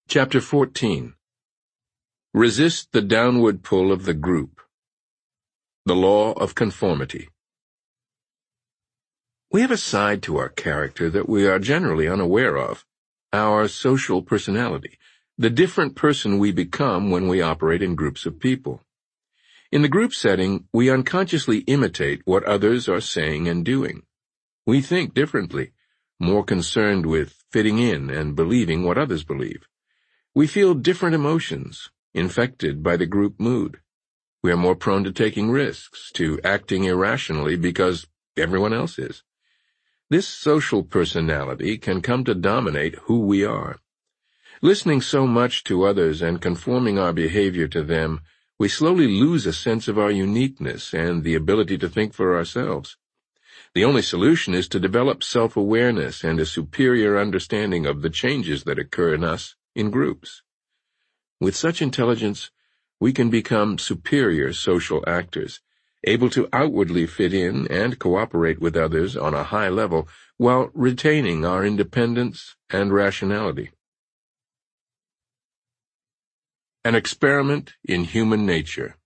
Chapter 14. Resist the downward pull of the group. The law of conformity. We have a side to our character that we are generally unaware of, our social personality, the different person we become when we operate in groups of people. In the group setting, we unconsciously imitate what others are saying and doing. We think differently, more concerned with fitting in and believing what others believe. We feel different emotions, infected by the group mood. We are more prone to taking risks, to acting irrationally because everyone else is. This social personality can come to dominate who we are. Listening so much to others and conforming our behavior to them, we slowly lose a sense of our uniqueness and the ability to think for ourselves. The only solution is to develop self-awareness and a superior understanding of the changes that occur in us in groups. With such intelligence, we can become superior social actors, able to outwardly fit in and cooperate with others on a high level while retaining our independence and rationality. An experiment in human nature.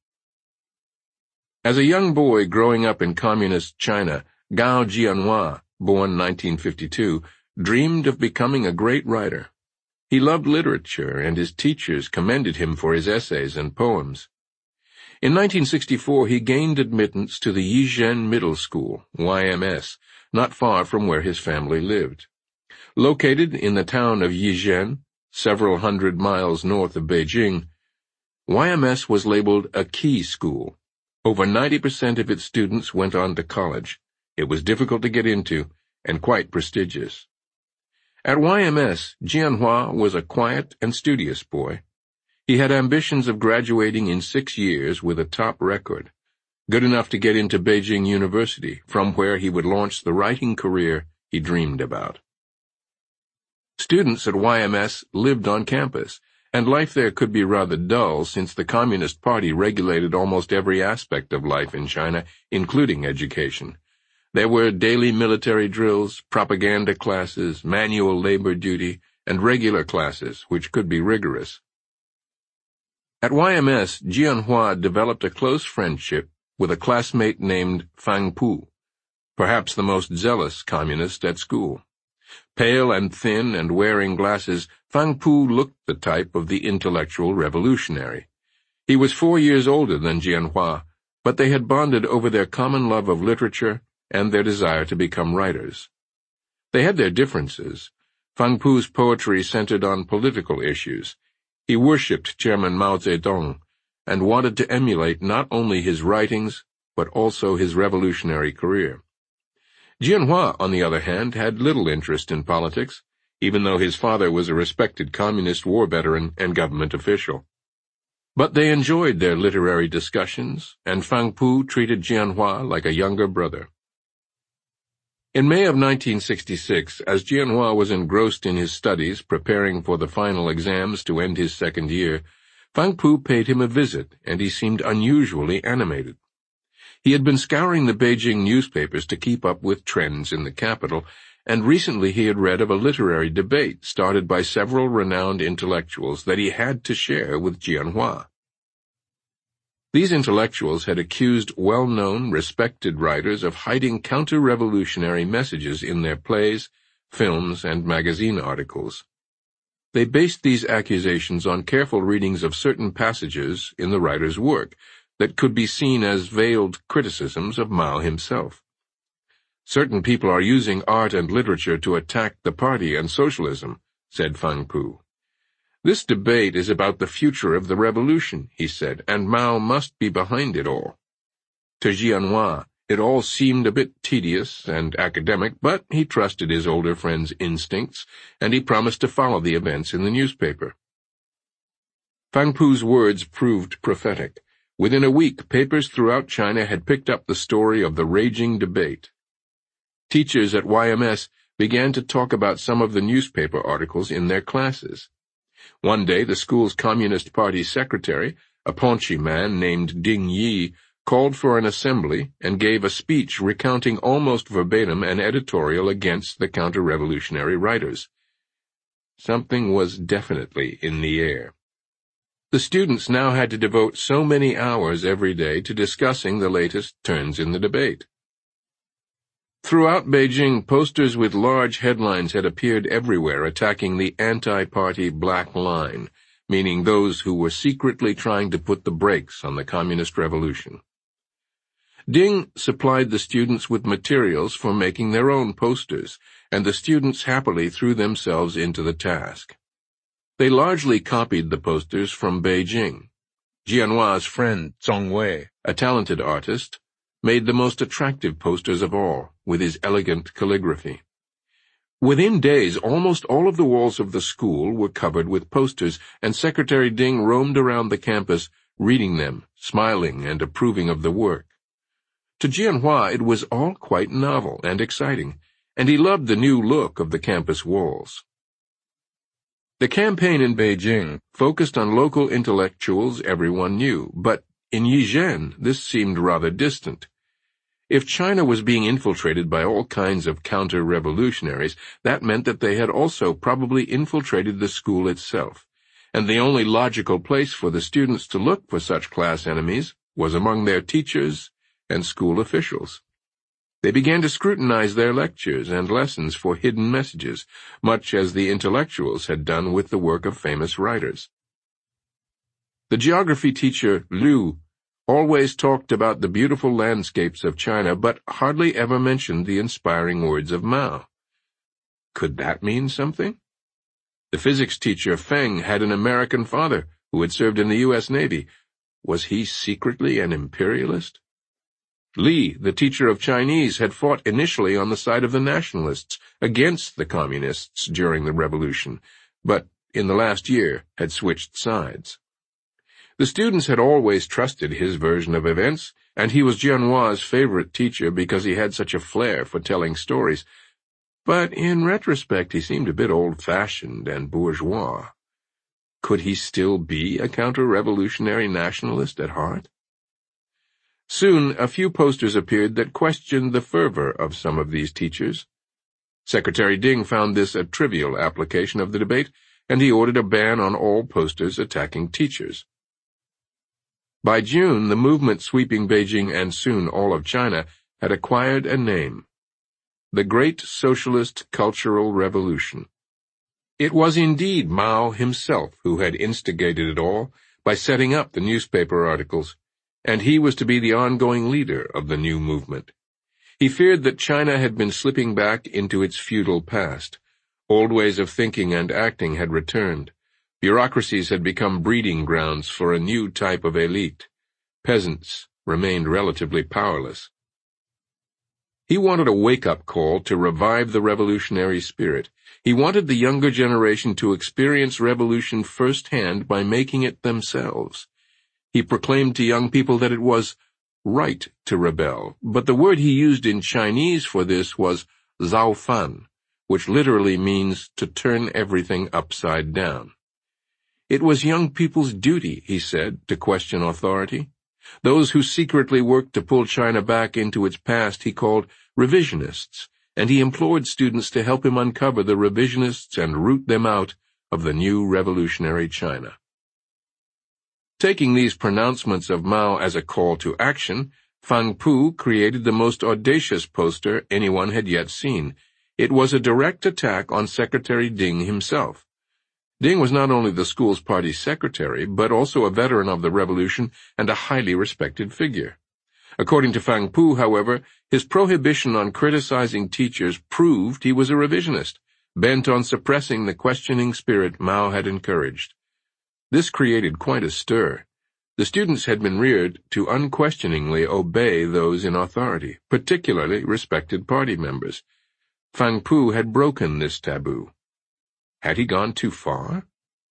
As a young boy growing up in communist China, Gao Jianhua, born 1952, dreamed of becoming a great writer. He loved literature, and his teachers commended him for his essays and poems. In 1964, he gained admittance to the Yizhen Middle School, YMS, not far from where his family lived. Located in the town of Yizhen, several hundred miles north of Beijing, YMS was labeled a key school. Over 90% of its students went on to college. It was difficult to get into, and quite prestigious. At YMS, Jianhua was a quiet and studious boy. He had ambitions of graduating in 6 years with a top record, good enough to get into Beijing University, from where he would launch the writing career he dreamed about. Students at YMS lived on campus, and life there could be rather dull since the Communist Party regulated almost every aspect of life in China, including education. There were daily military drills, propaganda classes, manual labor duty, and regular classes, which could be rigorous. At YMS, Jianhua developed a close friendship with a classmate named Fang Pu, perhaps the most zealous communist at school. Pale and thin and wearing glasses, Fang Pu looked the type of the intellectual revolutionary. He was 4 years older than Jianhua, but they had bonded over their common love of literature and their desire to become writers. They had their differences. Fang Pu's poetry centered on political issues. He worshipped Chairman Mao Zedong and wanted to emulate not only his writings, but also his revolutionary career. Jianhua, on the other hand, had little interest in politics, even though his father was a respected communist war veteran and government official. But they enjoyed their literary discussions, and Fang Pu treated Jianhua like a younger brother. In May of 1966, as Jianhua was engrossed in his studies, preparing for the final exams to end his second year, Fang Pu paid him a visit, and he seemed unusually animated. He had been scouring the Beijing newspapers to keep up with trends in the capital, and recently he had read of a literary debate started by several renowned intellectuals that he had to share with Jianhua. These intellectuals had accused well-known, respected writers of hiding counter-revolutionary messages in their plays, films, and magazine articles. They based these accusations on careful readings of certain passages in the writer's work that could be seen as veiled criticisms of Mao himself. Certain people are using art and literature to attack the party and socialism, said Fang Pu. This debate is about the future of the revolution, he said, and Mao must be behind it all. To Jianhua, it all seemed a bit tedious and academic, but he trusted his older friend's instincts, and he promised to follow the events in the newspaper. Fang Pu's words proved prophetic. Within a week, papers throughout China had picked up the story of the raging debate. Teachers at YMS began to talk about some of the newspaper articles in their classes. One day, the school's Communist Party secretary, a paunchy man named Ding Yi, called for an assembly and gave a speech recounting almost verbatim an editorial against the counter-revolutionary writers. Something was definitely in the air. The students now had to devote so many hours every day to discussing the latest turns in the debate. Throughout Beijing, posters with large headlines had appeared everywhere attacking the anti-party Black Line, meaning those who were secretly trying to put the brakes on the communist revolution. Ding supplied the students with materials for making their own posters, and the students happily threw themselves into the task. They largely copied the posters from Beijing. Jianhua's friend, Zhong Wei, a talented artist, made the most attractive posters of all, with his elegant calligraphy. Within days, almost all of the walls of the school were covered with posters, and Secretary Ding roamed around the campus, reading them, smiling and approving of the work. To Jianhua, it was all quite novel and exciting, and he loved the new look of the campus walls. The campaign in Beijing focused on local intellectuals everyone knew, but in Yizhen, this seemed rather distant. If China was being infiltrated by all kinds of counter-revolutionaries, that meant that they had also probably infiltrated the school itself, and the only logical place for the students to look for such class enemies was among their teachers and school officials. They began to scrutinize their lectures and lessons for hidden messages, much as the intellectuals had done with the work of famous writers. The geography teacher, Liu, always talked about the beautiful landscapes of China, but hardly ever mentioned the inspiring words of Mao. Could that mean something? The physics teacher, Feng, had an American father who had served in the U.S. Navy. Was he secretly an imperialist? Li, the teacher of Chinese, had fought initially on the side of the nationalists against the communists during the revolution, but in the last year had switched sides. The students had always trusted his version of events, and he was Jianhua's favorite teacher because he had such a flair for telling stories. But in retrospect, he seemed a bit old-fashioned and bourgeois. Could he still be a counter-revolutionary nationalist at heart? Soon, a few posters appeared that questioned the fervor of some of these teachers. Secretary Ding found this a trivial application of the debate, and he ordered a ban on all posters attacking teachers. By June, the movement sweeping Beijing and soon all of China had acquired a name: the Great Socialist Cultural Revolution. It was indeed Mao himself who had instigated it all by setting up the newspaper articles, and he was to be the ongoing leader of the new movement. He feared that China had been slipping back into its feudal past. Old ways of thinking and acting had returned. Bureaucracies had become breeding grounds for a new type of elite. Peasants remained relatively powerless. He wanted a wake-up call to revive the revolutionary spirit. He wanted the younger generation to experience revolution firsthand by making it themselves. He proclaimed to young people that it was right to rebel, but the word he used in Chinese for this was zaofan, which literally means to turn everything upside down. It was young people's duty, he said, to question authority. Those who secretly worked to pull China back into its past he called revisionists, and he implored students to help him uncover the revisionists and root them out of the new revolutionary China. Taking these pronouncements of Mao as a call to action, Fang Pu created the most audacious poster anyone had yet seen. It was a direct attack on Secretary Ding himself. Ding was not only the school's party secretary, but also a veteran of the revolution and a highly respected figure. According to Fang Pu, however, his prohibition on criticizing teachers proved he was a revisionist, bent on suppressing the questioning spirit Mao had encouraged. This created quite a stir. The students had been reared to unquestioningly obey those in authority, particularly respected party members. Fang Pu had broken this taboo. Had he gone too far?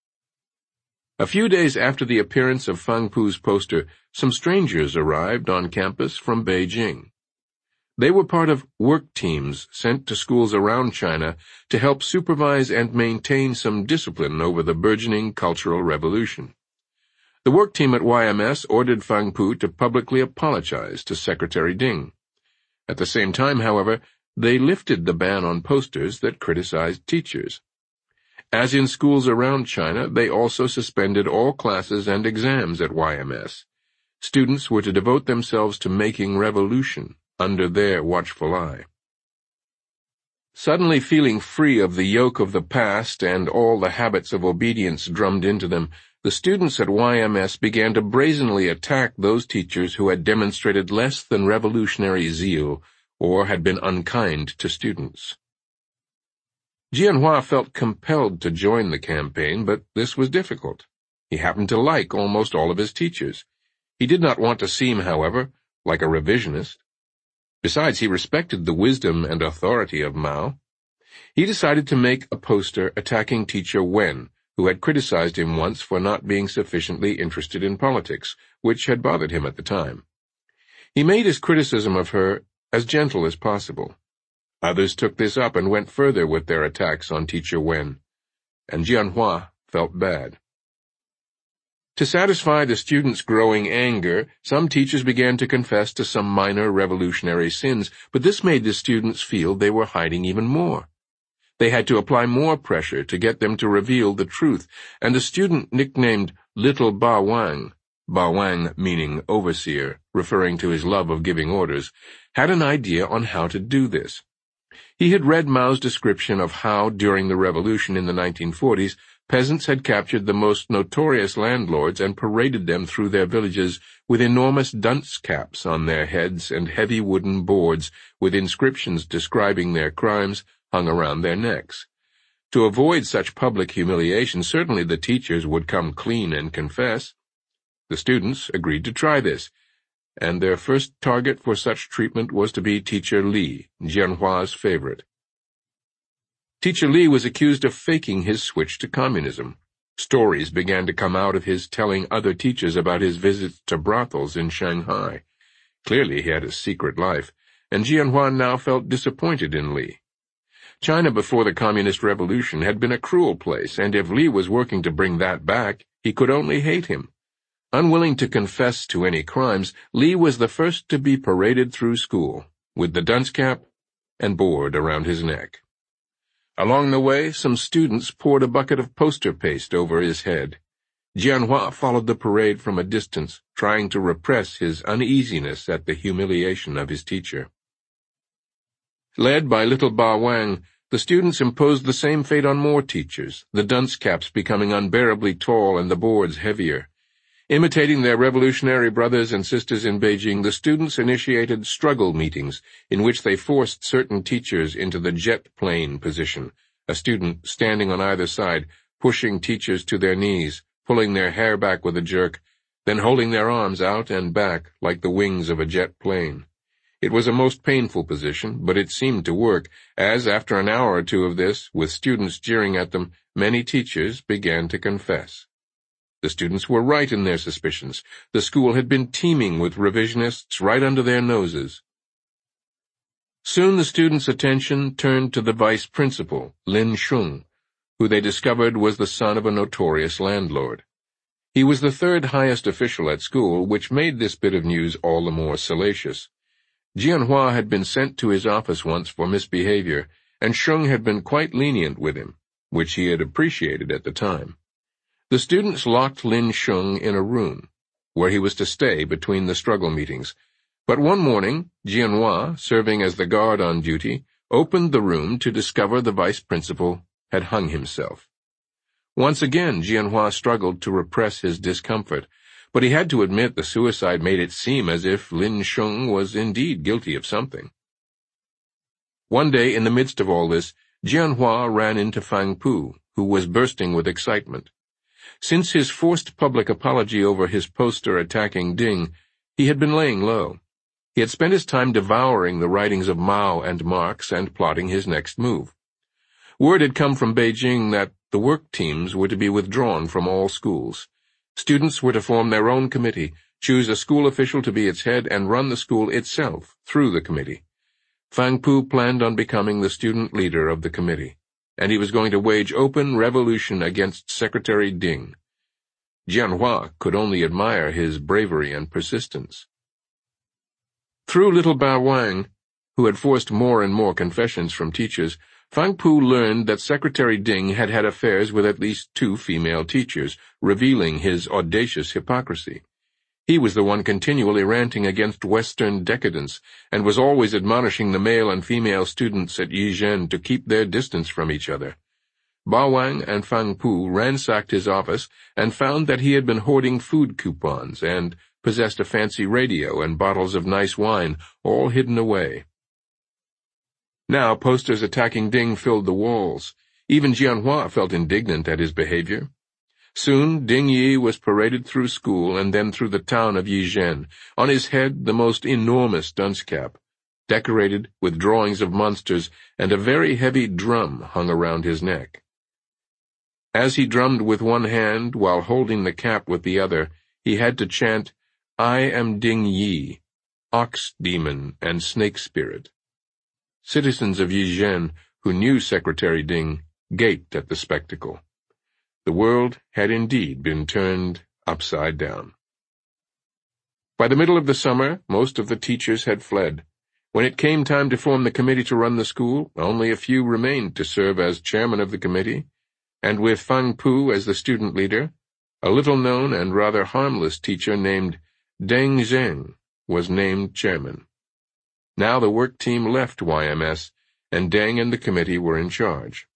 A few days after the appearance of Fang Pu's poster, some strangers arrived on campus from Beijing. They were part of work teams sent to schools around China to help supervise and maintain some discipline over the burgeoning Cultural Revolution. The work team at YMS ordered Fang Pu to publicly apologize to Secretary Ding. At the same time, however, they lifted the ban on posters that criticized teachers. As in schools around China, they also suspended all classes and exams at YMS. Students were to devote themselves to making revolution under their watchful eye. Suddenly feeling free of the yoke of the past and all the habits of obedience drummed into them, the students at YMS began to brazenly attack those teachers who had demonstrated less than revolutionary zeal or had been unkind to students. Jianhua felt compelled to join the campaign, but this was difficult. He happened to like almost all of his teachers. He did not want to seem, however, like a revisionist. Besides, he respected the wisdom and authority of Mao. He decided to make a poster attacking teacher Wen, who had criticized him once for not being sufficiently interested in politics, which had bothered him at the time. He made his criticism of her as gentle as possible. Others took this up and went further with their attacks on teacher Wen, and Jianhua felt bad. To satisfy the students' growing anger, some teachers began to confess to some minor revolutionary sins, but this made the students feel they were hiding even more. They had to apply more pressure to get them to reveal the truth, and a student nicknamed Little Ba Wang meaning overseer, referring to his love of giving orders, had an idea on how to do this. He had read Mao's description of how, during the revolution in the 1940s, peasants had captured the most notorious landlords and paraded them through their villages with enormous dunce caps on their heads and heavy wooden boards with inscriptions describing their crimes hung around their necks. To avoid such public humiliation, certainly the teachers would come clean and confess. The students agreed to try this, and their first target for such treatment was to be Teacher Li, Jianhua's favorite. Teacher Li was accused of faking his switch to communism. Stories began to come out of his telling other teachers about his visits to brothels in Shanghai. Clearly he had a secret life, and Jianhua now felt disappointed in Li. China before the Communist Revolution had been a cruel place, and if Li was working to bring that back, he could only hate him. Unwilling to confess to any crimes, Li was the first to be paraded through school, with the dunce cap and board around his neck. Along the way, some students poured a bucket of poster paste over his head. Jianhua followed the parade from a distance, trying to repress his uneasiness at the humiliation of his teacher. Led by Little Ba Wang, the students imposed the same fate on more teachers, the dunce caps becoming unbearably tall and the boards heavier. Imitating their revolutionary brothers and sisters in Beijing, the students initiated struggle meetings in which they forced certain teachers into the jet plane position, a student standing on either side, pushing teachers to their knees, pulling their hair back with a jerk, then holding their arms out and back like the wings of a jet plane. It was a most painful position, but it seemed to work, as after an hour or two of this, with students jeering at them, many teachers began to confess. The students were right in their suspicions. The school had been teeming with revisionists right under their noses. Soon the students' attention turned to the vice principal, Lin Sheng, who they discovered was the son of a notorious landlord. He was the third highest official at school, which made this bit of news all the more salacious. Jianhua had been sent to his office once for misbehavior, and Sheng had been quite lenient with him, which he had appreciated at the time. The students locked Lin Sheng in a room, where he was to stay between the struggle meetings. But one morning, Jianhua, serving as the guard on duty, opened the room to discover the vice principal had hung himself. Once again, Jianhua struggled to repress his discomfort, but he had to admit the suicide made it seem as if Lin Sheng was indeed guilty of something. One day, in the midst of all this, Jianhua ran into Fang Pu, who was bursting with excitement. Since his forced public apology over his poster attacking Ding, he had been laying low. He had spent his time devouring the writings of Mao and Marx and plotting his next move. Word had come from Beijing that the work teams were to be withdrawn from all schools. Students were to form their own committee, choose a school official to be its head, and run the school itself through the committee. Fang Pu planned on becoming the student leader of the committee, and he was going to wage open revolution against Secretary Ding. Jianhua could only admire his bravery and persistence. Through Little Ba Wang, who had forced more and more confessions from teachers, Fang Pu learned that Secretary Ding had had affairs with at least 2 female teachers, revealing his audacious hypocrisy. He was the one continually ranting against Western decadence, and was always admonishing the male and female students at Yizhen to keep their distance from each other. Ba Wang and Fang Pu ransacked his office and found that he had been hoarding food coupons and possessed a fancy radio and bottles of nice wine, all hidden away. Now posters attacking Ding filled the walls. Even Jianhua felt indignant at his behavior. Soon Ding Yi was paraded through school and then through the town of Yizhen, on his head the most enormous dunce cap, decorated with drawings of monsters, and a very heavy drum hung around his neck. As he drummed with one hand while holding the cap with the other, he had to chant, "I am Ding Yi, ox demon and snake spirit." Citizens of Yizhen, who knew Secretary Ding, gaped at the spectacle. The world had indeed been turned upside down. By the middle of the summer, most of the teachers had fled. When it came time to form the committee to run the school, only a few remained to serve as chairman of the committee, and with Fang Pu as the student leader, a little-known and rather harmless teacher named Deng Zheng was named chairman. Now the work team left YMS, and Deng and the committee were in charge.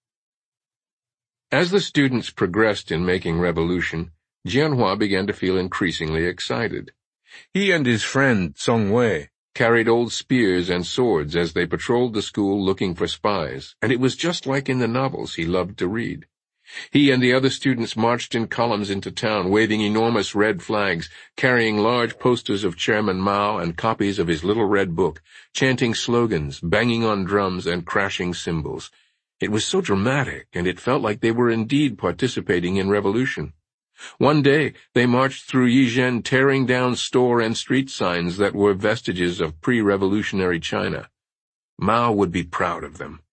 As the students progressed in making revolution, Jianhua began to feel increasingly excited. He and his friend Song Wei carried old spears and swords as they patrolled the school looking for spies, and it was just like in the novels he loved to read. He and the other students marched in columns into town, waving enormous red flags, carrying large posters of Chairman Mao and copies of his little red book, chanting slogans, banging on drums, and crashing cymbals. It was so dramatic, and it felt like they were indeed participating in revolution. One day, they marched through Yizhen, tearing down store and street signs that were vestiges of pre-revolutionary China. Mao would be proud of them.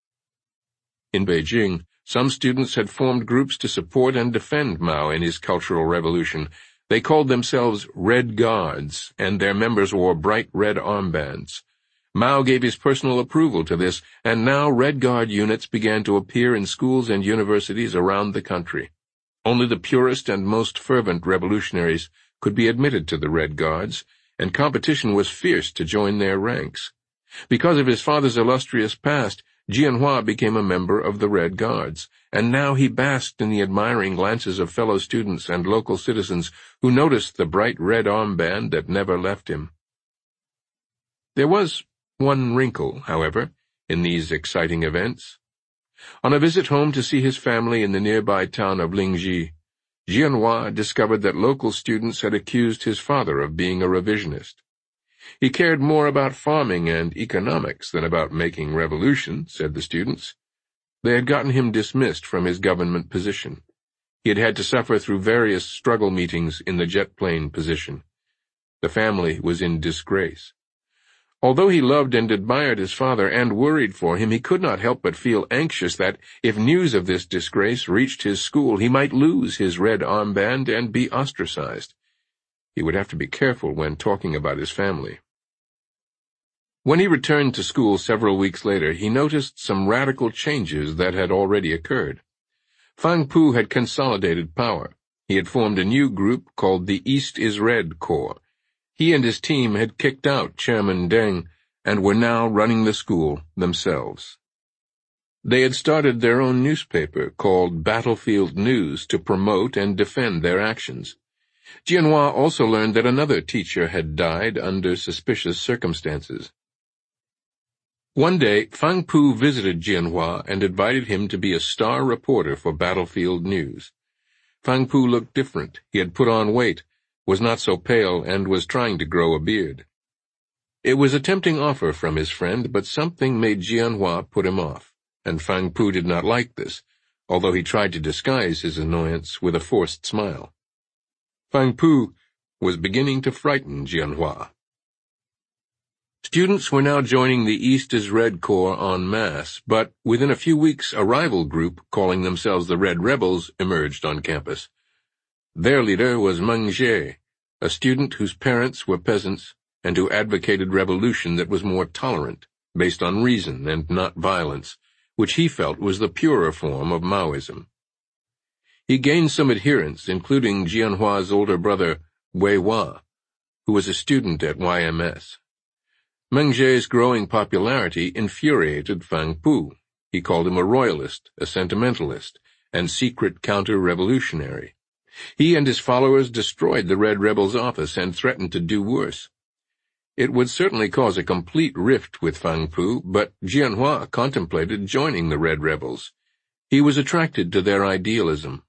In Beijing, some students had formed groups to support and defend Mao in his Cultural Revolution. They called themselves Red Guards, and their members wore bright red armbands. Mao gave his personal approval to this, and now Red Guard units began to appear in schools and universities around the country. Only the purest and most fervent revolutionaries could be admitted to the Red Guards, and competition was fierce to join their ranks. Because of his father's illustrious past, Jianhua became a member of the Red Guards, and now he basked in the admiring glances of fellow students and local citizens who noticed the bright red armband that never left him. There was one wrinkle, however, in these exciting events. On a visit home to see his family in the nearby town of Lingji, Jianhua discovered that local students had accused his father of being a revisionist. He cared more about farming and economics than about making revolution, said the students. They had gotten him dismissed from his government position. He had had to suffer through various struggle meetings in the jet plane position. The family was in disgrace. Although he loved and admired his father and worried for him, he could not help but feel anxious that, if news of this disgrace reached his school, he might lose his red armband and be ostracized. He would have to be careful when talking about his family. When he returned to school several weeks later, he noticed some radical changes that had already occurred. Fang Pu had consolidated power. He had formed a new group called the East is Red Corps. He and his team had kicked out Chairman Deng and were now running the school themselves. They had started their own newspaper called Battlefield News to promote and defend their actions. Jianhua also learned that another teacher had died under suspicious circumstances. One day, Fang Pu visited Jianhua and invited him to be a star reporter for Battlefield News. Fang Pu looked different. He had put on weight, was not so pale, and was trying to grow a beard. It was a tempting offer from his friend, but something made Jianhua put him off, and Fang Pu did not like this, although he tried to disguise his annoyance with a forced smile. Fang Pu was beginning to frighten Jianhua. Students were now joining the East is Red Corps en masse, but within a few weeks a rival group, calling themselves the Red Rebels, emerged on campus. Their leader was Meng Jie, a student whose parents were peasants and who advocated revolution that was more tolerant, based on reason and not violence, which he felt was the purer form of Maoism. He gained some adherents, including Jianhua's older brother, Wei Hua, who was a student at YMS. Meng Zhe's growing popularity infuriated Fang Pu. He called him a royalist, a sentimentalist, and secret counter-revolutionary. He and his followers destroyed the Red Rebels' office and threatened to do worse. It would certainly cause a complete rift with Fang Pu, but Jianhua contemplated joining the Red Rebels. He was attracted to their idealism.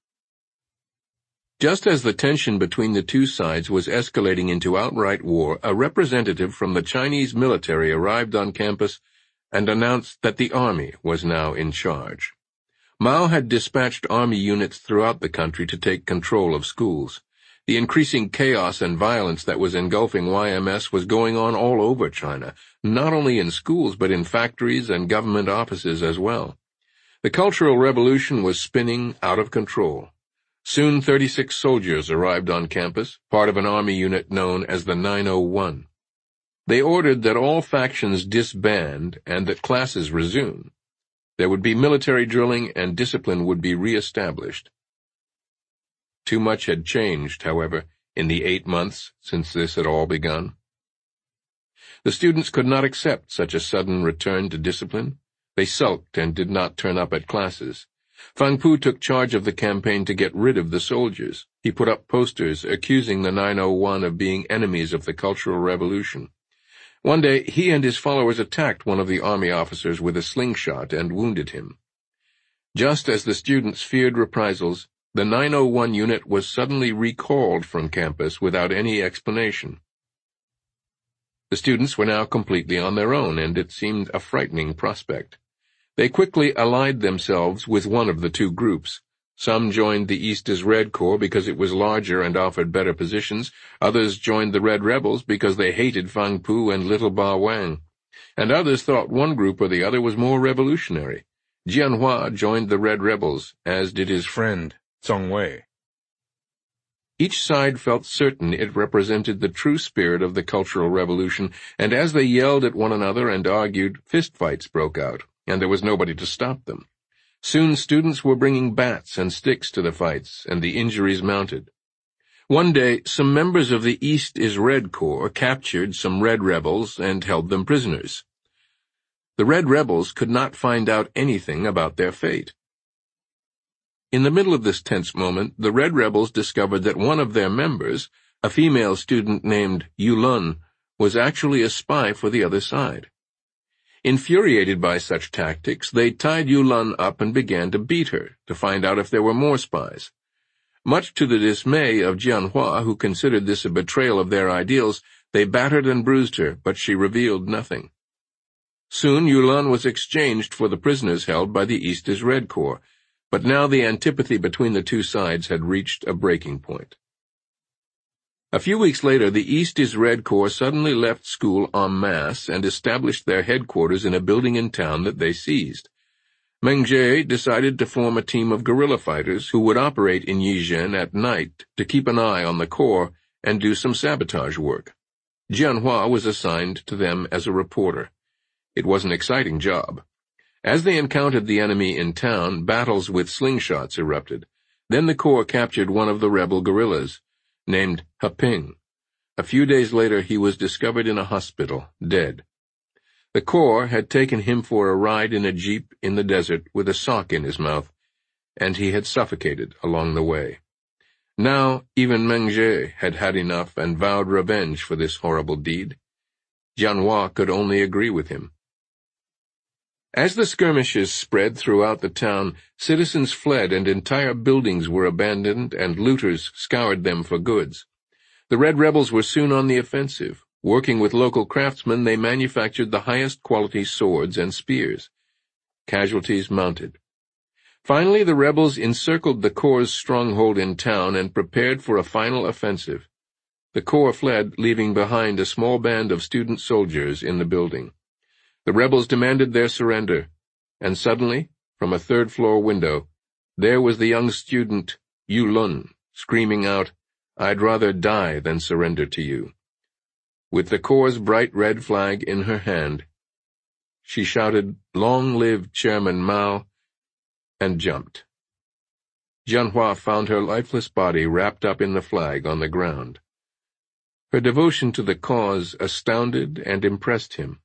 Just as the tension between the two sides was escalating into outright war, a representative from the Chinese military arrived on campus and announced that the army was now in charge. Mao had dispatched army units throughout the country to take control of schools. The increasing chaos and violence that was engulfing YMS was going on all over China, not only in schools but in factories and government offices as well. The Cultural Revolution was spinning out of control. Soon 36 soldiers arrived on campus, part of an army unit known as the 901. They ordered that all factions disband and that classes resume. There would be military drilling and discipline would be re-established. Too much had changed, however, in the 8 months since this had all begun. The students could not accept such a sudden return to discipline. They sulked and did not turn up at classes. Fang Pu took charge of the campaign to get rid of the soldiers. He put up posters accusing the 901 of being enemies of the Cultural Revolution. One day, he and his followers attacked one of the army officers with a slingshot and wounded him. Just as the students feared reprisals, the 901 unit was suddenly recalled from campus without any explanation. The students were now completely on their own, and it seemed a frightening prospect. They quickly allied themselves with one of the two groups. Some joined the East is Red Corps because it was larger and offered better positions. Others joined the Red Rebels because they hated Fang Pu and Little Ba Wang. And others thought one group or the other was more revolutionary. Jianhua joined the Red Rebels, as did his friend, Zhong Wei. Each side felt certain it represented the true spirit of the Cultural Revolution, and as they yelled at one another and argued, fistfights broke out, and there was nobody to stop them. Soon students were bringing bats and sticks to the fights, and the injuries mounted. One day, some members of the East is Red Corps captured some Red Rebels and held them prisoners. The Red Rebels could not find out anything about their fate. In the middle of this tense moment, the Red Rebels discovered that one of their members, a female student named Yulun, was actually a spy for the other side. Infuriated by such tactics, they tied Yulun up and began to beat her, to find out if there were more spies. Much to the dismay of Jianhua, who considered this a betrayal of their ideals, they battered and bruised her, but she revealed nothing. Soon Yulun was exchanged for the prisoners held by the East is Red Corps, but now the antipathy between the two sides had reached a breaking point. A few weeks later, the East is Red Corps suddenly left school en masse and established their headquarters in a building in town that they seized. Meng Zhe decided to form a team of guerrilla fighters who would operate in Yizhen at night to keep an eye on the Corps and do some sabotage work. Jianhua was assigned to them as a reporter. It was an exciting job. As they encountered the enemy in town, battles with slingshots erupted. Then the Corps captured one of the rebel guerrillas, named Heping. A few days later, he was discovered in a hospital, dead. The Corps had taken him for a ride in a jeep in the desert with a sock in his mouth, and he had suffocated along the way. Now, even Meng Zhe had had enough and vowed revenge for this horrible deed. Jianhua could only agree with him. As the skirmishes spread throughout the town, citizens fled and entire buildings were abandoned and looters scoured them for goods. The Red Rebels were soon on the offensive. Working with local craftsmen, they manufactured the highest quality swords and spears. Casualties mounted. Finally, the rebels encircled the Corps' stronghold in town and prepared for a final offensive. The Corps fled, leaving behind a small band of student soldiers in the building. The rebels demanded their surrender, and suddenly, from a third-floor window, there was the young student, Yulun, screaming out, "I'd rather die than surrender to you." With the Corps' bright red flag in her hand, she shouted, "Long live Chairman Mao," and jumped. Jianhua found her lifeless body wrapped up in the flag on the ground. Her devotion to the cause astounded and impressed him.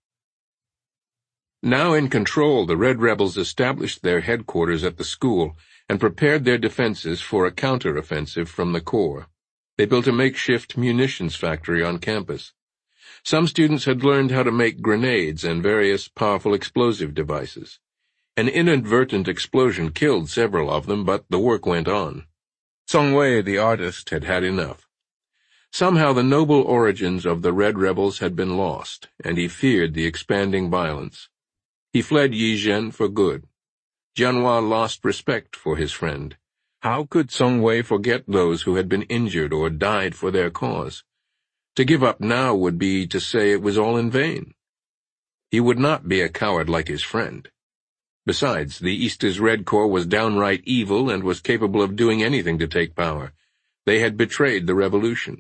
Now in control, the Red Rebels established their headquarters at the school and prepared their defenses for a counter-offensive from the Corps. They built a makeshift munitions factory on campus. Some students had learned how to make grenades and various powerful explosive devices. An inadvertent explosion killed several of them, but the work went on. Song Wei, the artist, had had enough. Somehow the noble origins of the Red Rebels had been lost, and he feared the expanding violence. He fled Yizhen for good. Jianhua lost respect for his friend. How could Song Wei forget those who had been injured or died for their cause? To give up now would be to say it was all in vain. He would not be a coward like his friend. Besides, the East's Red Corps was downright evil and was capable of doing anything to take power. They had betrayed the revolution.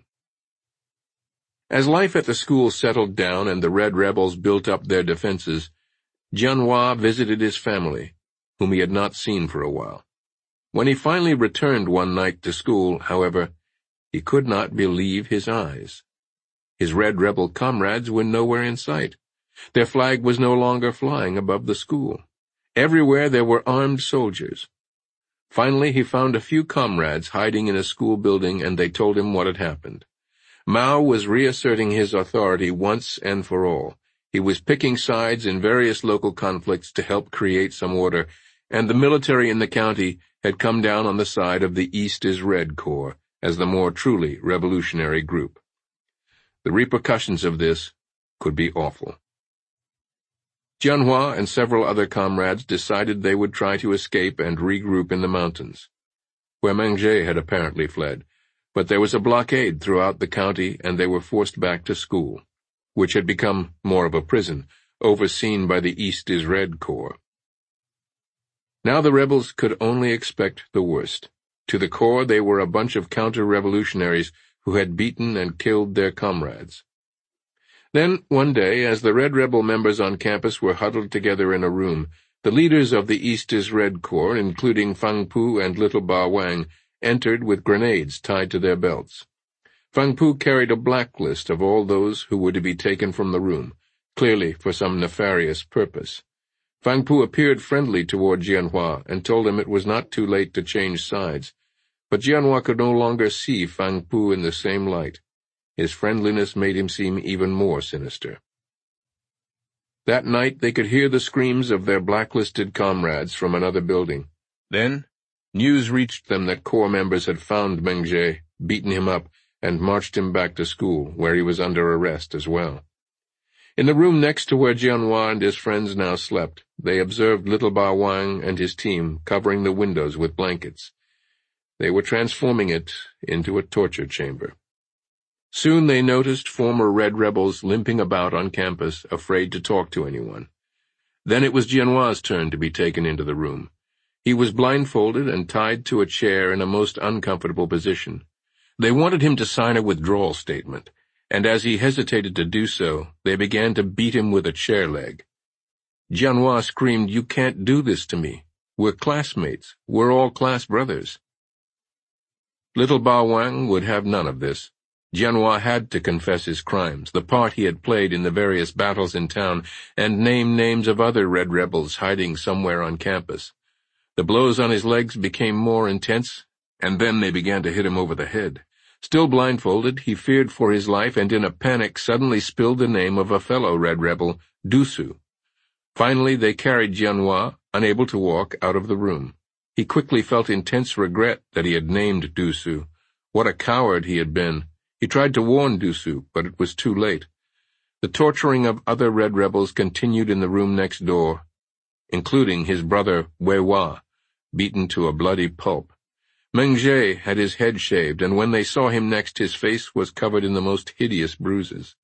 As life at the school settled down and the Red Rebels built up their defenses, Jianhua visited his family, whom he had not seen for a while. When he finally returned one night to school, however, he could not believe his eyes. His Red Rebel comrades were nowhere in sight. Their flag was no longer flying above the school. Everywhere there were armed soldiers. Finally, he found a few comrades hiding in a school building, and they told him what had happened. Mao was reasserting his authority once and for all. He was picking sides in various local conflicts to help create some order, and the military in the county had come down on the side of the East's Red Corps as the more truly revolutionary group. The repercussions of this could be awful. Jianhua and several other comrades decided they would try to escape and regroup in the mountains, where Meng Zhe had apparently fled, but there was a blockade throughout the county and they were forced back to school, which had become more of a prison, overseen by the East's Red Corps. Now the rebels could only expect the worst. To the core they were a bunch of counter-revolutionaries who had beaten and killed their comrades. Then, one day, as the Red Rebel members on campus were huddled together in a room, the leaders of the East's Red Corps, including Fang Pu and Little Ba Wang, entered with grenades tied to their belts. Fang Pu carried a blacklist of all those who were to be taken from the room, clearly for some nefarious purpose. Fang Pu appeared friendly toward Jianhua and told him it was not too late to change sides, but Jianhua could no longer see Fang Pu in the same light. His friendliness made him seem even more sinister. That night they could hear the screams of their blacklisted comrades from another building. Then, news reached them that Corps members had found Meng Zhe, beaten him up, and marched him back to school, where he was under arrest as well. In the room next to where Jianhua and his friends now slept, they observed Little Ba Wang and his team covering the windows with blankets. They were transforming it into a torture chamber. Soon they noticed former Red Rebels limping about on campus, afraid to talk to anyone. Then it was Jianhua's turn to be taken into the room. He was blindfolded and tied to a chair in a most uncomfortable position. They wanted him to sign a withdrawal statement, and as he hesitated to do so, they began to beat him with a chair leg. Jianhua screamed, "You can't do this to me. We're classmates. We're all class brothers." Little Ba Wang would have none of this. Jianhua had to confess his crimes, the part he had played in the various battles in town, and name names of other Red Rebels hiding somewhere on campus. The blows on his legs became more intense, and then they began to hit him over the head. Still blindfolded, he feared for his life and in a panic suddenly spilled the name of a fellow Red Rebel, Dusu. Finally, they carried Jianhua, unable to walk, out of the room. He quickly felt intense regret that he had named Dusu. What a coward he had been. He tried to warn Dusu, but it was too late. The torturing of other Red Rebels continued in the room next door, including his brother Wei Hua, beaten to a bloody pulp. Meng Zhe had his head shaved, and when they saw him next, his face was covered in the most hideous bruises.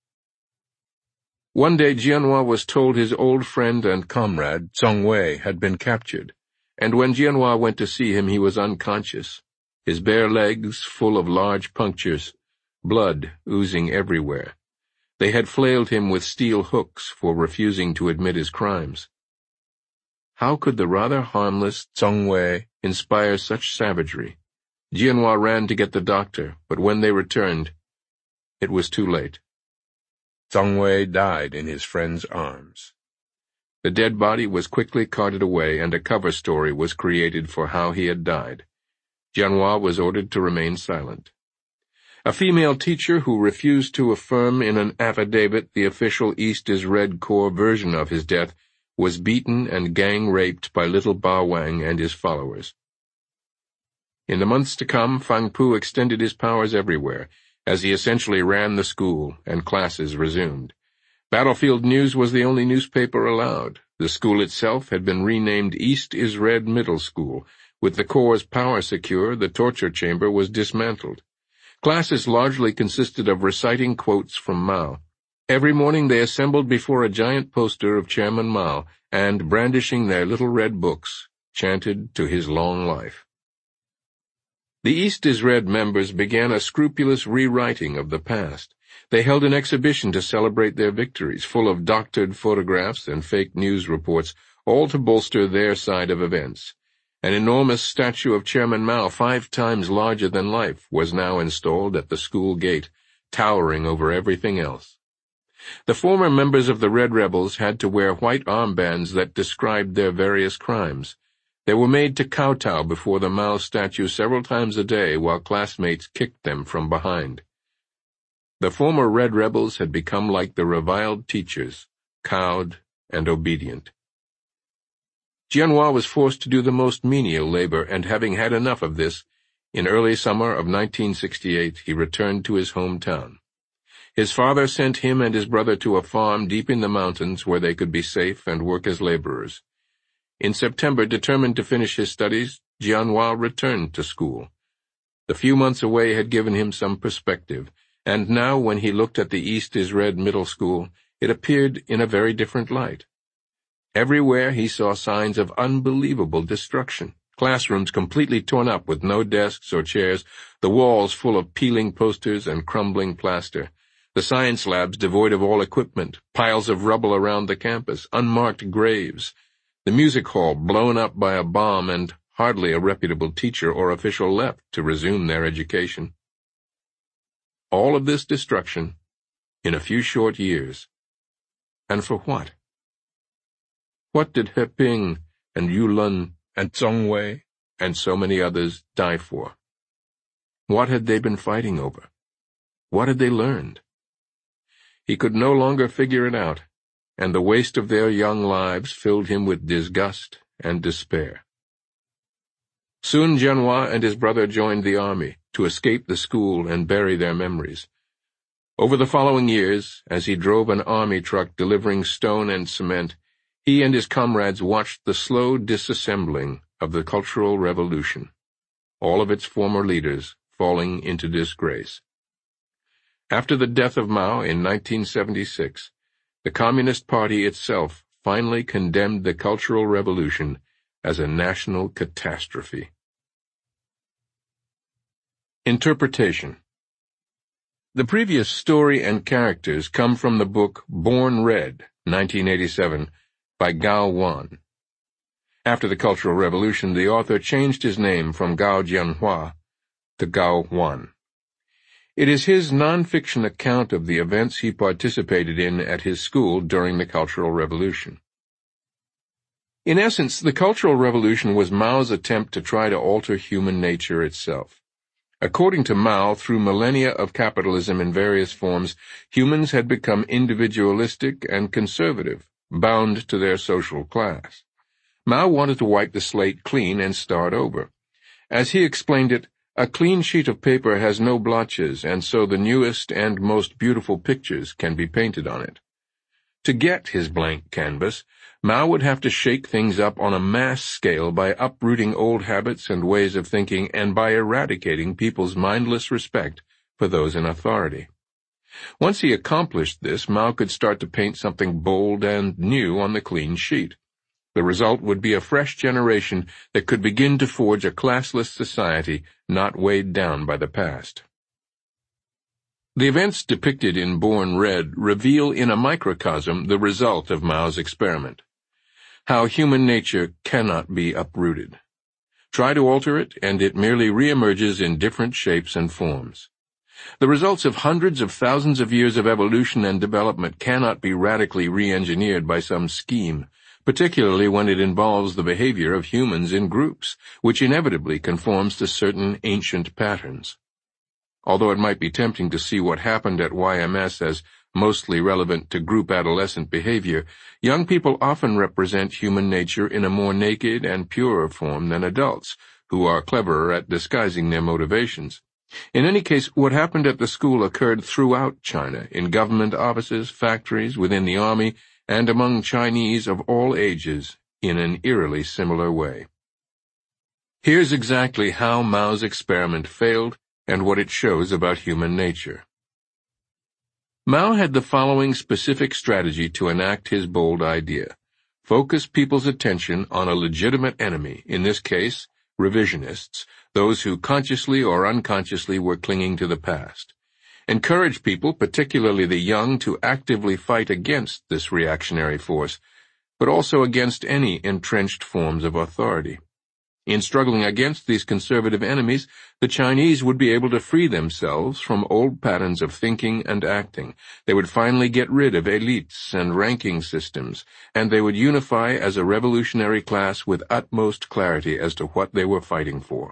One day Jianhua was told his old friend and comrade, Song Wei, had been captured, and when Jianhua went to see him he was unconscious, his bare legs full of large punctures, blood oozing everywhere. They had flailed him with steel hooks for refusing to admit his crimes. How could the rather harmless Zhongwei inspire such savagery? Jianhua ran to get the doctor, but when they returned, it was too late. Zhongwei died in his friend's arms. The dead body was quickly carted away, and a cover story was created for how he had died. Jianhua was ordered to remain silent. A female teacher who refused to affirm in an affidavit the official East is Red Corps version of his death was beaten and gang-raped by little Ba Wang and his followers. In the months to come, Fang Pu extended his powers everywhere, as he essentially ran the school and classes resumed. Battlefield News was the only newspaper allowed. The school itself had been renamed East is Red Middle School. With the Corps' power secure, the torture chamber was dismantled. Classes largely consisted of reciting quotes from Mao. Every morning they assembled before a giant poster of Chairman Mao and, brandishing their little red books, chanted to his long life. The East is Red members began a scrupulous rewriting of the past. They held an exhibition to celebrate their victories, full of doctored photographs and fake news reports, all to bolster their side of events. An enormous statue of Chairman Mao, 5 times larger than life, was now installed at the school gate, towering over everything else. The former members of the Red Rebels had to wear white armbands that described their various crimes. They were made to kowtow before the Mao statue several times a day while classmates kicked them from behind. The former Red Rebels had become like the reviled teachers, cowed and obedient. Jianhua was forced to do the most menial labor, and having had enough of this, in early summer of 1968 he returned to his hometown. His father sent him and his brother to a farm deep in the mountains where they could be safe and work as laborers. In September, determined to finish his studies, Jianhua returned to school. The few months away had given him some perspective, and now when he looked at the East is Red Middle School, it appeared in a very different light. Everywhere he saw signs of unbelievable destruction. Classrooms completely torn up with no desks or chairs, the walls full of peeling posters and crumbling plaster. The science labs devoid of all equipment, piles of rubble around the campus, unmarked graves. The music hall blown up by a bomb, and hardly a reputable teacher or official left to resume their education. All of this destruction in a few short years. And for what? What did He Ping and Yu Lun and Zhongwei and so many others die for? What had they been fighting over? What had they learned? He could no longer figure it out, and the waste of their young lives filled him with disgust and despair. Soon Jianhua and his brother joined the army to escape the school and bury their memories. Over the following years, as he drove an army truck delivering stone and cement, he and his comrades watched the slow disassembling of the Cultural Revolution, all of its former leaders falling into disgrace. After the death of Mao in 1976, the Communist Party itself finally condemned the Cultural Revolution as a national catastrophe. Interpretation. The previous story and characters come from the book Born Red, 1987, by Gao Wan. After the Cultural Revolution, the author changed his name from Gao Jianhua to Gao Wan. It is his non-fiction account of the events he participated in at his school during the Cultural Revolution. In essence, the Cultural Revolution was Mao's attempt to try to alter human nature itself. According to Mao, through millennia of capitalism in various forms, humans had become individualistic and conservative, bound to their social class. Mao wanted to wipe the slate clean and start over. As he explained it, a clean sheet of paper has no blotches, and so the newest and most beautiful pictures can be painted on it. To get his blank canvas, Mao would have to shake things up on a mass scale by uprooting old habits and ways of thinking and by eradicating people's mindless respect for those in authority. Once he accomplished this, Mao could start to paint something bold and new on the clean sheet. The result would be a fresh generation that could begin to forge a classless society not weighed down by the past. The events depicted in Born Red reveal in a microcosm the result of Mao's experiment: how human nature cannot be uprooted. Try to alter it, and it merely reemerges in different shapes and forms. The results of hundreds of thousands of years of evolution and development cannot be radically re-engineered by some scheme, particularly when it involves the behavior of humans in groups, which inevitably conforms to certain ancient patterns. Although it might be tempting to see what happened at YMS as mostly relevant to group adolescent behavior, young people often represent human nature in a more naked and purer form than adults, who are cleverer at disguising their motivations. In any case, what happened at the school occurred throughout China, in government offices, factories, within the army, and among Chinese of all ages, in an eerily similar way. Here's exactly how Mao's experiment failed and what it shows about human nature. Mao had the following specific strategy to enact his bold idea: focus people's attention on a legitimate enemy, in this case, revisionists, those who consciously or unconsciously were clinging to the past. Encourage people, particularly the young, to actively fight against this reactionary force, but also against any entrenched forms of authority. In struggling against these conservative enemies, the Chinese would be able to free themselves from old patterns of thinking and acting. They would finally get rid of elites and ranking systems, and they would unify as a revolutionary class with utmost clarity as to what they were fighting for.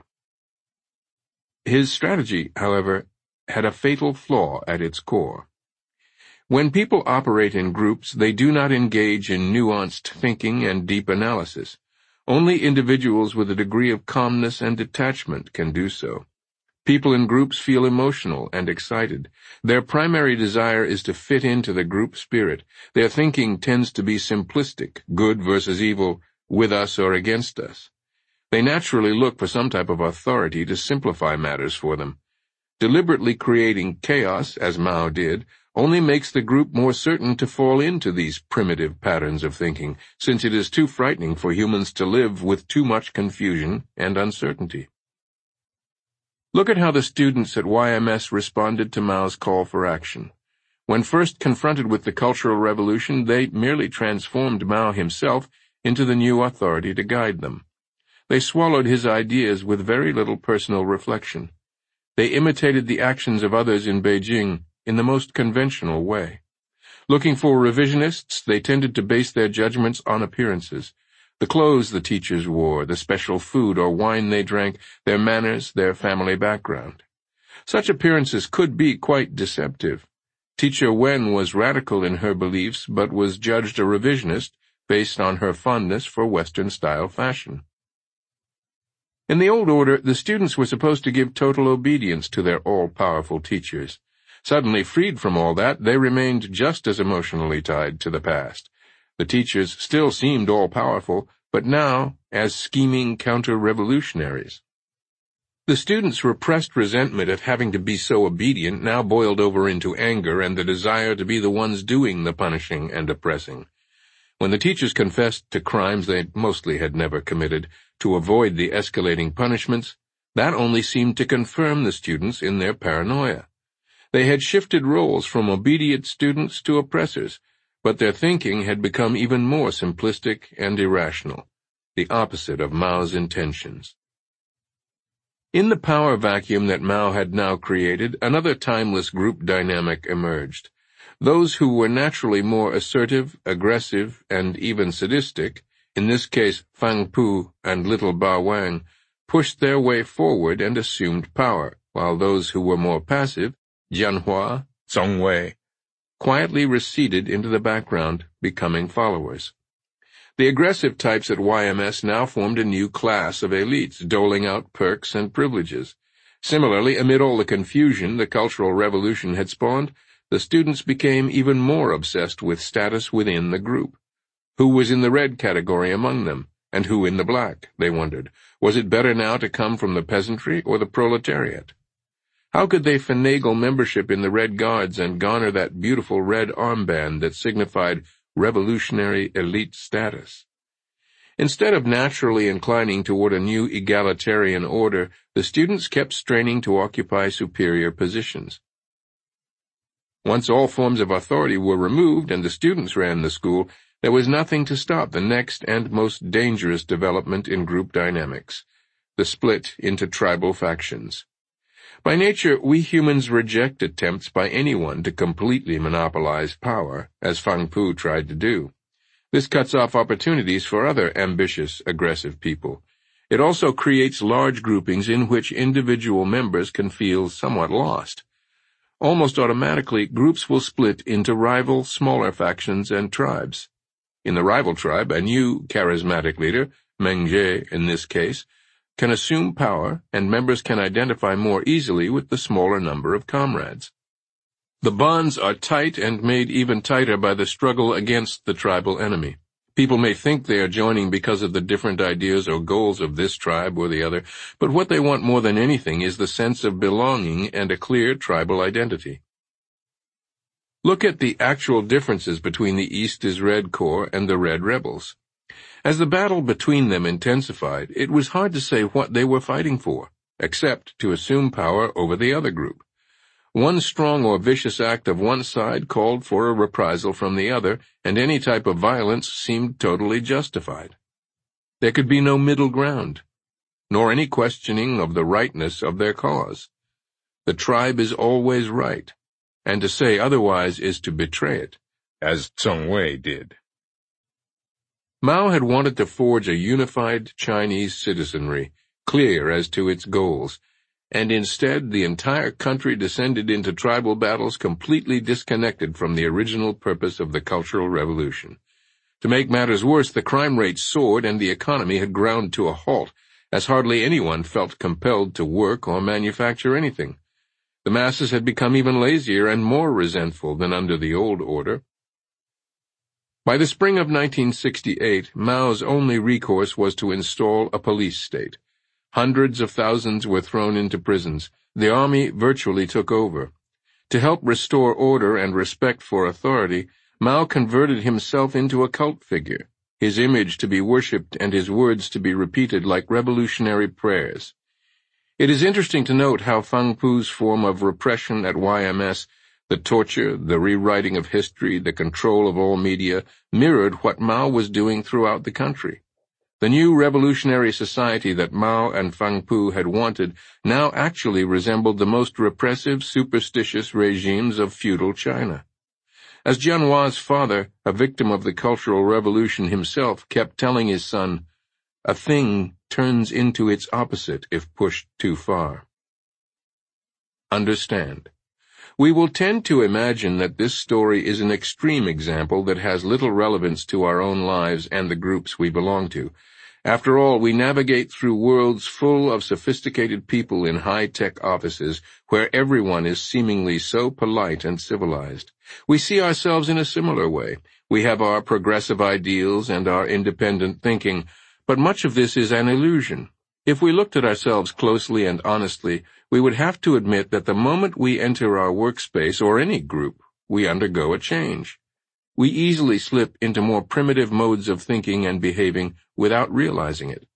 His strategy, however, had a fatal flaw at its core. When people operate in groups, they do not engage in nuanced thinking and deep analysis. Only individuals with a degree of calmness and detachment can do so. People in groups feel emotional and excited. Their primary desire is to fit into the group spirit. Their thinking tends to be simplistic, good versus evil, with us or against us. They naturally look for some type of authority to simplify matters for them. Deliberately creating chaos, as Mao did, only makes the group more certain to fall into these primitive patterns of thinking, since it is too frightening for humans to live with too much confusion and uncertainty. Look at how the students at YMS responded to Mao's call for action. When first confronted with the Cultural Revolution, they merely transformed Mao himself into the new authority to guide them. They swallowed his ideas with very little personal reflection. They imitated the actions of others in Beijing in the most conventional way. Looking for revisionists, they tended to base their judgments on appearances: the clothes the teachers wore, the special food or wine they drank, their manners, their family background. Such appearances could be quite deceptive. Teacher Wen was radical in her beliefs, but was judged a revisionist based on her fondness for Western-style fashion. In the old order, the students were supposed to give total obedience to their all-powerful teachers. Suddenly freed from all that, they remained just as emotionally tied to the past. The teachers still seemed all-powerful, but now as scheming counter-revolutionaries. The students' repressed resentment at having to be so obedient now boiled over into anger and the desire to be the ones doing the punishing and oppressing. When the teachers confessed to crimes they mostly had never committed to avoid the escalating punishments, that only seemed to confirm the students in their paranoia. They had shifted roles from obedient students to oppressors, but their thinking had become even more simplistic and irrational, the opposite of Mao's intentions. In the power vacuum that Mao had now created, another timeless group dynamic emerged. Those who were naturally more assertive, aggressive, and even sadistic, in this case Fang Pu and little Ba Wang, pushed their way forward and assumed power, while those who were more passive, Jianhua, Zhong Wei, quietly receded into the background, becoming followers. The aggressive types at YMS now formed a new class of elites, doling out perks and privileges. Similarly, amid all the confusion the Cultural Revolution had spawned, the students became even more obsessed with status within the group. Who was in the red category among them, and who in the black, they wondered. Was it better now to come from the peasantry or the proletariat? How could they finagle membership in the Red Guards and garner that beautiful red armband that signified revolutionary elite status? Instead of naturally inclining toward a new egalitarian order, the students kept straining to occupy superior positions. Once all forms of authority were removed and the students ran the school, there was nothing to stop the next and most dangerous development in group dynamics, the split into tribal factions. By nature, we humans reject attempts by anyone to completely monopolize power, as Fang Pu tried to do. This cuts off opportunities for other ambitious, aggressive people. It also creates large groupings in which individual members can feel somewhat lost. Almost automatically, groups will split into rival, smaller factions and tribes. In the rival tribe, a new charismatic leader, Meng Jie in this case, can assume power, and members can identify more easily with the smaller number of comrades. The bonds are tight and made even tighter by the struggle against the tribal enemy. People may think they are joining because of the different ideas or goals of this tribe or the other, but what they want more than anything is the sense of belonging and a clear tribal identity. Look at the actual differences between the East is Red Corps and the Red Rebels. As the battle between them intensified, it was hard to say what they were fighting for, except to assume power over the other group. One strong or vicious act of one side called for a reprisal from the other, and any type of violence seemed totally justified. There could be no middle ground, nor any questioning of the rightness of their cause. The tribe is always right, and to say otherwise is to betray it, as Zheng Wei did. Mao had wanted to forge a unified Chinese citizenry, clear as to its goals, and instead the entire country descended into tribal battles completely disconnected from the original purpose of the Cultural Revolution. To make matters worse, the crime rate soared and the economy had ground to a halt, as hardly anyone felt compelled to work or manufacture anything. The masses had become even lazier and more resentful than under the old order. By the spring of 1968, Mao's only recourse was to install a police state. Hundreds of thousands were thrown into prisons. The army virtually took over. To help restore order and respect for authority, Mao converted himself into a cult figure, his image to be worshipped and his words to be repeated like revolutionary prayers. It is interesting to note how Fang Pu's form of repression at YMS, the torture, the rewriting of history, the control of all media, mirrored what Mao was doing throughout the country. The new revolutionary society that Mao and Fang Pu had wanted now actually resembled the most repressive, superstitious regimes of feudal China. As Jianhua's father, a victim of the Cultural Revolution himself, kept telling his son, "A thing turns into its opposite if pushed too far." Understand. We will tend to imagine that this story is an extreme example that has little relevance to our own lives and the groups we belong to. After all, we navigate through worlds full of sophisticated people in high-tech offices where everyone is seemingly so polite and civilized. We see ourselves in a similar way. We have our progressive ideals and our independent thinking, but much of this is an illusion. If we looked at ourselves closely and honestly, we would have to admit that the moment we enter our workspace or any group, we undergo a change. We easily slip into more primitive modes of thinking and behaving without realizing it.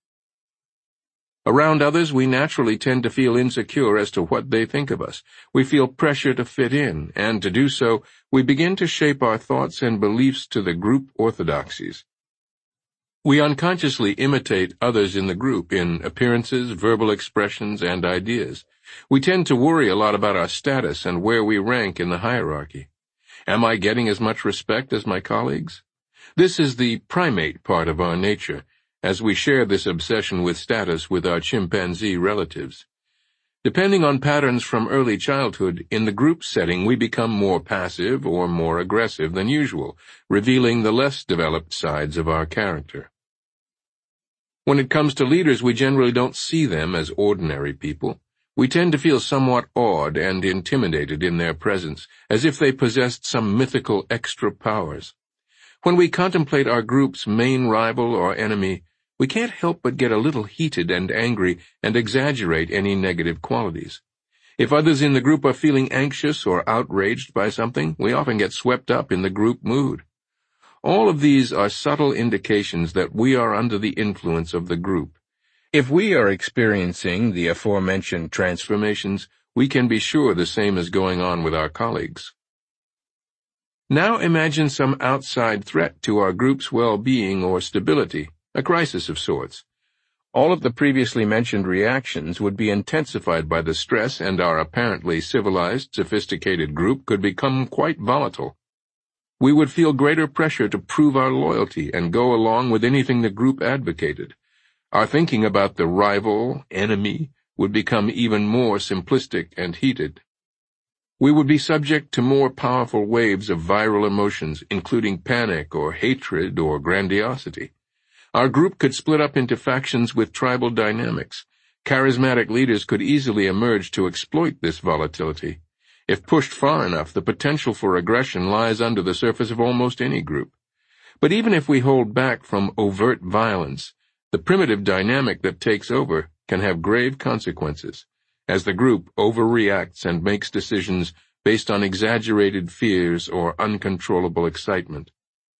Around others, we naturally tend to feel insecure as to what they think of us. We feel pressure to fit in, and to do so, we begin to shape our thoughts and beliefs to the group orthodoxies. We unconsciously imitate others in the group in appearances, verbal expressions, and ideas. We tend to worry a lot about our status and where we rank in the hierarchy. Am I getting as much respect as my colleagues? This is the primate part of our nature, as we share this obsession with status with our chimpanzee relatives. Depending on patterns from early childhood, in the group setting we become more passive or more aggressive than usual, revealing the less developed sides of our character. When it comes to leaders, we generally don't see them as ordinary people. We tend to feel somewhat awed and intimidated in their presence, as if they possessed some mythical extra powers. When we contemplate our group's main rival or enemy, we can't help but get a little heated and angry and exaggerate any negative qualities. If others in the group are feeling anxious or outraged by something, we often get swept up in the group mood. All of these are subtle indications that we are under the influence of the group. If we are experiencing the aforementioned transformations, we can be sure the same is going on with our colleagues. Now imagine some outside threat to our group's well-being or stability, a crisis of sorts. All of the previously mentioned reactions would be intensified by the stress, and our apparently civilized, sophisticated group could become quite volatile. We would feel greater pressure to prove our loyalty and go along with anything the group advocated. Our thinking about the rival, enemy, would become even more simplistic and heated. We would be subject to more powerful waves of viral emotions, including panic or hatred or grandiosity. Our group could split up into factions with tribal dynamics. Charismatic leaders could easily emerge to exploit this volatility. If pushed far enough, the potential for aggression lies under the surface of almost any group. But even if we hold back from overt violence, the primitive dynamic that takes over can have grave consequences, as the group overreacts and makes decisions based on exaggerated fears or uncontrollable excitement.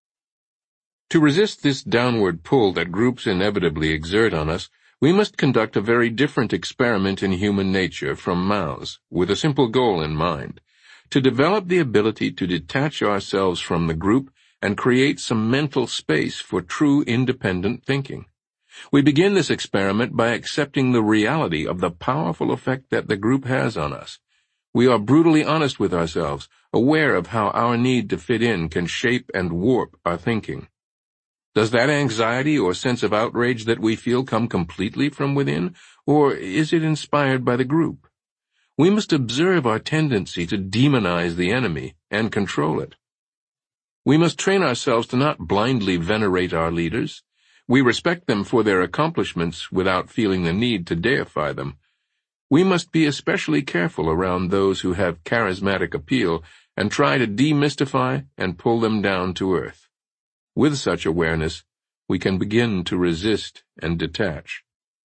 To resist this downward pull that groups inevitably exert on us, we must conduct a very different experiment in human nature from Mao's, with a simple goal in mind: to develop the ability to detach ourselves from the group and create some mental space for true independent thinking. We begin this experiment by accepting the reality of the powerful effect that the group has on us. We are brutally honest with ourselves, aware of how our need to fit in can shape and warp our thinking. Does that anxiety or sense of outrage that we feel come completely from within, or is it inspired by the group? We must observe our tendency to demonize the enemy and control it. We must train ourselves to not blindly venerate our leaders. We respect them for their accomplishments without feeling the need to deify them. We must be especially careful around those who have charismatic appeal and try to demystify and pull them down to earth. With such awareness, we can begin to resist and detach.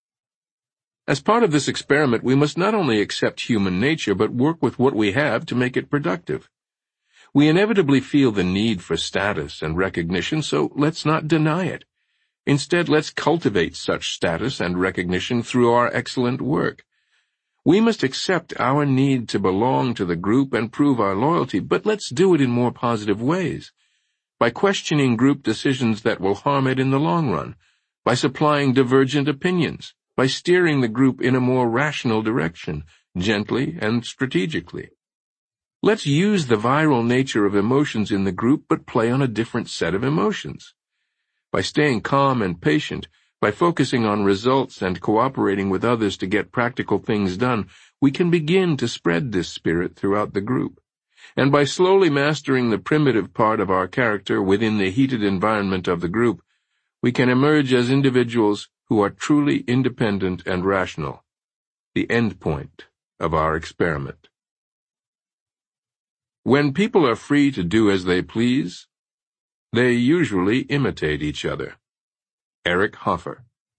As part of this experiment, we must not only accept human nature, but work with what we have to make it productive. We inevitably feel the need for status and recognition, so let's not deny it. Instead, let's cultivate such status and recognition through our excellent work. We must accept our need to belong to the group and prove our loyalty, but let's do it in more positive ways. By questioning group decisions that will harm it in the long run, by supplying divergent opinions, by steering the group in a more rational direction, gently and strategically. Let's use the viral nature of emotions in the group, but play on a different set of emotions. By staying calm and patient, by focusing on results and cooperating with others to get practical things done, we can begin to spread this spirit throughout the group. And by slowly mastering the primitive part of our character within the heated environment of the group, we can emerge as individuals who are truly independent and rational, the end point of our experiment. When people are free to do as they please, they usually imitate each other. Eric Hoffer.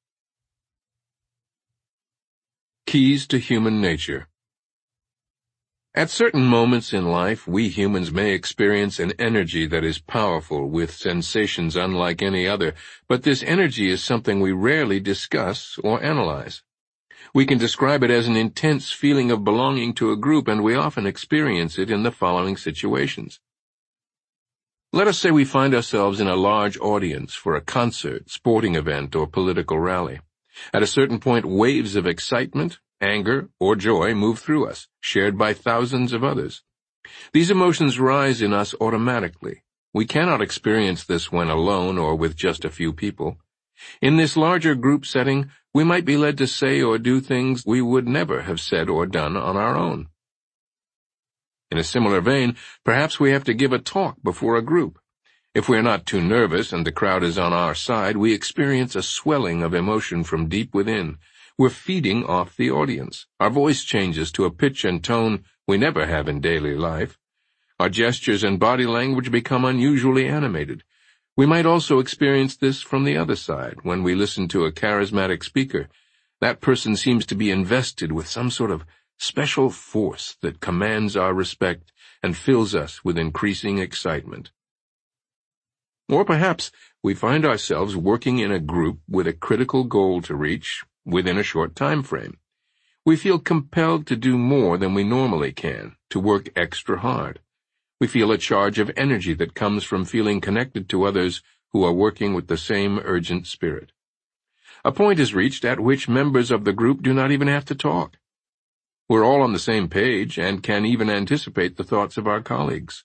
Keys to Human Nature. At certain moments in life, we humans may experience an energy that is powerful, with sensations unlike any other, but this energy is something we rarely discuss or analyze. We can describe it as an intense feeling of belonging to a group, and we often experience it in the following situations. Let us say we find ourselves in a large audience for a concert, sporting event, or political rally. At a certain point, waves of excitement, anger, or joy move through us, shared by thousands of others. These emotions rise in us automatically. We cannot experience this when alone or with just a few people. In this larger group setting, we might be led to say or do things we would never have said or done on our own. In a similar vein, perhaps we have to give a talk before a group. If we are not too nervous and the crowd is on our side, we experience a swelling of emotion from deep within. We're feeding off the audience. Our voice changes to a pitch and tone we never have in daily life. Our gestures and body language become unusually animated. We might also experience this from the other side when we listen to a charismatic speaker. That person seems to be invested with some sort of special force that commands our respect and fills us with increasing excitement. Or perhaps we find ourselves working in a group with a critical goal to reach within a short time frame. We feel compelled to do more than we normally can, to work extra hard. We feel a charge of energy that comes from feeling connected to others who are working with the same urgent spirit. A point is reached at which members of the group do not even have to talk. We're all on the same page and can even anticipate the thoughts of our colleagues.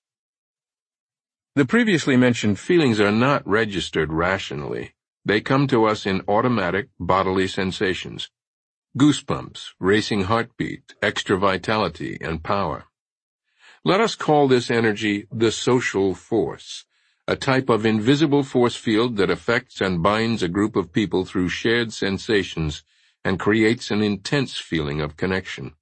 The previously mentioned feelings are not registered rationally. They come to us in automatic bodily sensations. Goosebumps, racing heartbeat, extra vitality, and power. Let us call this energy the social force, a type of invisible force field that affects and binds a group of people through shared sensations and creates an intense feeling of connection.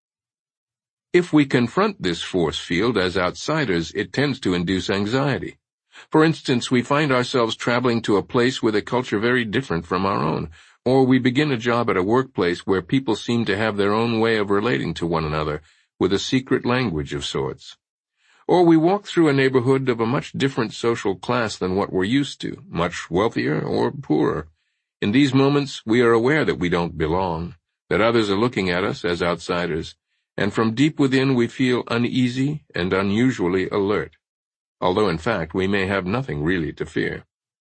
If we confront this force field as outsiders, it tends to induce anxiety. For instance, we find ourselves traveling to a place with a culture very different from our own, or we begin a job at a workplace where people seem to have their own way of relating to one another, with a secret language of sorts. Or we walk through a neighborhood of a much different social class than what we're used to, much wealthier or poorer. In these moments, we are aware that we don't belong, that others are looking at us as outsiders, and from deep within we feel uneasy and unusually alert, although in fact we may have nothing really to fear.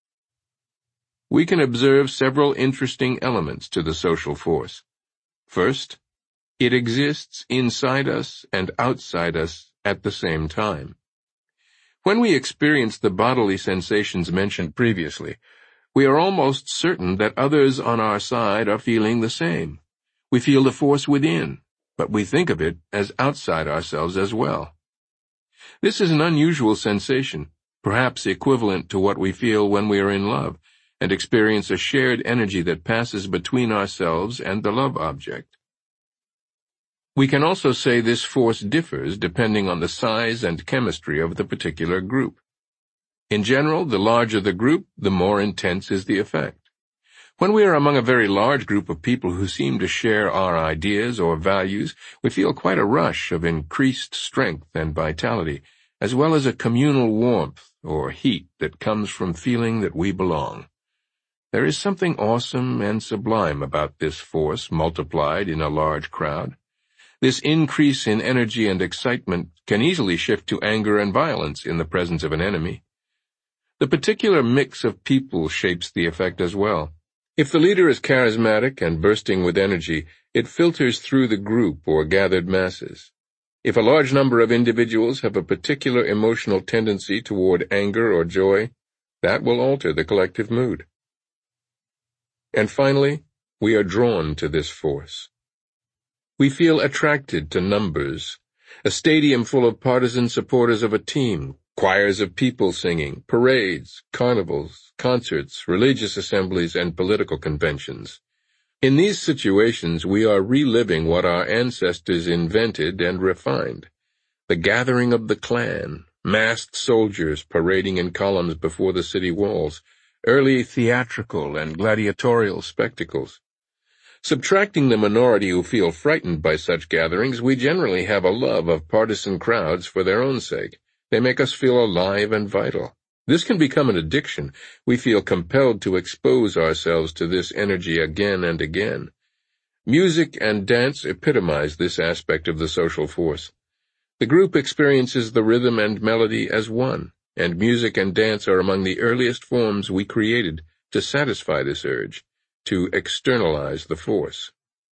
We can observe several interesting elements to the social force. First, it exists inside us and outside us at the same time. When we experience the bodily sensations mentioned previously, we are almost certain that others on our side are feeling the same. We feel the force within, but we think of it as outside ourselves as well. This is an unusual sensation, perhaps equivalent to what we feel when we are in love, and experience a shared energy that passes between ourselves and the love object. We can also say this force differs depending on the size and chemistry of the particular group. In general, the larger the group, the more intense is the effect. When we are among a very large group of people who seem to share our ideas or values, we feel quite a rush of increased strength and vitality, as well as a communal warmth or heat that comes from feeling that we belong. There is something awesome and sublime about this force multiplied in a large crowd. This increase in energy and excitement can easily shift to anger and violence in the presence of an enemy. The particular mix of people shapes the effect as well. If the leader is charismatic and bursting with energy, it filters through the group or gathered masses. If a large number of individuals have a particular emotional tendency toward anger or joy, that will alter the collective mood. And finally, we are drawn to this force. We feel attracted to numbers. A stadium full of partisan supporters of a team, choirs of people singing, parades, carnivals, concerts, religious assemblies, and political conventions. In these situations, we are reliving what our ancestors invented and refined. The gathering of the clan, masked soldiers parading in columns before the city walls, early theatrical and gladiatorial spectacles. Subtracting the minority who feel frightened by such gatherings, we generally have a love of partisan crowds for their own sake. They make us feel alive and vital. This can become an addiction. We feel compelled to expose ourselves to this energy again and again. Music and dance epitomize this aspect of the social force. The group experiences the rhythm and melody as one, and music and dance are among the earliest forms we created to satisfy this urge, to externalize the force.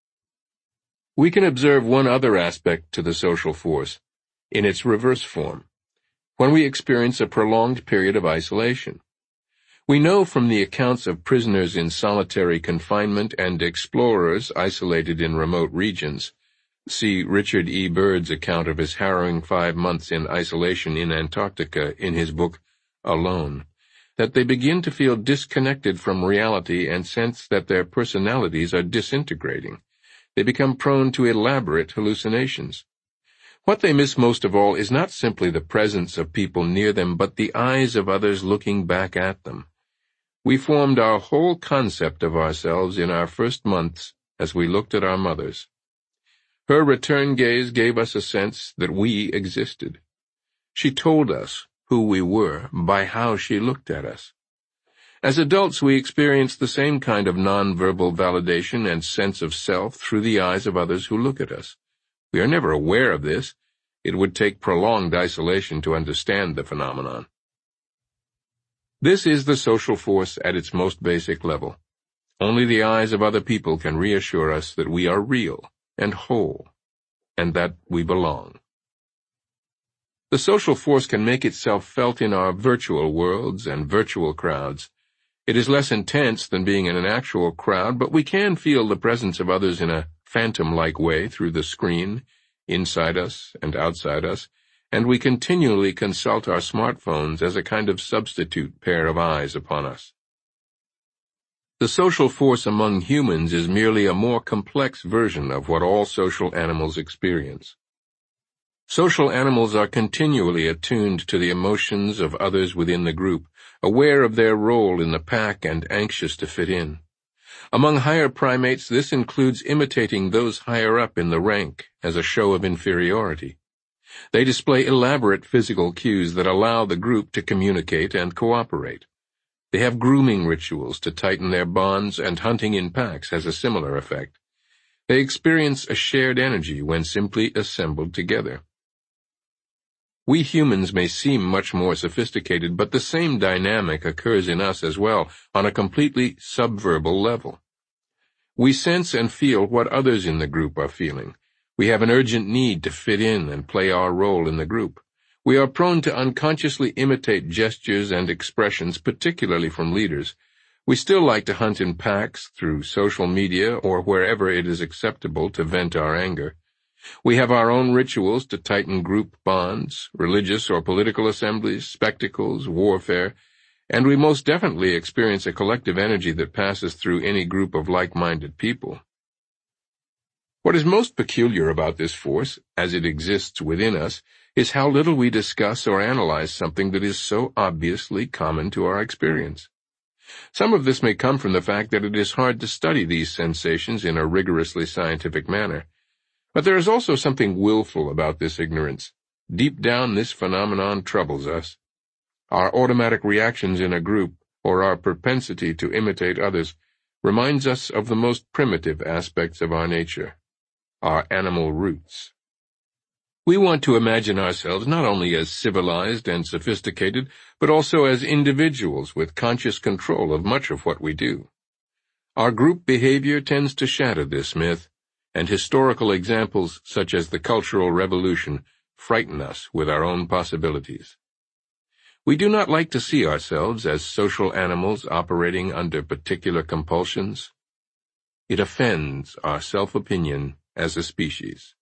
We can observe one other aspect to the social force, in its reverse form, when we experience a prolonged period of isolation. We know from the accounts of prisoners in solitary confinement and explorers isolated in remote regions, see Richard E. Byrd's account of his harrowing 5 months in isolation in Antarctica in his book, Alone, that they begin to feel disconnected from reality and sense that their personalities are disintegrating. They become prone to elaborate hallucinations. What they miss most of all is not simply the presence of people near them, but the eyes of others looking back at them. We formed our whole concept of ourselves in our first months as we looked at our mothers. Her return gaze gave us a sense that we existed. She told us who we were by how she looked at us. As adults, we experience the same kind of nonverbal validation and sense of self through the eyes of others who look at us. We are never aware of this. It would take prolonged isolation to understand the phenomenon. This is the social force at its most basic level. Only the eyes of other people can reassure us that we are real and whole, and that we belong. The social force can make itself felt in our virtual worlds and virtual crowds. It is less intense than being in an actual crowd, but we can feel the presence of others in a phantom-like way through the screen, inside us and outside us, and we continually consult our smartphones as a kind of substitute pair of eyes upon us. The social force among humans is merely a more complex version of what all social animals experience. Social animals are continually attuned to the emotions of others within the group, aware of their role in the pack and anxious to fit in. Among higher primates, this includes imitating those higher up in the rank as a show of inferiority. They display elaborate physical cues that allow the group to communicate and cooperate. They have grooming rituals to tighten their bonds, and hunting in packs has a similar effect. They experience a shared energy when simply assembled together. We humans may seem much more sophisticated, but the same dynamic occurs in us as well, on a completely subverbal level. We sense and feel what others in the group are feeling. We have an urgent need to fit in and play our role in the group. We are prone to unconsciously imitate gestures and expressions, particularly from leaders. We still like to hunt in packs, through social media, or wherever it is acceptable to vent our anger. We have our own rituals to tighten group bonds, religious or political assemblies, spectacles, warfare, and we most definitely experience a collective energy that passes through any group of like-minded people. What is most peculiar about this force, as it exists within us, is how little we discuss or analyze something that is so obviously common to our experience. Some of this may come from the fact that it is hard to study these sensations in a rigorously scientific manner. But there is also something willful about this ignorance. Deep down, this phenomenon troubles us. Our automatic reactions in a group, or our propensity to imitate others, reminds us of the most primitive aspects of our nature, our animal roots. We want to imagine ourselves not only as civilized and sophisticated, but also as individuals with conscious control of much of what we do. Our group behavior tends to shatter this myth, and historical examples such as the Cultural Revolution frighten us with our own possibilities. We do not like to see ourselves as social animals operating under particular compulsions. It offends our self-opinion as a species.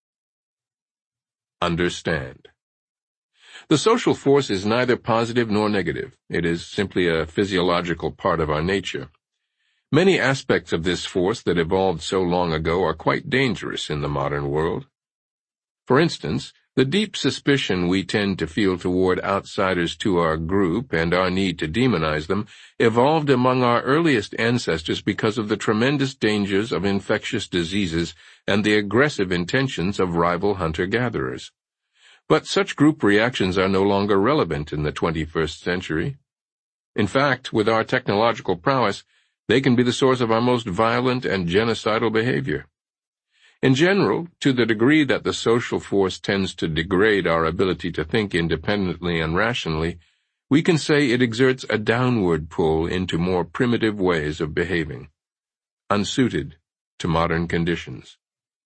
Understand. The social force is neither positive nor negative. It is simply a physiological part of our nature. Many aspects of this force that evolved so long ago are quite dangerous in the modern world. For instance, the deep suspicion we tend to feel toward outsiders to our group and our need to demonize them evolved among our earliest ancestors because of the tremendous dangers of infectious diseases and the aggressive intentions of rival hunter-gatherers. But such group reactions are no longer relevant in the 21st century. In fact, with our technological prowess, they can be the source of our most violent and genocidal behavior. In general, to the degree that the social force tends to degrade our ability to think independently and rationally, we can say it exerts a downward pull into more primitive ways of behaving, unsuited to modern conditions.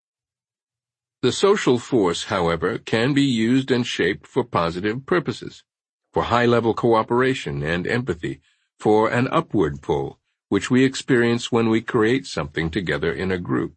The social force, however, can be used and shaped for positive purposes, for high-level cooperation and empathy, for an upward pull, which we experience when we create something together in a group.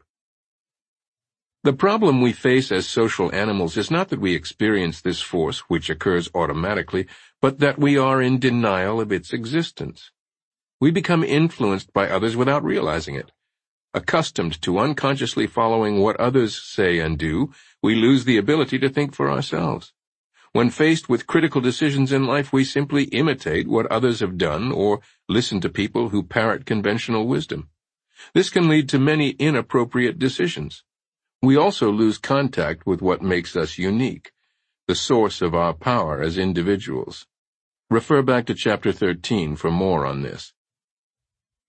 The problem we face as social animals is not that we experience this force, which occurs automatically, but that we are in denial of its existence. We become influenced by others without realizing it. Accustomed to unconsciously following what others say and do, we lose the ability to think for ourselves. When faced with critical decisions in life, we simply imitate what others have done or listen to people who parrot conventional wisdom. This can lead to many inappropriate decisions. We also lose contact with what makes us unique, the source of our power as individuals. Refer back to Chapter 13 for more on this.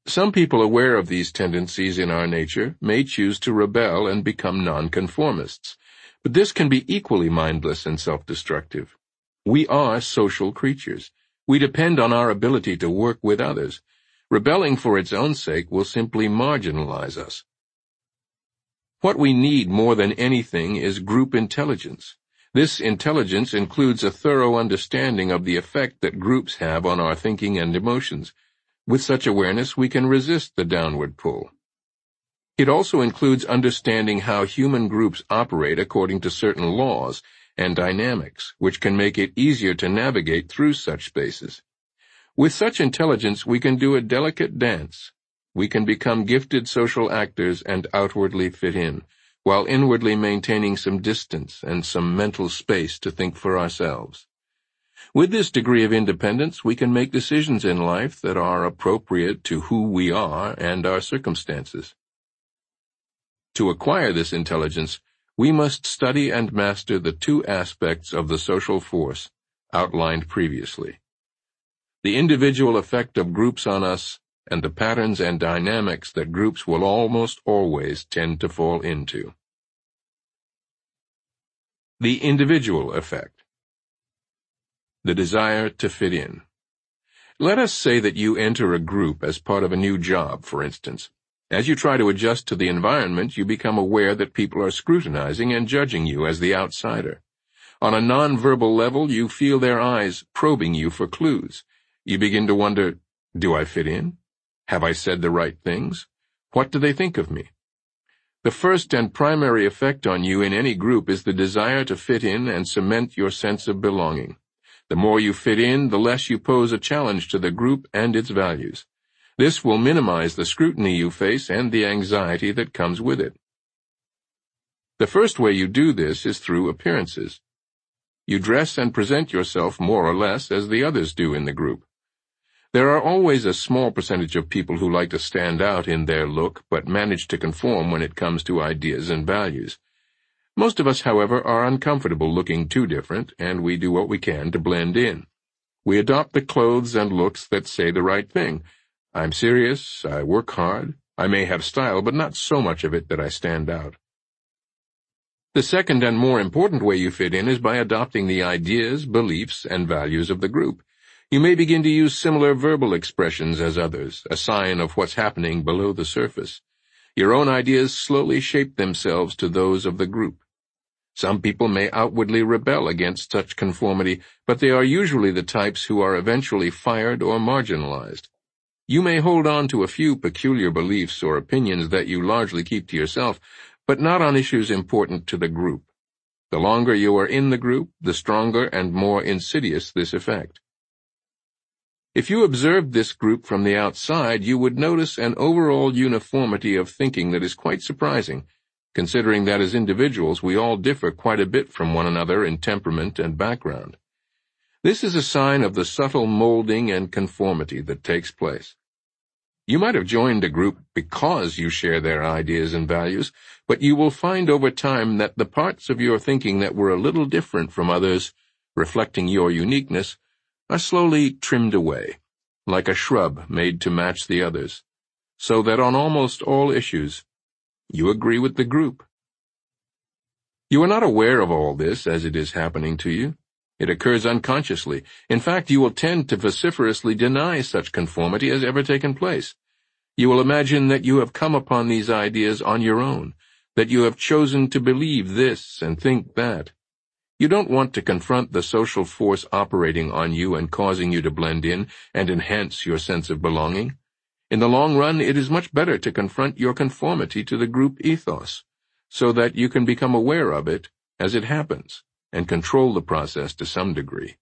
Some people aware of these tendencies in our nature may choose to rebel and become nonconformists, but this can be equally mindless and self-destructive. We are social creatures. We depend on our ability to work with others. Rebelling for its own sake will simply marginalize us. What we need more than anything is group intelligence. This intelligence includes a thorough understanding of the effect that groups have on our thinking and emotions. With such awareness, we can resist the downward pull. It also includes understanding how human groups operate according to certain laws and dynamics, which can make it easier to navigate through such spaces. With such intelligence, we can do a delicate dance. We can become gifted social actors and outwardly fit in, while inwardly maintaining some distance and some mental space to think for ourselves. With this degree of independence, we can make decisions in life that are appropriate to who we are and our circumstances. To acquire this intelligence, we must study and master the two aspects of the social force outlined previously: the individual effect of groups on us and the patterns and dynamics that groups will almost always tend to fall into. The individual effect. The desire to fit in. Let us say that you enter a group as part of a new job, for instance. As you try to adjust to the environment, you become aware that people are scrutinizing and judging you as the outsider. On a nonverbal level, you feel their eyes probing you for clues. You begin to wonder, do I fit in? Have I said the right things? What do they think of me? The first and primary effect on you in any group is the desire to fit in and cement your sense of belonging. The more you fit in, the less you pose a challenge to the group and its values. This will minimize the scrutiny you face and the anxiety that comes with it. The first way you do this is through appearances. You dress and present yourself more or less as the others do in the group. There are always a small percentage of people who like to stand out in their look but manage to conform when it comes to ideas and values. Most of us, however, are uncomfortable looking too different, and we do what we can to blend in. We adopt the clothes and looks that say the right thing. I'm serious, I work hard, I may have style, but not so much of it that I stand out. The second and more important way you fit in is by adopting the ideas, beliefs, and values of the group. You may begin to use similar verbal expressions as others, a sign of what's happening below the surface. Your own ideas slowly shape themselves to those of the group. Some people may outwardly rebel against such conformity, but they are usually the types who are eventually fired or marginalized. You may hold on to a few peculiar beliefs or opinions that you largely keep to yourself, but not on issues important to the group. The longer you are in the group, the stronger and more insidious this effect. If you observed this group from the outside, you would notice an overall uniformity of thinking that is quite surprising, considering that as individuals we all differ quite a bit from one another in temperament and background. This is a sign of the subtle molding and conformity that takes place. You might have joined a group because you share their ideas and values, but you will find over time that the parts of your thinking that were a little different from others, reflecting your uniqueness, are slowly trimmed away, like a shrub made to match the others, so that on almost all issues, you agree with the group. You are not aware of all this as it is happening to you. It occurs unconsciously. In fact, you will tend to vociferously deny such conformity has ever taken place. You will imagine that you have come upon these ideas on your own, that you have chosen to believe this and think that. You don't want to confront the social force operating on you and causing you to blend in and enhance your sense of belonging. In the long run, it is much better to confront your conformity to the group ethos, so that you can become aware of it as it happens and control the process to some degree.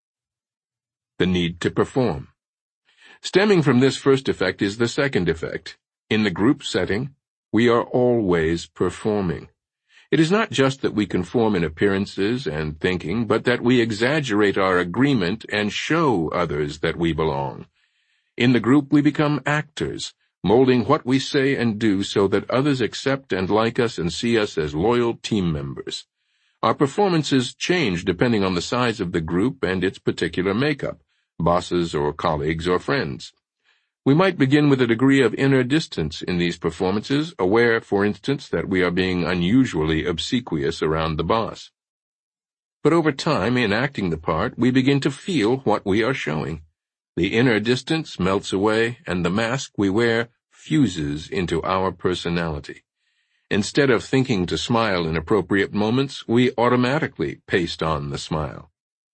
The need to perform. Stemming from this first effect is the second effect. In the group setting, we are always performing. It is not just that we conform in appearances and thinking, but that we exaggerate our agreement and show others that we belong. In the group, we become actors, molding what we say and do so that others accept and like us and see us as loyal team members. Our performances change depending on the size of the group and its particular makeup, bosses or colleagues or friends. We might begin with a degree of inner distance in these performances, aware, for instance, that we are being unusually obsequious around the boss. But over time, in acting the part, we begin to feel what we are showing. The inner distance melts away, and the mask we wear fuses into our personality. Instead of thinking to smile in appropriate moments, we automatically paste on the smile.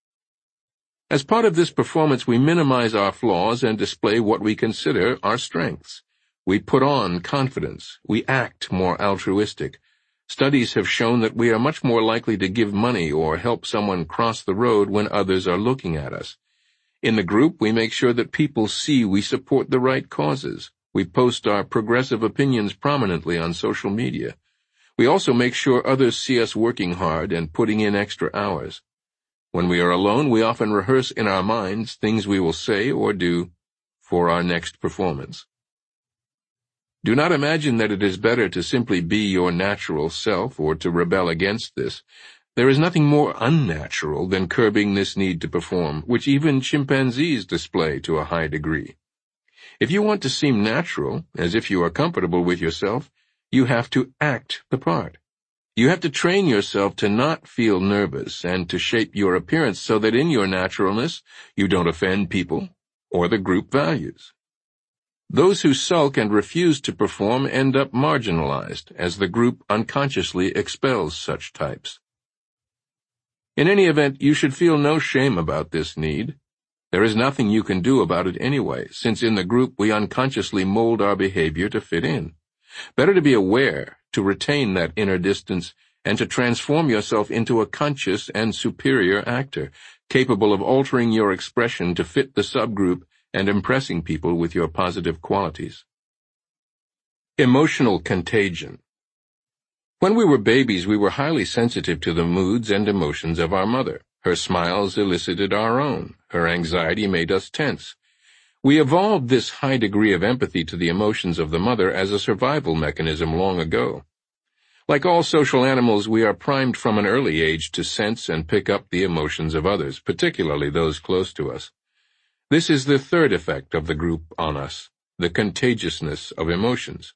As part of this performance, we minimize our flaws and display what we consider our strengths. We put on confidence. We act more altruistic. Studies have shown that we are much more likely to give money or help someone cross the road when others are looking at us. In the group, we make sure that people see we support the right causes. We post our progressive opinions prominently on social media. We also make sure others see us working hard and putting in extra hours. When we are alone, we often rehearse in our minds things we will say or do for our next performance. Do not imagine that it is better to simply be your natural self or to rebel against this. There is nothing more unnatural than curbing this need to perform, which even chimpanzees display to a high degree. If you want to seem natural, as if you are comfortable with yourself, you have to act the part. You have to train yourself to not feel nervous and to shape your appearance so that in your naturalness you don't offend people or the group values. Those who sulk and refuse to perform end up marginalized as the group unconsciously expels such types. In any event, you should feel no shame about this need. There is nothing you can do about it anyway, since in the group we unconsciously mold our behavior to fit in. Better to be aware, to retain that inner distance, and to transform yourself into a conscious and superior actor, capable of altering your expression to fit the subgroup and impressing people with your positive qualities. Emotional contagion. When we were babies, we were highly sensitive to the moods and emotions of our mother. Her smiles elicited our own. Her anxiety made us tense. We evolved this high degree of empathy to the emotions of the mother as a survival mechanism long ago. Like all social animals, we are primed from an early age to sense and pick up the emotions of others, particularly those close to us. This is the third effect of the group on us, the contagiousness of emotions.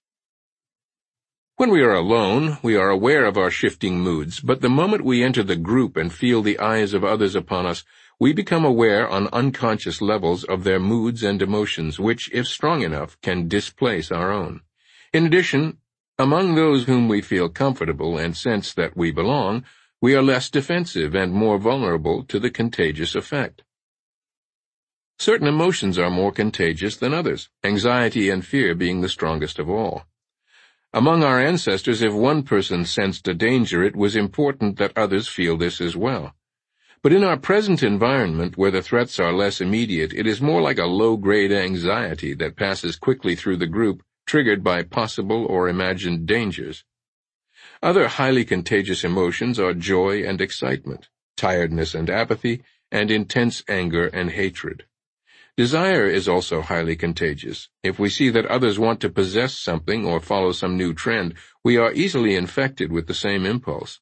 When we are alone, we are aware of our shifting moods, but the moment we enter the group and feel the eyes of others upon us, we become aware on unconscious levels of their moods and emotions, which, if strong enough, can displace our own. In addition, among those whom we feel comfortable and sense that we belong, we are less defensive and more vulnerable to the contagious effect. Certain emotions are more contagious than others, anxiety and fear being the strongest of all. Among our ancestors, if one person sensed a danger, it was important that others feel this as well. But in our present environment, where the threats are less immediate, it is more like a low-grade anxiety that passes quickly through the group, triggered by possible or imagined dangers. Other highly contagious emotions are joy and excitement, tiredness and apathy, and intense anger and hatred. Desire is also highly contagious. If we see that others want to possess something or follow some new trend, we are easily infected with the same impulse.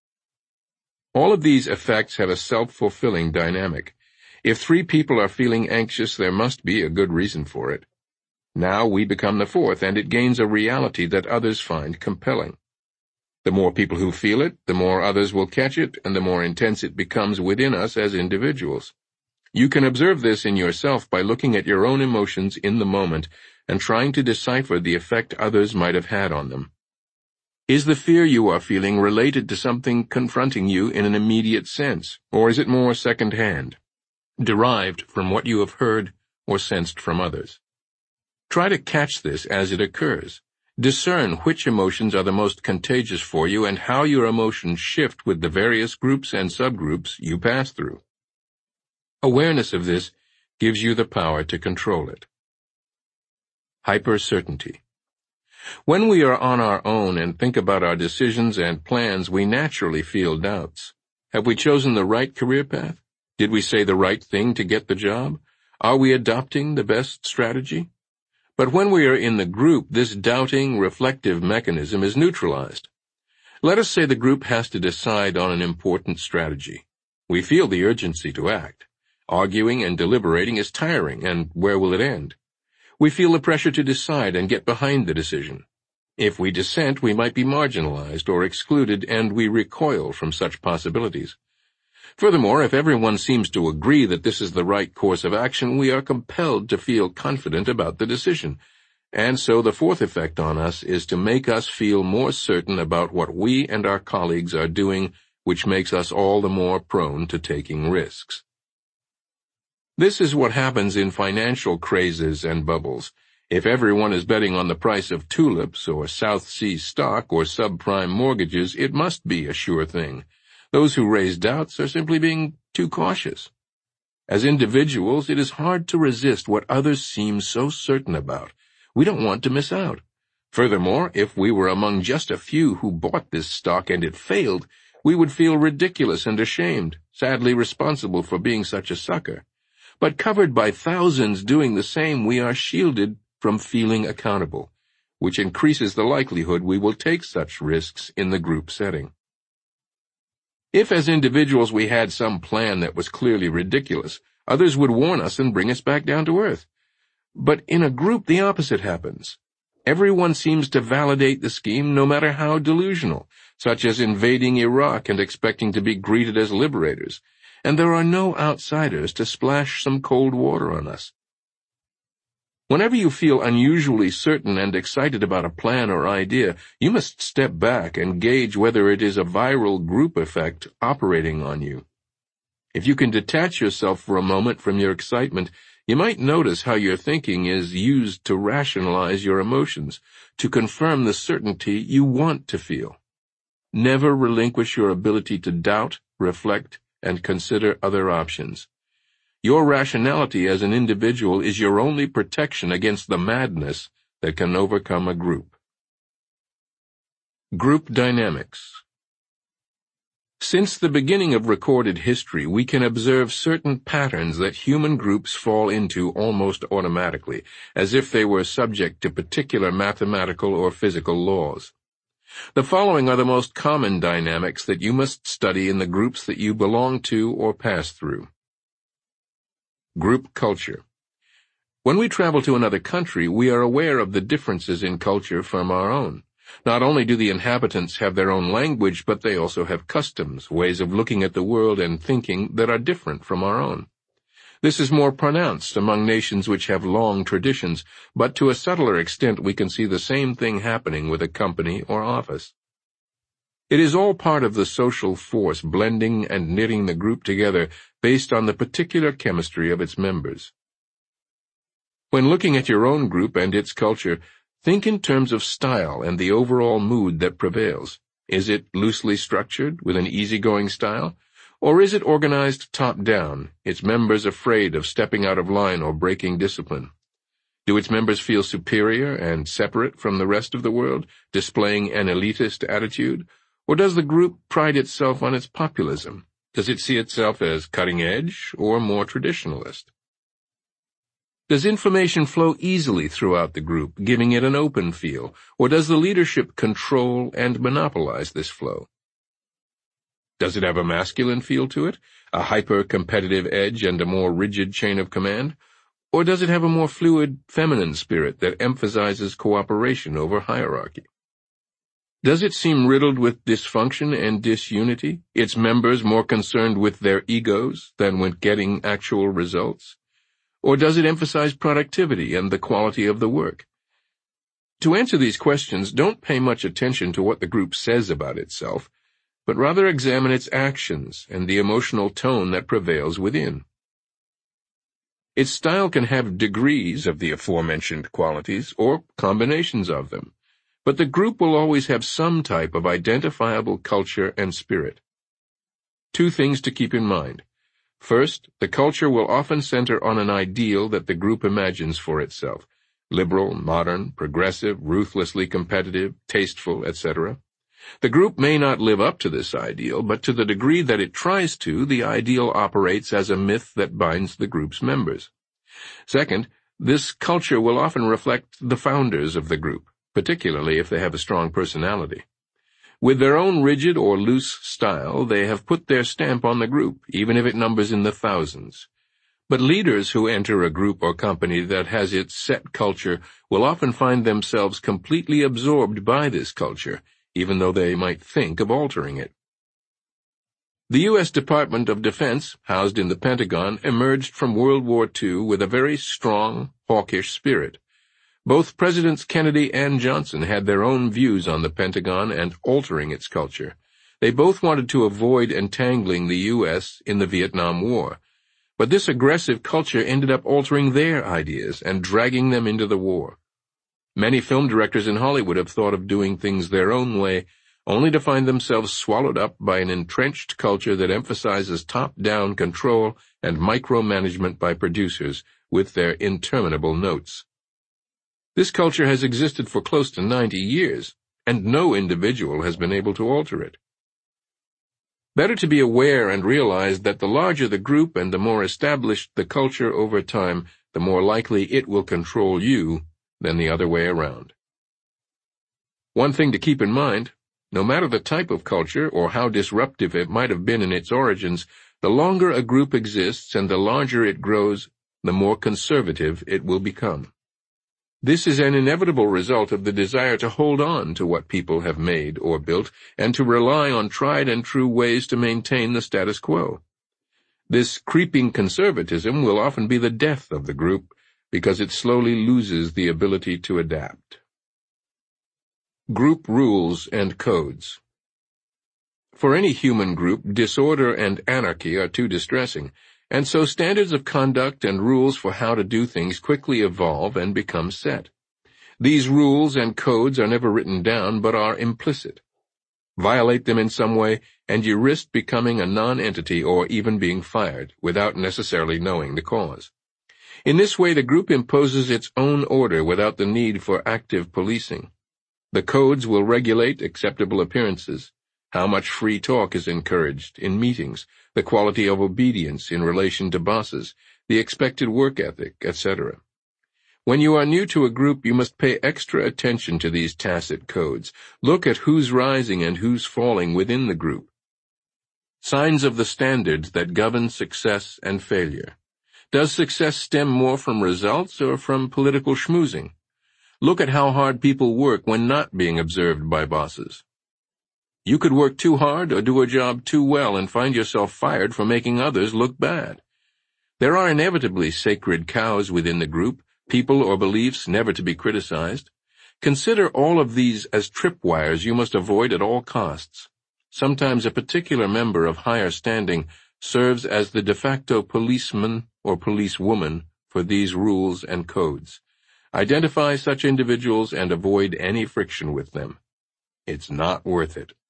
All of these effects have a self-fulfilling dynamic. If 3 people are feeling anxious, there must be a good reason for it. Now we become the fourth, and it gains a reality that others find compelling. The more people who feel it, the more others will catch it, and the more intense it becomes within us as individuals. You can observe this in yourself by looking at your own emotions in the moment and trying to decipher the effect others might have had on them. Is the fear you are feeling related to something confronting you in an immediate sense, or is it more second-hand, derived from what you have heard or sensed from others? Try to catch this as it occurs. Discern which emotions are the most contagious for you and how your emotions shift with the various groups and subgroups you pass through. Awareness of this gives you the power to control it. Hypercertainty. When we are on our own and think about our decisions and plans, we naturally feel doubts. Have we chosen the right career path? Did we say the right thing to get the job? Are we adopting the best strategy? But when we are in the group, this doubting, reflective mechanism is neutralized. Let us say the group has to decide on an important strategy. We feel the urgency to act. Arguing and deliberating is tiring, and where will it end? We feel the pressure to decide and get behind the decision. If we dissent, we might be marginalized or excluded, and we recoil from such possibilities. Furthermore, if everyone seems to agree that this is the right course of action, we are compelled to feel confident about the decision. And so the fourth effect on us is to make us feel more certain about what we and our colleagues are doing, which makes us all the more prone to taking risks. This is what happens in financial crazes and bubbles. If everyone is betting on the price of tulips or South Sea stock or subprime mortgages, it must be a sure thing. Those who raise doubts are simply being too cautious. As individuals, it is hard to resist what others seem so certain about. We don't want to miss out. Furthermore, if we were among just a few who bought this stock and it failed, we would feel ridiculous and ashamed, sadly responsible for being such a sucker. But covered by thousands doing the same, we are shielded from feeling accountable, which increases the likelihood we will take such risks in the group setting. If as individuals we had some plan that was clearly ridiculous, others would warn us and bring us back down to earth. But in a group the opposite happens. Everyone seems to validate the scheme no matter how delusional, such as invading Iraq and expecting to be greeted as liberators, and there are no outsiders to splash some cold water on us. Whenever you feel unusually certain and excited about a plan or idea, you must step back and gauge whether it is a viral group effect operating on you. If you can detach yourself for a moment from your excitement, you might notice how your thinking is used to rationalize your emotions, to confirm the certainty you want to feel. Never relinquish your ability to doubt, reflect, and consider other options. Your rationality as an individual is your only protection against the madness that can overcome a group. Group dynamics. Since the beginning of recorded history, we can observe certain patterns that human groups fall into almost automatically, as if they were subject to particular mathematical or physical laws. The following are the most common dynamics that you must study in the groups that you belong to or pass through. Group culture. When we travel to another country, we are aware of the differences in culture from our own. Not only do the inhabitants have their own language, but they also have customs, ways of looking at the world and thinking that are different from our own. This is more pronounced among nations which have long traditions, but to a subtler extent we can see the same thing happening with a company or office. It is all part of the social force blending and knitting the group together based on the particular chemistry of its members. When looking at your own group and its culture, think in terms of style and the overall mood that prevails. Is it loosely structured, with an easygoing style? Or is it organized top-down, its members afraid of stepping out of line or breaking discipline? Do its members feel superior and separate from the rest of the world, displaying an elitist attitude? Or does the group pride itself on its populism? Does it see itself as cutting-edge or more traditionalist? Does information flow easily throughout the group, giving it an open feel, or does the leadership control and monopolize this flow? Does it have a masculine feel to it, a hyper-competitive edge and a more rigid chain of command? Or does it have a more fluid, feminine spirit that emphasizes cooperation over hierarchy? Does it seem riddled with dysfunction and disunity, its members more concerned with their egos than with getting actual results? Or does it emphasize productivity and the quality of the work? To answer these questions, don't pay much attention to what the group says about itself, but rather examine its actions and the emotional tone that prevails within. Its style can have degrees of the aforementioned qualities, or combinations of them, but the group will always have some type of identifiable culture and spirit. Two things to keep in mind. First, the culture will often center on an ideal that the group imagines for itself: liberal, modern, progressive, ruthlessly competitive, tasteful, etc. The group may not live up to this ideal, but to the degree that it tries to, the ideal operates as a myth that binds the group's members. Second, this culture will often reflect the founders of the group, particularly if they have a strong personality. With their own rigid or loose style, they have put their stamp on the group, even if it numbers in the thousands. But leaders who enter a group or company that has its set culture will often find themselves completely absorbed by this culture, even though they might think of altering it. The U.S. Department of Defense, housed in the Pentagon, emerged from World War II with a very strong, hawkish spirit. Both Presidents Kennedy and Johnson had their own views on the Pentagon and altering its culture. They both wanted to avoid entangling the U.S. in the Vietnam War. But this aggressive culture ended up altering their ideas and dragging them into the war. Many film directors in Hollywood have thought of doing things their own way, only to find themselves swallowed up by an entrenched culture that emphasizes top-down control and micromanagement by producers with their interminable notes. This culture has existed for close to 90 years, and no individual has been able to alter it. Better to be aware and realize that the larger the group and the more established the culture over time, the more likely it will control you than the other way around. One thing to keep in mind, no matter the type of culture or how disruptive it might have been in its origins, the longer a group exists and the larger it grows, the more conservative it will become. This is an inevitable result of the desire to hold on to what people have made or built and to rely on tried and true ways to maintain the status quo. This creeping conservatism will often be the death of the group because it slowly loses the ability to adapt. Group rules and codes. For any human group, disorder and anarchy are too distressing, and so standards of conduct and rules for how to do things quickly evolve and become set. These rules and codes are never written down but are implicit. Violate them in some way, and you risk becoming a non-entity or even being fired, without necessarily knowing the cause. In this way, the group imposes its own order without the need for active policing. The codes will regulate acceptable appearances, how much free talk is encouraged in meetings, the quality of obedience in relation to bosses, the expected work ethic, etc. When you are new to a group, you must pay extra attention to these tacit codes. Look at who's rising and who's falling within the group. Signs of the standards that govern success and failure. Does success stem more from results or from political schmoozing? Look at how hard people work when not being observed by bosses. You could work too hard or do a job too well and find yourself fired for making others look bad. There are inevitably sacred cows within the group, people or beliefs never to be criticized. Consider all of these as tripwires you must avoid at all costs. Sometimes a particular member of higher standing serves as the de facto policeman or policewoman for these rules and codes. Identify such individuals and avoid any friction with them. It's not worth it.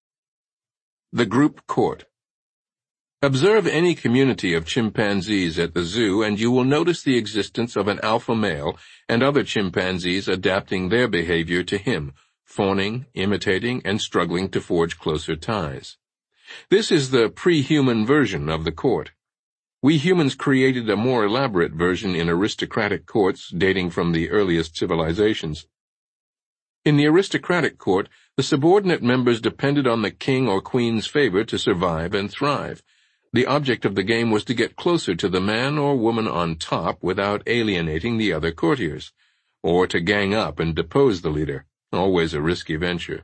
The Group Court. Observe any community of chimpanzees at the zoo and you will notice the existence of an alpha male and other chimpanzees adapting their behavior to him, fawning, imitating, and struggling to forge closer ties. This is the pre-human version of the court. We humans created a more elaborate version in aristocratic courts dating from the earliest civilizations. In the aristocratic court, the subordinate members depended on the king or queen's favor to survive and thrive. The object of the game was to get closer to the man or woman on top without alienating the other courtiers, or to gang up and depose the leader, always a risky venture.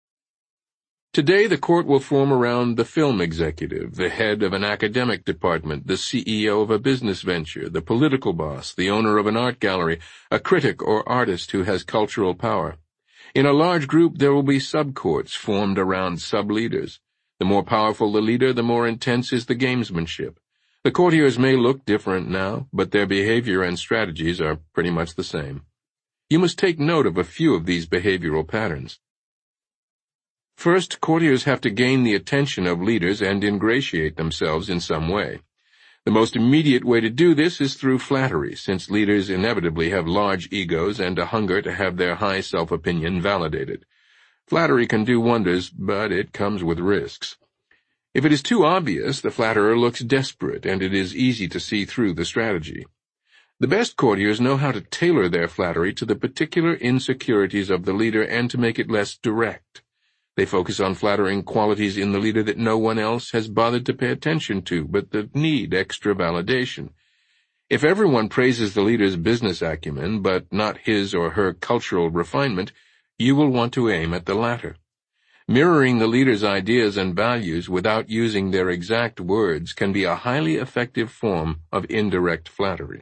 Today, the court will form around the film executive, the head of an academic department, the CEO of a business venture, the political boss, the owner of an art gallery, a critic or artist who has cultural power. In a large group, there will be sub-courts formed around sub-leaders. The more powerful the leader, the more intense is the gamesmanship. The courtiers may look different now, but their behavior and strategies are pretty much the same. You must take note of a few of these behavioral patterns. First, courtiers have to gain the attention of leaders and ingratiate themselves in some way. The most immediate way to do this is through flattery, since leaders inevitably have large egos and a hunger to have their high self-opinion validated. Flattery can do wonders, but it comes with risks. If it is too obvious, the flatterer looks desperate, and it is easy to see through the strategy. The best courtiers know how to tailor their flattery to the particular insecurities of the leader and to make it less direct. They focus on flattering qualities in the leader that no one else has bothered to pay attention to, but that need extra validation. If everyone praises the leader's business acumen, but not his or her cultural refinement, you will want to aim at the latter. Mirroring the leader's ideas and values without using their exact words can be a highly effective form of indirect flattery.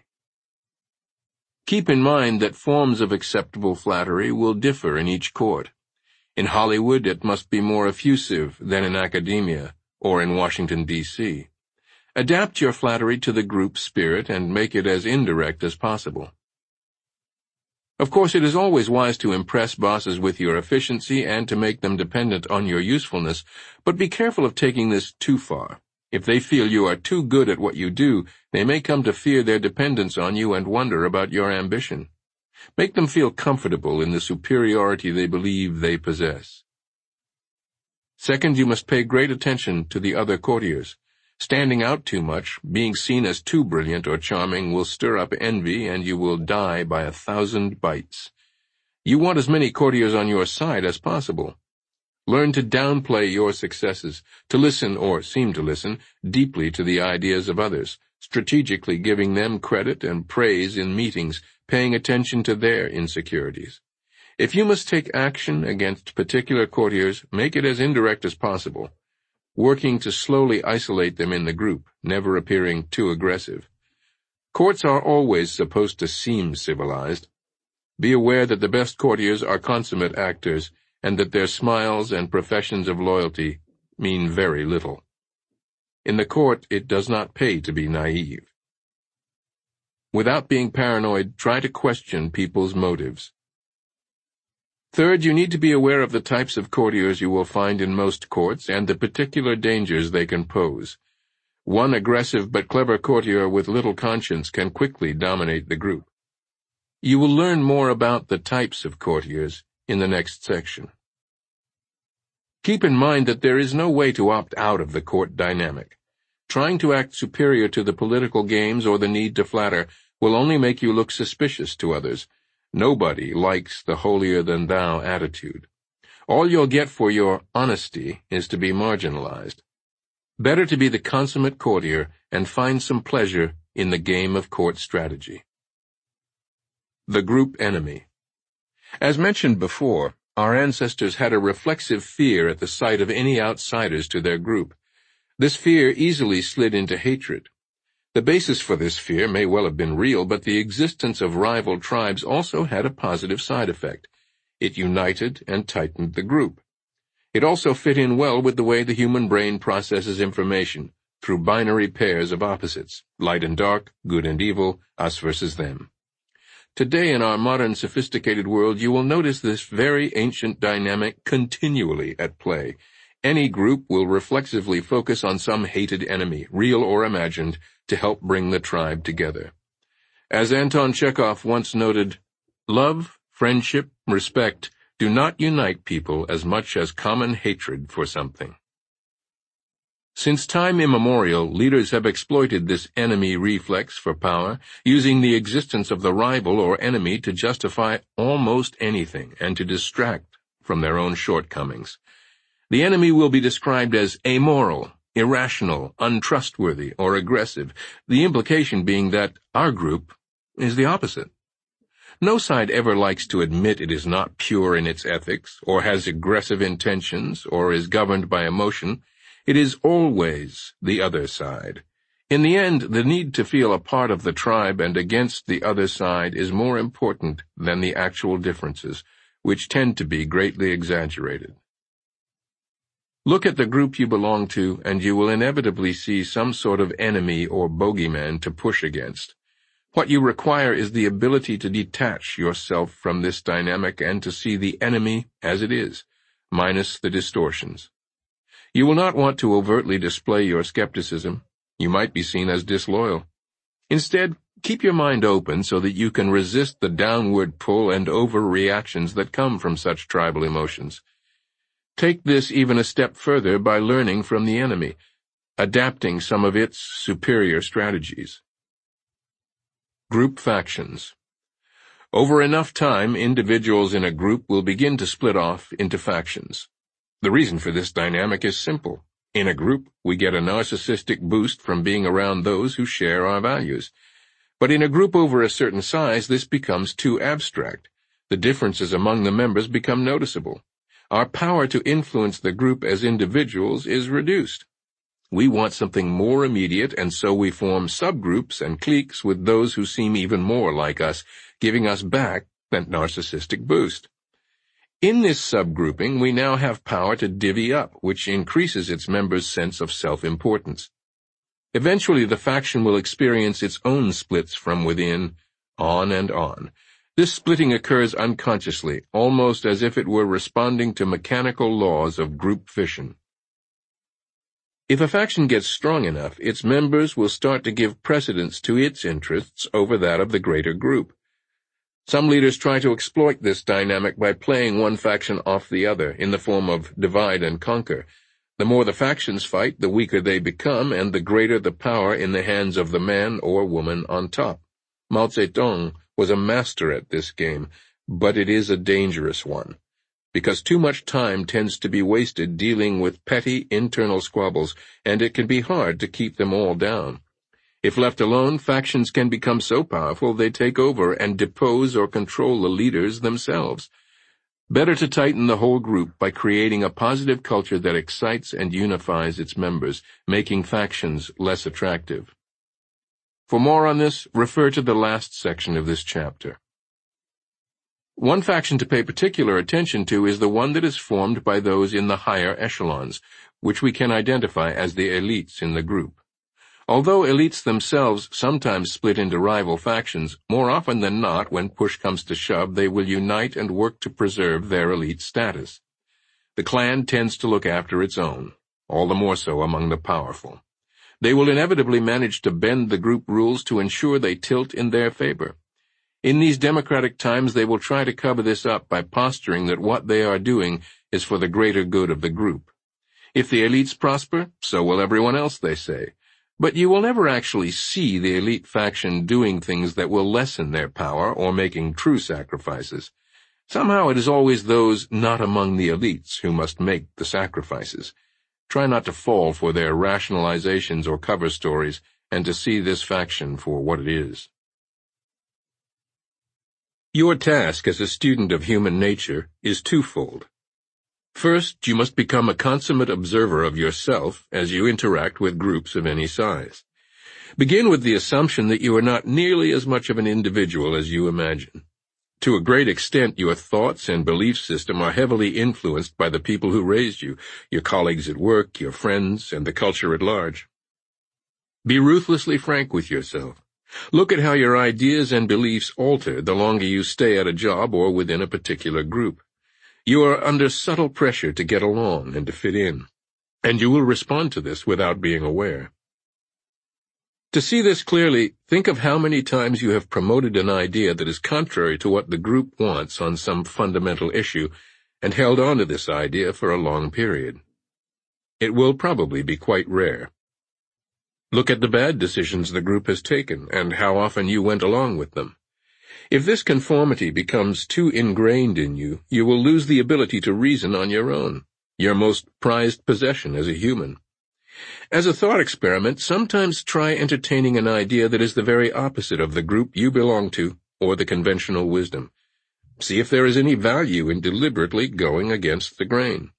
Keep in mind that forms of acceptable flattery will differ in each court. In Hollywood, it must be more effusive than in academia or in Washington, D.C. Adapt your flattery to the group spirit and make it as indirect as possible. Of course, it is always wise to impress bosses with your efficiency and to make them dependent on your usefulness, but be careful of taking this too far. If they feel you are too good at what you do, they may come to fear their dependence on you and wonder about your ambition. Make them feel comfortable in the superiority they believe they possess. Second, you must pay great attention to the other courtiers. Standing out too much, being seen as too brilliant or charming will stir up envy and you will die by 1,000 bites. You want as many courtiers on your side as possible. Learn to downplay your successes, to listen, or seem to listen, deeply to the ideas of others, strategically giving them credit and praise in meetings, paying attention to their insecurities. If you must take action against particular courtiers, make it as indirect as possible, working to slowly isolate them in the group, never appearing too aggressive. Courts are always supposed to seem civilized. Be aware that the best courtiers are consummate actors, and that their smiles and professions of loyalty mean very little. In the court, it does not pay to be naive. Without being paranoid, try to question people's motives. Third, you need to be aware of the types of courtiers you will find in most courts and the particular dangers they can pose. One aggressive but clever courtier with little conscience can quickly dominate the group. You will learn more about the types of courtiers in the next section. Keep in mind that there is no way to opt out of the court dynamic. Trying to act superior to the political games or the need to flatter will only make you look suspicious to others. Nobody likes the holier-than-thou attitude. All you'll get for your honesty is to be marginalized. Better to be the consummate courtier and find some pleasure in the game of court strategy. The group enemy. As mentioned before, our ancestors had a reflexive fear at the sight of any outsiders to their group. This fear easily slid into hatred. The basis for this fear may well have been real, but the existence of rival tribes also had a positive side effect. It united and tightened the group. It also fit in well with the way the human brain processes information, through binary pairs of opposites, light and dark, good and evil, us versus them. Today in our modern sophisticated world, you will notice this very ancient dynamic continually at play. Any group will reflexively focus on some hated enemy, real or imagined, to help bring the tribe together. As Anton Chekhov once noted, love, friendship, respect do not unite people as much as common hatred for something. Since time immemorial, leaders have exploited this enemy reflex for power, using the existence of the rival or enemy to justify almost anything and to distract from their own shortcomings. The enemy will be described as amoral, irrational, untrustworthy, or aggressive, the implication being that our group is the opposite. No side ever likes to admit it is not pure in its ethics, or has aggressive intentions, or is governed by emotion. It is always the other side. In the end, the need to feel a part of the tribe and against the other side is more important than the actual differences, which tend to be greatly exaggerated. Look at the group you belong to, and you will inevitably see some sort of enemy or bogeyman to push against. What you require is the ability to detach yourself from this dynamic and to see the enemy as it is, minus the distortions. You will not want to overtly display your skepticism. You might be seen as disloyal. Instead, keep your mind open so that you can resist the downward pull and overreactions that come from such tribal emotions. Take this even a step further by learning from the enemy, adapting some of its superior strategies. Group factions. Over enough time, individuals in a group will begin to split off into factions. The reason for this dynamic is simple. In a group, we get a narcissistic boost from being around those who share our values. But in a group over a certain size, this becomes too abstract. The differences among the members become noticeable. Our power to influence the group as individuals is reduced. We want something more immediate, and so we form subgroups and cliques with those who seem even more like us, giving us back that narcissistic boost. In this subgrouping, we now have power to divvy up, which increases its members' sense of self-importance. Eventually, the faction will experience its own splits from within, on and on. This splitting occurs unconsciously, almost as if it were responding to mechanical laws of group fission. If a faction gets strong enough, its members will start to give precedence to its interests over that of the greater group. Some leaders try to exploit this dynamic by playing one faction off the other in the form of divide and conquer. The more the factions fight, the weaker they become, and the greater the power in the hands of the man or woman on top. Mao Zedong was a master at this game, but it is a dangerous one, because too much time tends to be wasted dealing with petty internal squabbles, and it can be hard to keep them all down. If left alone, factions can become so powerful they take over and depose or control the leaders themselves. Better to tighten the whole group by creating a positive culture that excites and unifies its members, making factions less attractive. For more on this, refer to the last section of this chapter. One faction to pay particular attention to is the one that is formed by those in the higher echelons, which we can identify as the elites in the group. Although elites themselves sometimes split into rival factions, more often than not, when push comes to shove, they will unite and work to preserve their elite status. The clan tends to look after its own, all the more so among the powerful. They will inevitably manage to bend the group rules to ensure they tilt in their favor. In these democratic times, they will try to cover this up by posturing that what they are doing is for the greater good of the group. If the elites prosper, so will everyone else, they say. But you will never actually see the elite faction doing things that will lessen their power or making true sacrifices. Somehow it is always those not among the elites who must make the sacrifices. Try not to fall for their rationalizations or cover stories, and to see this faction for what it is. Your task as a student of human nature is twofold. First, you must become a consummate observer of yourself as you interact with groups of any size. Begin with the assumption that you are not nearly as much of an individual as you imagine. To a great extent, your thoughts and belief system are heavily influenced by the people who raised you, your colleagues at work, your friends, and the culture at large. Be ruthlessly frank with yourself. Look at how your ideas and beliefs alter the longer you stay at a job or within a particular group. You are under subtle pressure to get along and to fit in, and you will respond to this without being aware. To see this clearly, think of how many times you have promoted an idea that is contrary to what the group wants on some fundamental issue, and held on to this idea for a long period. It will probably be quite rare. Look at the bad decisions the group has taken, and how often you went along with them. If this conformity becomes too ingrained in you, you will lose the ability to reason on your own, your most prized possession as a human. As a thought experiment, sometimes try entertaining an idea that is the very opposite of the group you belong to or the conventional wisdom. See if there is any value in deliberately going against the grain.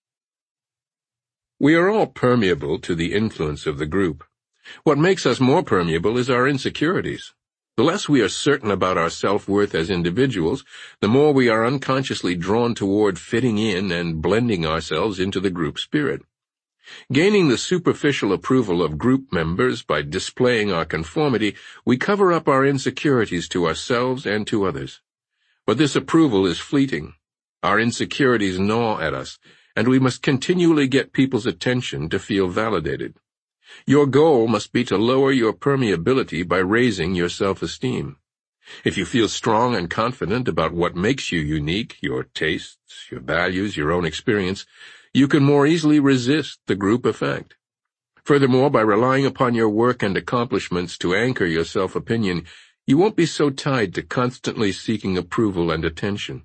We are all permeable to the influence of the group. What makes us more permeable is our insecurities. The less we are certain about our self-worth as individuals, the more we are unconsciously drawn toward fitting in and blending ourselves into the group spirit. Gaining the superficial approval of group members by displaying our conformity, we cover up our insecurities to ourselves and to others. But this approval is fleeting. Our insecurities gnaw at us, and we must continually get people's attention to feel validated. Your goal must be to lower your permeability by raising your self-esteem. If you feel strong and confident about what makes you unique, your tastes, your values, your own experience, you can more easily resist the group effect. Furthermore, by relying upon your work and accomplishments to anchor your self-opinion, you won't be so tied to constantly seeking approval and attention.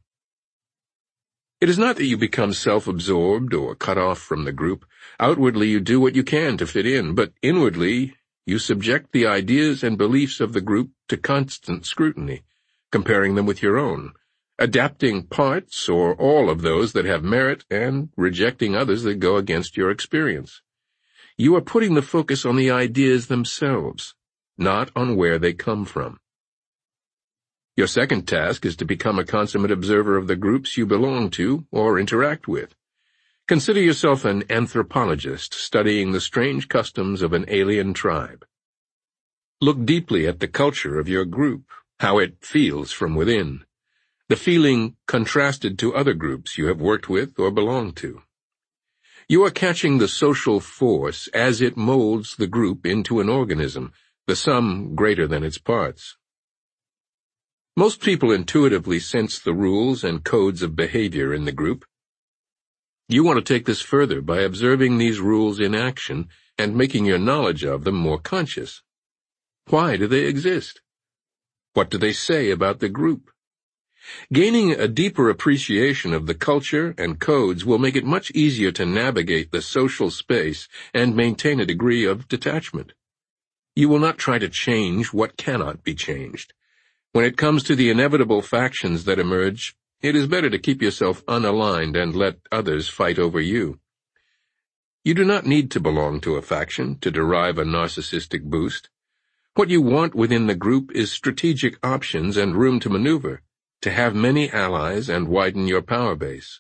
It is not that you become self-absorbed or cut off from the group. Outwardly you do what you can to fit in, but inwardly you subject the ideas and beliefs of the group to constant scrutiny, comparing them with your own, adapting parts or all of those that have merit and rejecting others that go against your experience. You are putting the focus on the ideas themselves, not on where they come from. Your second task is to become a consummate observer of the groups you belong to or interact with. Consider yourself an anthropologist studying the strange customs of an alien tribe. Look deeply at the culture of your group, how it feels from within, the feeling contrasted to other groups you have worked with or belong to. You are catching the social force as it molds the group into an organism, the sum greater than its parts. Most people intuitively sense the rules and codes of behavior in the group. You want to take this further by observing these rules in action and making your knowledge of them more conscious. Why do they exist? What do they say about the group? Gaining a deeper appreciation of the culture and codes will make it much easier to navigate the social space and maintain a degree of detachment. You will not try to change what cannot be changed. When it comes to the inevitable factions that emerge, it is better to keep yourself unaligned and let others fight over you. You do not need to belong to a faction to derive a narcissistic boost. What you want within the group is strategic options and room to maneuver, to have many allies and widen your power base.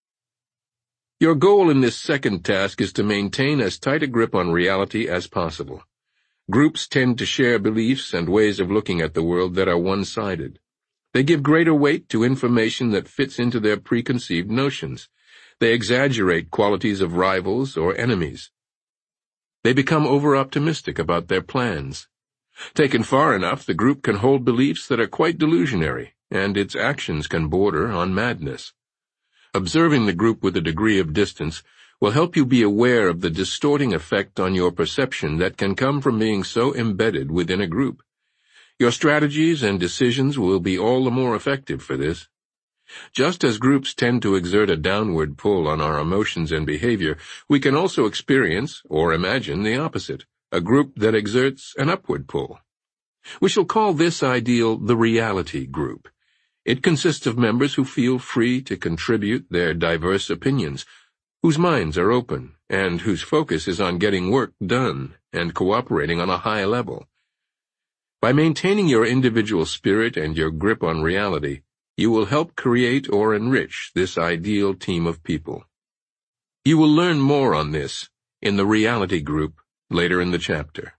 Your goal in this second task is to maintain as tight a grip on reality as possible. Groups tend to share beliefs and ways of looking at the world that are one-sided. They give greater weight to information that fits into their preconceived notions. They exaggerate qualities of rivals or enemies. They become over-optimistic about their plans. Taken far enough, the group can hold beliefs that are quite delusionary, and its actions can border on madness. Observing the group with a degree of distance will help you be aware of the distorting effect on your perception that can come from being so embedded within a group. Your strategies and decisions will be all the more effective for this. Just as groups tend to exert a downward pull on our emotions and behavior, we can also experience or imagine the opposite, a group that exerts an upward pull. We shall call this ideal the reality group. It consists of members who feel free to contribute their diverse opinions, whose minds are open, and whose focus is on getting work done and cooperating on a high level. By maintaining your individual spirit and your grip on reality, you will help create or enrich this ideal team of people. You will learn more on this in the reality group later in the chapter.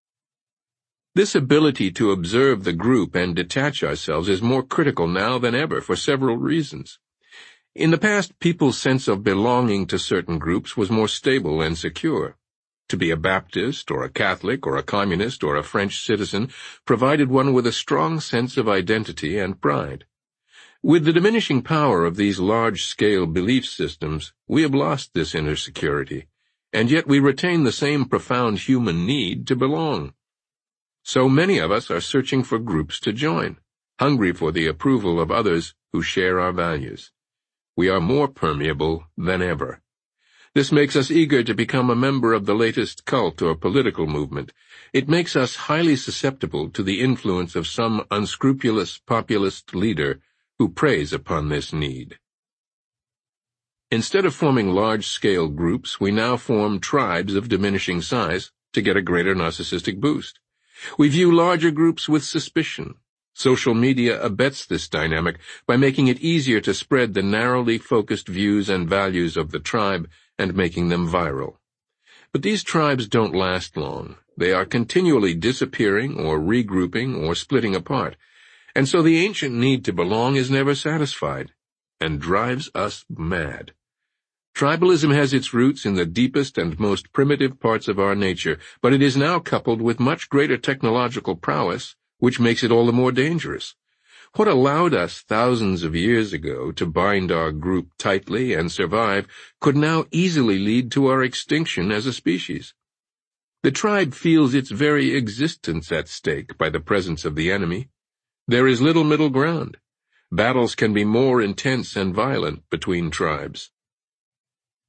This ability to observe the group and detach ourselves is more critical now than ever for several reasons. In the past, people's sense of belonging to certain groups was more stable and secure. To be a Baptist or a Catholic or a Communist or a French citizen provided one with a strong sense of identity and pride. With the diminishing power of these large-scale belief systems, we have lost this inner security, and yet we retain the same profound human need to belong. So many of us are searching for groups to join, hungry for the approval of others who share our values. We are more permeable than ever. This makes us eager to become a member of the latest cult or political movement. It makes us highly susceptible to the influence of some unscrupulous populist leader who preys upon this need. Instead of forming large-scale groups, we now form tribes of diminishing size to get a greater narcissistic boost. We view larger groups with suspicion. Social media abets this dynamic by making it easier to spread the narrowly focused views and values of the tribe and making them viral. But these tribes don't last long. They are continually disappearing or regrouping or splitting apart, and so the ancient need to belong is never satisfied and drives us mad. Tribalism has its roots in the deepest and most primitive parts of our nature, but it is now coupled with much greater technological prowess, which makes it all the more dangerous. What allowed us thousands of years ago to bind our group tightly and survive could now easily lead to our extinction as a species. The tribe feels its very existence at stake by the presence of the enemy. There is little middle ground. Battles can be more intense and violent between tribes.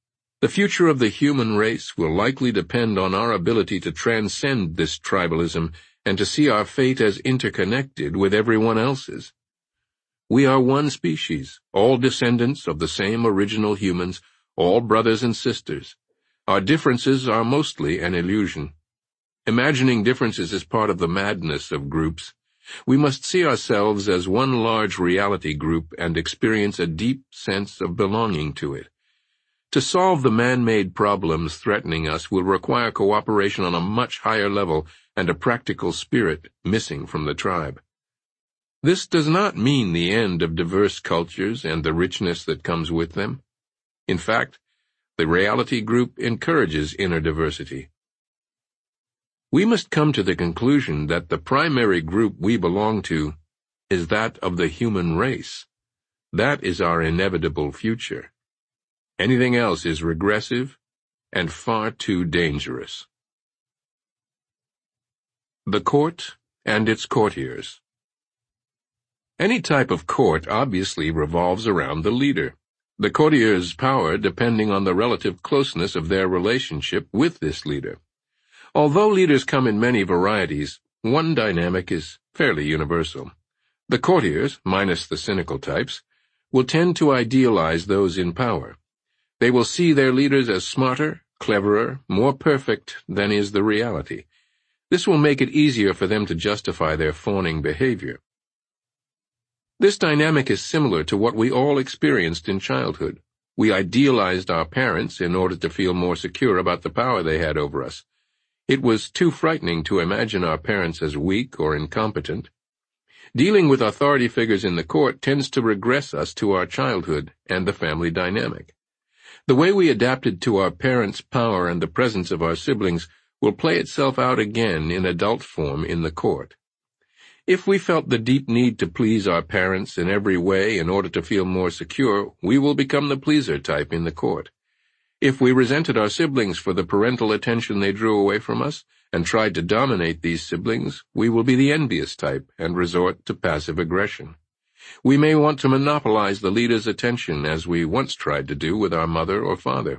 The future of the human race will likely depend on our ability to transcend this tribalism and to see our fate as interconnected with everyone else's. We are one species, all descendants of the same original humans, all brothers and sisters. Our differences are mostly an illusion. Imagining differences is part of the madness of groups. We must see ourselves as one large reality group and experience a deep sense of belonging to it. To solve the man-made problems threatening us will require cooperation on a much higher level and a practical spirit missing from the tribe. This does not mean the end of diverse cultures and the richness that comes with them. In fact, the reality group encourages inner diversity. We must come to the conclusion that the primary group we belong to is that of the human race. That is our inevitable future. Anything else is regressive and far too dangerous. The court and its courtiers. Any type of court obviously revolves around the leader. The courtier's power depending on the relative closeness of their relationship with this leader. Although leaders come in many varieties, one dynamic is fairly universal. The courtiers, minus the cynical types, will tend to idealize those in power. They will see their leaders as smarter, cleverer, more perfect than is the reality. This will make it easier for them to justify their fawning behavior. This dynamic is similar to what we all experienced in childhood. We idealized our parents in order to feel more secure about the power they had over us. It was too frightening to imagine our parents as weak or incompetent. Dealing with authority figures in the court tends to regress us to our childhood and the family dynamic. The way we adapted to our parents' power and the presence of our siblings will play itself out again in adult form in the court. If we felt the deep need to please our parents in every way in order to feel more secure, we will become the pleaser type in the court. If we resented our siblings for the parental attention they drew away from us and tried to dominate these siblings, we will be the envious type and resort to passive aggression. We may want to monopolize the leader's attention as we once tried to do with our mother or father.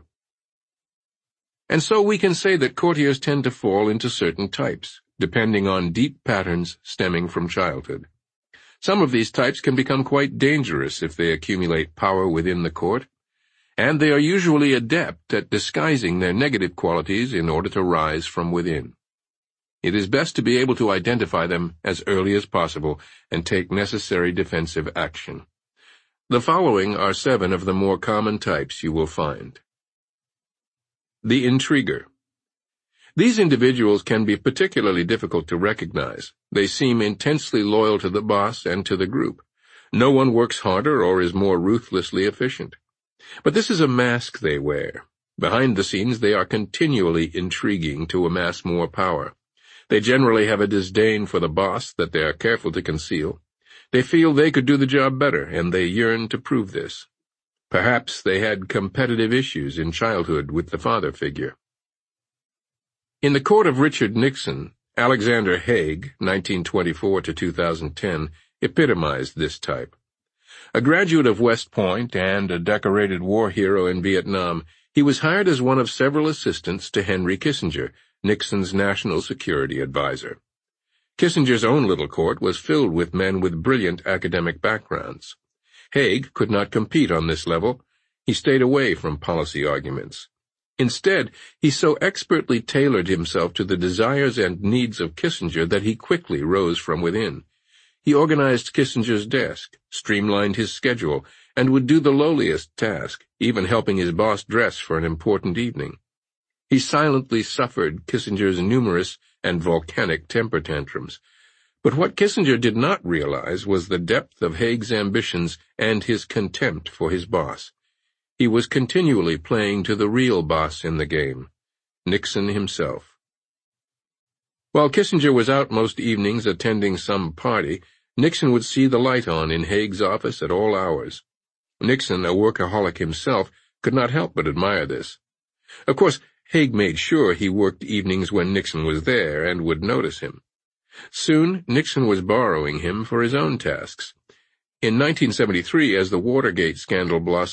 And so we can say that courtiers tend to fall into certain types, depending on deep patterns stemming from childhood. Some of these types can become quite dangerous if they accumulate power within the court, and they are usually adept at disguising their negative qualities in order to rise from within. It is best to be able to identify them as early as possible and take necessary defensive action. The following are 7 of the more common types you will find. The intriguer. These individuals can be particularly difficult to recognize. They seem intensely loyal to the boss and to the group. No one works harder or is more ruthlessly efficient. But this is a mask they wear. Behind the scenes, they are continually intriguing to amass more power. They generally have a disdain for the boss that they are careful to conceal. They feel they could do the job better, and they yearn to prove this. Perhaps they had competitive issues in childhood with the father figure. In the court of Richard Nixon, Alexander Haig, 1924 to 2010, epitomized this type. A graduate of West Point and a decorated war hero in Vietnam, he was hired as one of several assistants to Henry Kissinger, Nixon's national security advisor. Kissinger's own little court was filled with men with brilliant academic backgrounds. Haig could not compete on this level. He stayed away from policy arguments. Instead, he so expertly tailored himself to the desires and needs of Kissinger that he quickly rose from within. He organized Kissinger's desk, streamlined his schedule, and would do the lowliest task, even helping his boss dress for an important evening. He silently suffered Kissinger's numerous and volcanic temper tantrums. But what Kissinger did not realize was the depth of Haig's ambitions and his contempt for his boss. He was continually playing to the real boss in the game, Nixon himself. While Kissinger was out most evenings attending some party, Nixon would see the light on in Haig's office at all hours. Nixon, a workaholic himself, could not help but admire this. Of course, Haig made sure he worked evenings when Nixon was there and would notice him. Soon, Nixon was borrowing him for his own tasks. In 1973, as the Watergate scandal blossomed,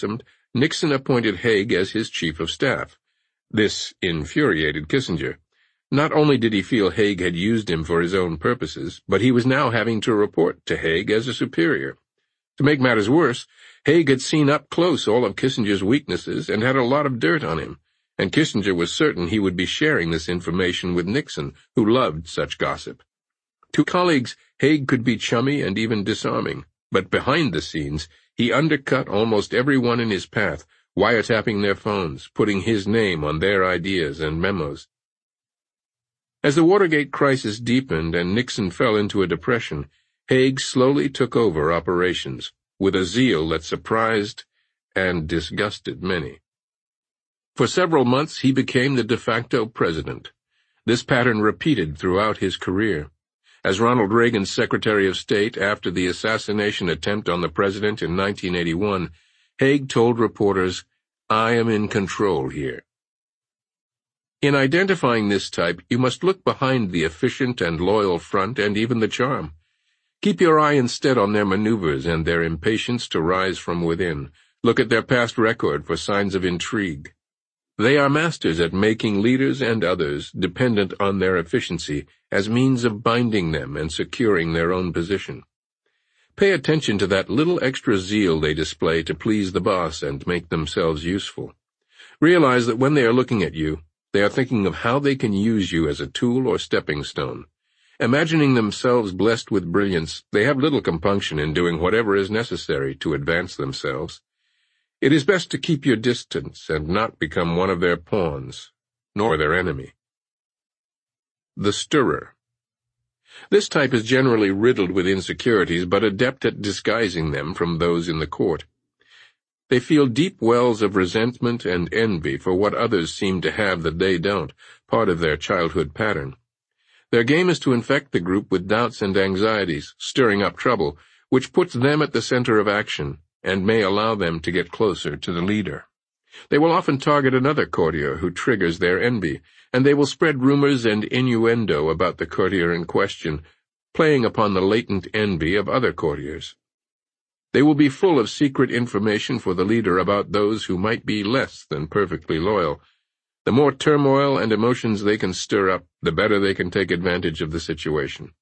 Nixon appointed Haig as his chief of staff. This infuriated Kissinger. Not only did he feel Haig had used him for his own purposes, but he was now having to report to Haig as a superior. To make matters worse, Haig had seen up close all of Kissinger's weaknesses and had a lot of dirt on him, and Kissinger was certain he would be sharing this information with Nixon, who loved such gossip. To colleagues, Haig could be chummy and even disarming, but behind the scenes, he undercut almost everyone in his path, wiretapping their phones, putting his name on their ideas and memos. As the Watergate crisis deepened and Nixon fell into a depression, Haig slowly took over operations, with a zeal that surprised and disgusted many. For several months he became the de facto president. This pattern repeated throughout his career. As Ronald Reagan's Secretary of State after the assassination attempt on the president in 1981, Haig told reporters, "I am in control here." In identifying this type, you must look behind the efficient and loyal front and even the charm. Keep your eye instead on their maneuvers and their impatience to rise from within. Look at their past record for signs of intrigue. They are masters at making leaders and others dependent on their efficiency as means of binding them and securing their own position. Pay attention to that little extra zeal they display to please the boss and make themselves useful. Realize that when they are looking at you, they are thinking of how they can use you as a tool or stepping stone. Imagining themselves blessed with brilliance, they have little compunction in doing whatever is necessary to advance themselves. It is best to keep your distance and not become one of their pawns, nor their enemy. The stirrer. This type is generally riddled with insecurities, but adept at disguising them from those in the court. They feel deep wells of resentment and envy for what others seem to have that they don't, part of their childhood pattern. Their game is to infect the group with doubts and anxieties, stirring up trouble, which puts them at the center of action, and may allow them to get closer to the leader. They will often target another courtier who triggers their envy, and they will spread rumors and innuendo about the courtier in question, playing upon the latent envy of other courtiers. They will be full of secret information for the leader about those who might be less than perfectly loyal. The more turmoil and emotions they can stir up, the better they can take advantage of the situation.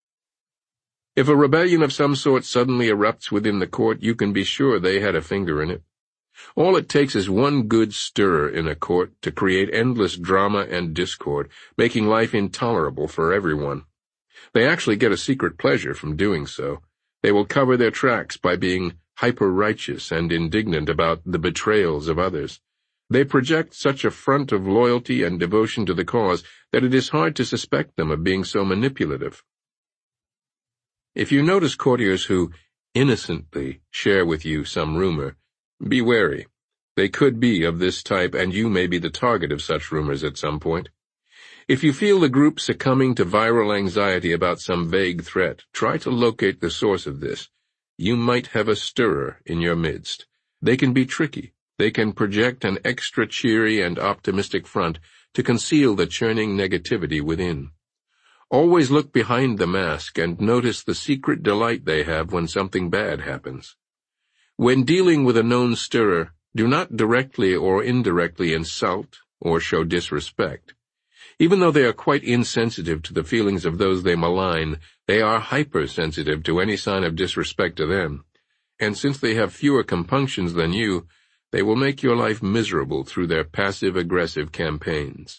If a rebellion of some sort suddenly erupts within the court, you can be sure they had a finger in it. All it takes is one good stirrer in a court to create endless drama and discord, making life intolerable for everyone. They actually get a secret pleasure from doing so. They will cover their tracks by being hyper-righteous and indignant about the betrayals of others. They project such a front of loyalty and devotion to the cause that it is hard to suspect them of being so manipulative. If you notice courtiers who innocently share with you some rumor, be wary. They could be of this type, and you may be the target of such rumors at some point. If you feel the group succumbing to viral anxiety about some vague threat, try to locate the source of this. You might have a stirrer in your midst. They can be tricky. They can project an extra cheery and optimistic front to conceal the churning negativity within. Always look behind the mask and notice the secret delight they have when something bad happens. When dealing with a known stirrer, do not directly or indirectly insult or show disrespect. Even though they are quite insensitive to the feelings of those they malign, they are hypersensitive to any sign of disrespect to them, and since they have fewer compunctions than you, they will make your life miserable through their passive-aggressive campaigns.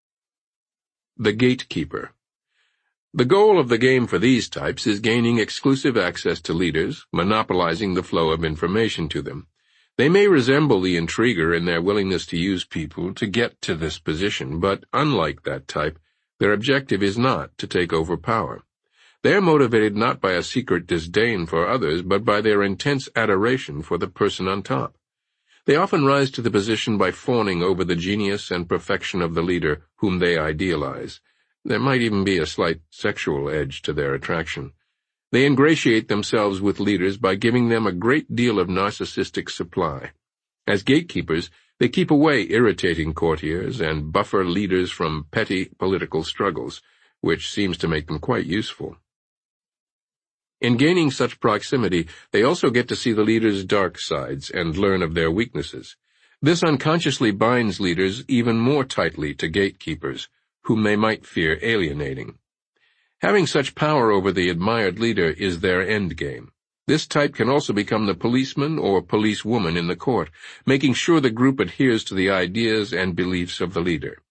The gatekeeper. The goal of the game for these types is gaining exclusive access to leaders, monopolizing the flow of information to them. They may resemble the intriguer in their willingness to use people to get to this position, but unlike that type, their objective is not to take over power. They are motivated not by a secret disdain for others, but by their intense adoration for the person on top. They often rise to the position by fawning over the genius and perfection of the leader whom they idealize. There might even be a slight sexual edge to their attraction. They ingratiate themselves with leaders by giving them a great deal of narcissistic supply. As gatekeepers, they keep away irritating courtiers and buffer leaders from petty political struggles, which seems to make them quite useful. In gaining such proximity, they also get to see the leader's dark sides and learn of their weaknesses. This unconsciously binds leaders even more tightly to gatekeepers, whom they might fear alienating. Having such power over the admired leader is their endgame. This type can also become the policeman or policewoman in the court, making sure the group adheres to the ideas and beliefs of the leader.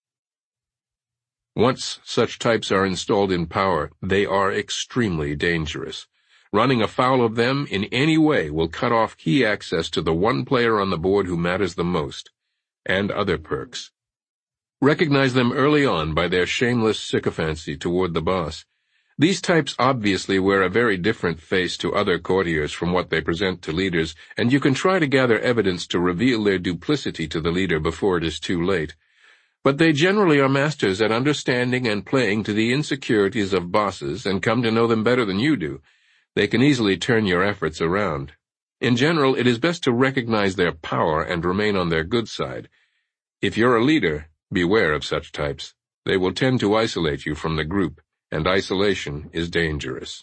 Once such types are installed in power, they are extremely dangerous. Running afoul of them in any way will cut off key access to the one player on the board who matters the most, and other perks. Recognize them early on by their shameless sycophancy toward the boss. These types obviously wear a very different face to other courtiers from what they present to leaders, and you can try to gather evidence to reveal their duplicity to the leader before it is too late. But they generally are masters at understanding and playing to the insecurities of bosses and come to know them better than you do. They can easily turn your efforts around. In general, it is best to recognize their power and remain on their good side. If you're a leader, beware of such types. They will tend to isolate you from the group, and isolation is dangerous.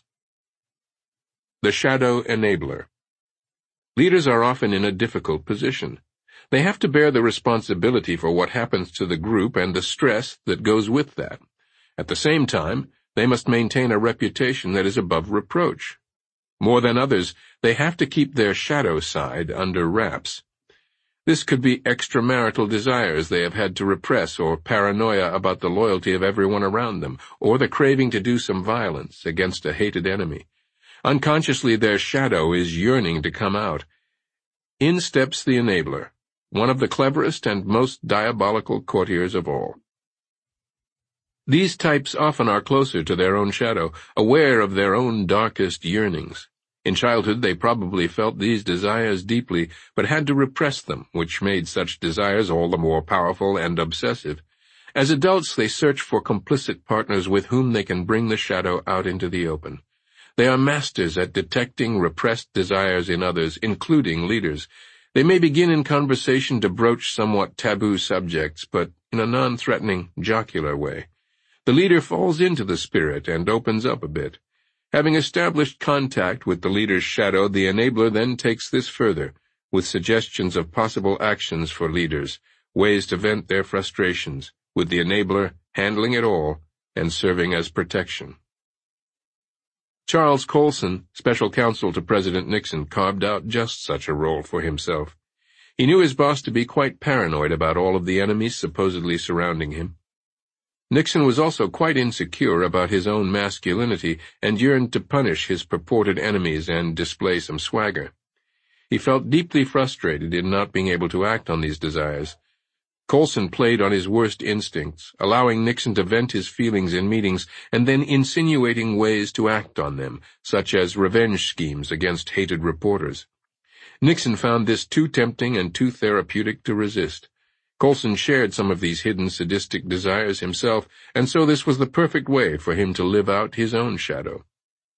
The Shadow Enabler. Leaders are often in a difficult position. They have to bear the responsibility for what happens to the group and the stress that goes with that. At the same time, they must maintain a reputation that is above reproach. More than others, they have to keep their shadow side under wraps. This could be extramarital desires they have had to repress, or paranoia about the loyalty of everyone around them, or the craving to do some violence against a hated enemy. Unconsciously, their shadow is yearning to come out. In steps the enabler, one of the cleverest and most diabolical courtiers of all. These types often are closer to their own shadow, aware of their own darkest yearnings. In childhood they probably felt these desires deeply, but had to repress them, which made such desires all the more powerful and obsessive. As adults they search for complicit partners with whom they can bring the shadow out into the open. They are masters at detecting repressed desires in others, including leaders. They may begin in conversation to broach somewhat taboo subjects, but in a non-threatening, jocular way. The leader falls into the spirit and opens up a bit. Having established contact with the leader's shadow, the enabler then takes this further, with suggestions of possible actions for leaders, ways to vent their frustrations, with the enabler handling it all and serving as protection. Charles Colson, special counsel to President Nixon, carved out just such a role for himself. He knew his boss to be quite paranoid about all of the enemies supposedly surrounding him. Nixon was also quite insecure about his own masculinity and yearned to punish his purported enemies and display some swagger. He felt deeply frustrated in not being able to act on these desires. Colson played on his worst instincts, allowing Nixon to vent his feelings in meetings and then insinuating ways to act on them, such as revenge schemes against hated reporters. Nixon found this too tempting and too therapeutic to resist. Colson shared some of these hidden sadistic desires himself, and so this was the perfect way for him to live out his own shadow.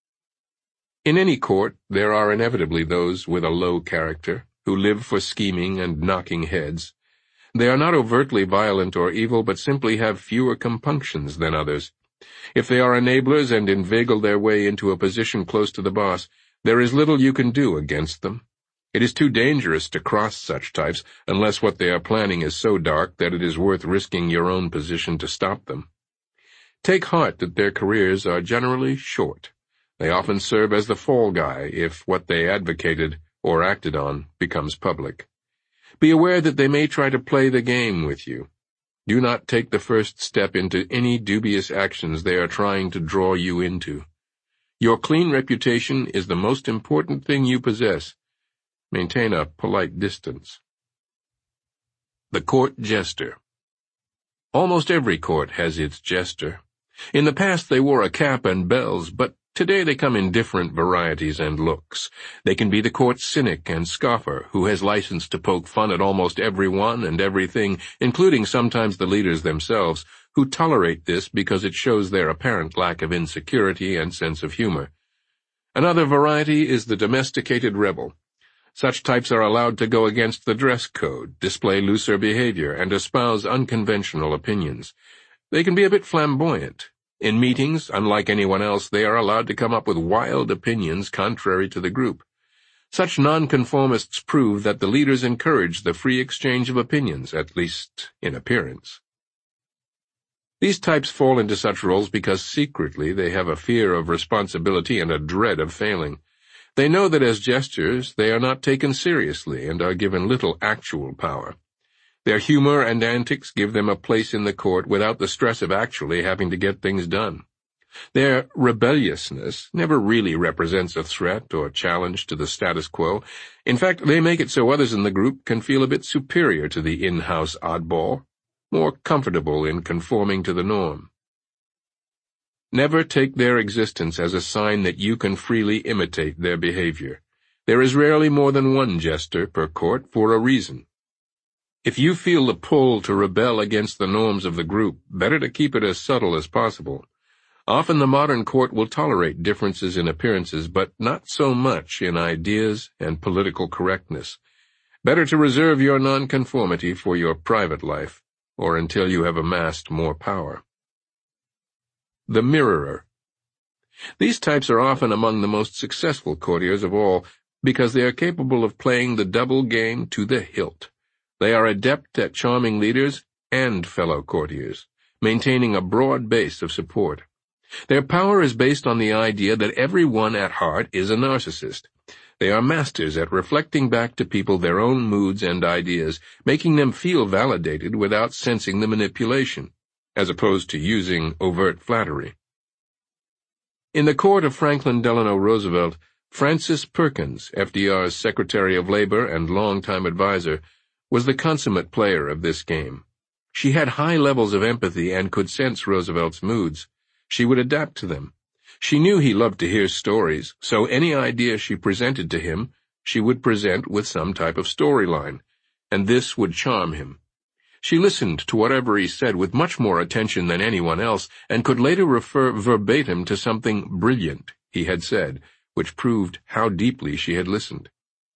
In any court, there are inevitably those with a low character, who live for scheming and knocking heads. They are not overtly violent or evil, but simply have fewer compunctions than others. If they are enablers and inveigle their way into a position close to the boss, there is little you can do against them. It is too dangerous to cross such types unless what they are planning is so dark that it is worth risking your own position to stop them. Take heart that their careers are generally short. They often serve as the fall guy if what they advocated or acted on becomes public. Be aware that they may try to play the game with you. Do not take the first step into any dubious actions they are trying to draw you into. Your clean reputation is the most important thing you possess. Maintain a polite distance. The Court Jester. Almost every court has its jester. In the past they wore a cap and bells, but today they come in different varieties and looks. They can be the court cynic and scoffer, who has license to poke fun at almost everyone and everything, including sometimes the leaders themselves, who tolerate this because it shows their apparent lack of insecurity and sense of humor. Another variety is the domesticated rebel. Such types are allowed to go against the dress code, display looser behavior, and espouse unconventional opinions. They can be a bit flamboyant. In meetings, unlike anyone else, they are allowed to come up with wild opinions contrary to the group. Such nonconformists prove that the leaders encourage the free exchange of opinions, at least in appearance. These types fall into such roles because secretly they have a fear of responsibility and a dread of failing. They know that as jesters they are not taken seriously and are given little actual power. Their humor and antics give them a place in the court without the stress of actually having to get things done. Their rebelliousness never really represents a threat or challenge to the status quo. In fact, they make it so others in the group can feel a bit superior to the in-house oddball, more comfortable in conforming to the norm. Never take their existence as a sign that you can freely imitate their behavior. There is rarely more than one jester per court for a reason. If you feel the pull to rebel against the norms of the group, better to keep it as subtle as possible. Often the modern court will tolerate differences in appearances, but not so much in ideas and political correctness. Better to reserve your nonconformity for your private life, or until you have amassed more power. The mirrorer. These types are often among the most successful courtiers of all, because they are capable of playing the double game to the hilt. They are adept at charming leaders and fellow courtiers, maintaining a broad base of support. Their power is based on the idea that everyone at heart is a narcissist. They are masters at reflecting back to people their own moods and ideas, making them feel validated without sensing the manipulation, as opposed to using overt flattery. In the court of Franklin Delano Roosevelt, Frances Perkins, FDR's Secretary of Labor and longtime advisor, was the consummate player of this game. She had high levels of empathy and could sense Roosevelt's moods. She would adapt to them. She knew he loved to hear stories, so any idea she presented to him, she would present with some type of storyline, and this would charm him. She listened to whatever he said with much more attention than anyone else, and could later refer verbatim to something brilliant he had said, which proved how deeply she had listened.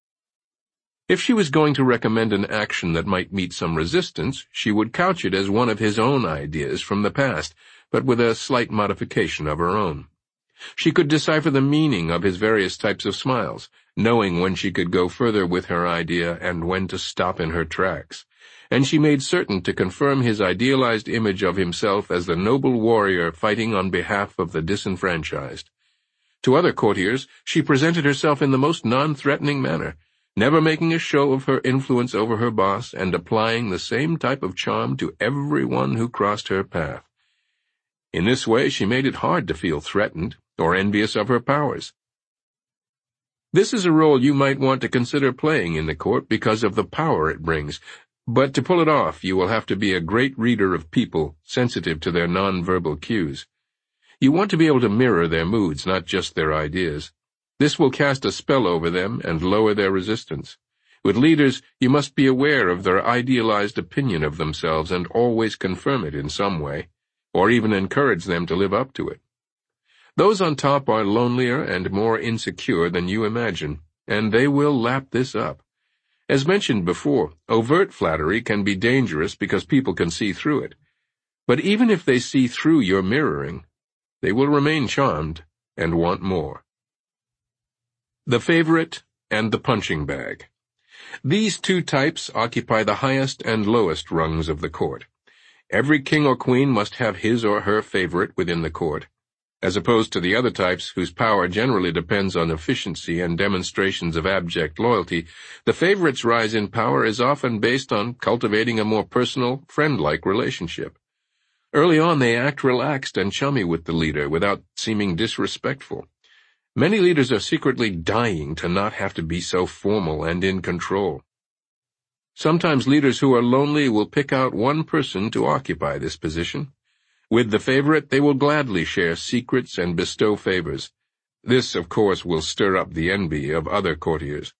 If she was going to recommend an action that might meet some resistance, she would couch it as one of his own ideas from the past, but with a slight modification of her own. She could decipher the meaning of his various types of smiles, knowing when she could go further with her idea and when to stop in her tracks, and she made certain to confirm his idealized image of himself as the noble warrior fighting on behalf of the disenfranchised. To other courtiers, she presented herself in the most non-threatening manner, never making a show of her influence over her boss and applying the same type of charm to everyone who crossed her path. In this way, she made it hard to feel threatened or envious of her powers. This is a role you might want to consider playing in the court because of the power it brings, but to pull it off, you will have to be a great reader of people, sensitive to their nonverbal cues. You want to be able to mirror their moods, not just their ideas. This will cast a spell over them and lower their resistance. With leaders, you must be aware of their idealized opinion of themselves and always confirm it in some way, or even encourage them to live up to it. Those on top are lonelier and more insecure than you imagine, and they will lap this up. As mentioned before, overt flattery can be dangerous because people can see through it. But even if they see through your mirroring, they will remain charmed and want more. The favorite and the punching bag. These two types occupy the highest and lowest rungs of the court. Every king or queen must have his or her favorite within the court. As opposed to the other types, whose power generally depends on efficiency and demonstrations of abject loyalty, the favorite's rise in power is often based on cultivating a more personal, friend-like relationship. Early on, they act relaxed and chummy with the leader without seeming disrespectful. Many leaders are secretly dying to not have to be so formal and in control. Sometimes leaders who are lonely will pick out one person to occupy this position. With the favorite, they will gladly share secrets and bestow favors. This, of course, will stir up the envy of other courtiers.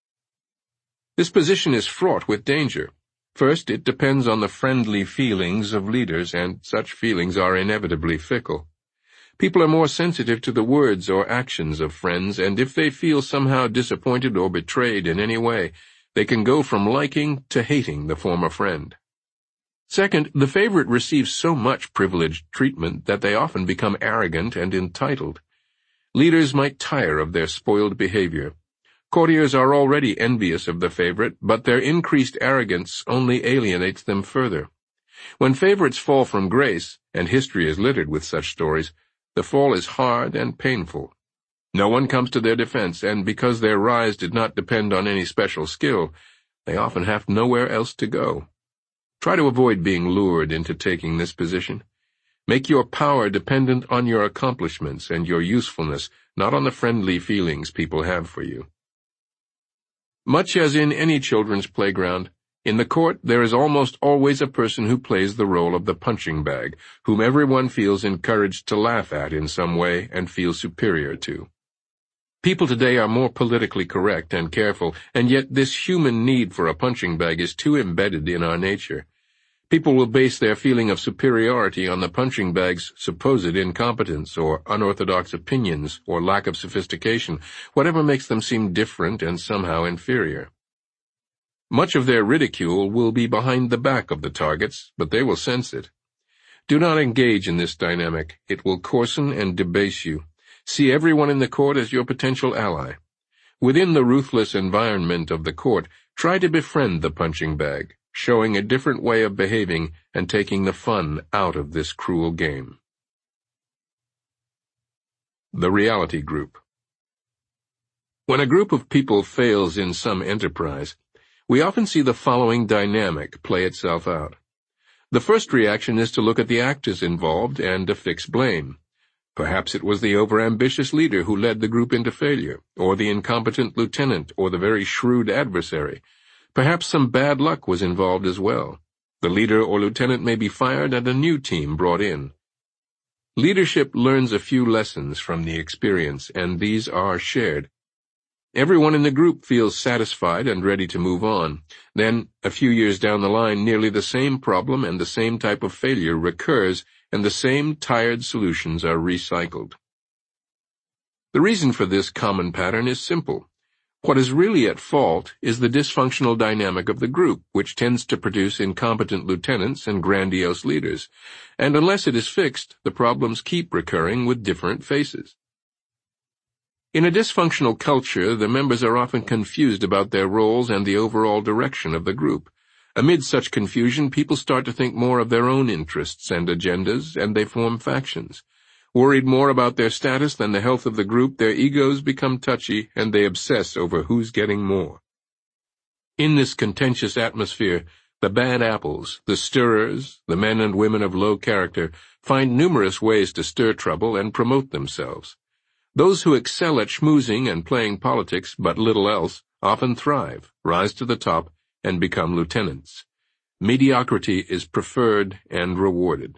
This position is fraught with danger. First, it depends on the friendly feelings of leaders, and such feelings are inevitably fickle. People are more sensitive to the words or actions of friends, and if they feel somehow disappointed or betrayed in any way, they can go from liking to hating the former friend. Second, the favorite receives so much privileged treatment that they often become arrogant and entitled. Leaders might tire of their spoiled behavior. Courtiers are already envious of the favorite, but their increased arrogance only alienates them further. When favorites fall from grace, and history is littered with such stories, the fall is hard and painful. No one comes to their defense, and because their rise did not depend on any special skill, they often have nowhere else to go. Try to avoid being lured into taking this position. Make your power dependent on your accomplishments and your usefulness, not on the friendly feelings people have for you. Much as in any children's playground, in the court there is almost always a person who plays the role of the punching bag, whom everyone feels encouraged to laugh at in some way and feel superior to. People today are more politically correct and careful, and yet this human need for a punching bag is too embedded in our nature. People will base their feeling of superiority on the punching bag's supposed incompetence or unorthodox opinions or lack of sophistication, whatever makes them seem different and somehow inferior. Much of their ridicule will be behind the back of the targets, but they will sense it. Do not engage in this dynamic. It will coarsen and debase you. See everyone in the court as your potential ally. Within the ruthless environment of the court, try to befriend the punching bag, showing a different way of behaving and taking the fun out of this cruel game. The reality group. When a group of people fails in some enterprise, we often see the following dynamic play itself out. The first reaction is to look at the actors involved and affix blame. Perhaps it was the overambitious leader who led the group into failure, or the incompetent lieutenant, or the very shrewd adversary. Perhaps some bad luck was involved as well. The leader or lieutenant may be fired and a new team brought in. Leadership learns a few lessons from the experience, and these are shared. Everyone in the group feels satisfied and ready to move on. Then, a few years down the line, nearly the same problem and the same type of failure recurs, and the same tired solutions are recycled. The reason for this common pattern is simple. What is really at fault is the dysfunctional dynamic of the group, which tends to produce incompetent lieutenants and grandiose leaders, and unless it is fixed, the problems keep recurring with different faces. In a dysfunctional culture, the members are often confused about their roles and the overall direction of the group. Amid such confusion, people start to think more of their own interests and agendas, and they form factions. Worried more about their status than the health of the group, their egos become touchy, and they obsess over who's getting more. In this contentious atmosphere, the bad apples, the stirrers, the men and women of low character, find numerous ways to stir trouble and promote themselves. Those who excel at schmoozing and playing politics, but little else, often thrive, rise to the top, and become lieutenants. Mediocrity is preferred and rewarded.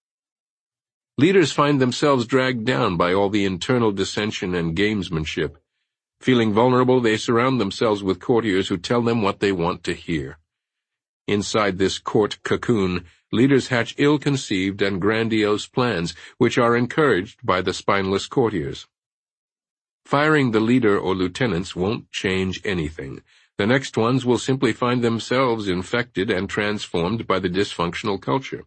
Leaders find themselves dragged down by all the internal dissension and gamesmanship. Feeling vulnerable, they surround themselves with courtiers who tell them what they want to hear. Inside this court cocoon, leaders hatch ill-conceived and grandiose plans, which are encouraged by the spineless courtiers. Firing the leader or lieutenants won't change anything. The next ones will simply find themselves infected and transformed by the dysfunctional culture.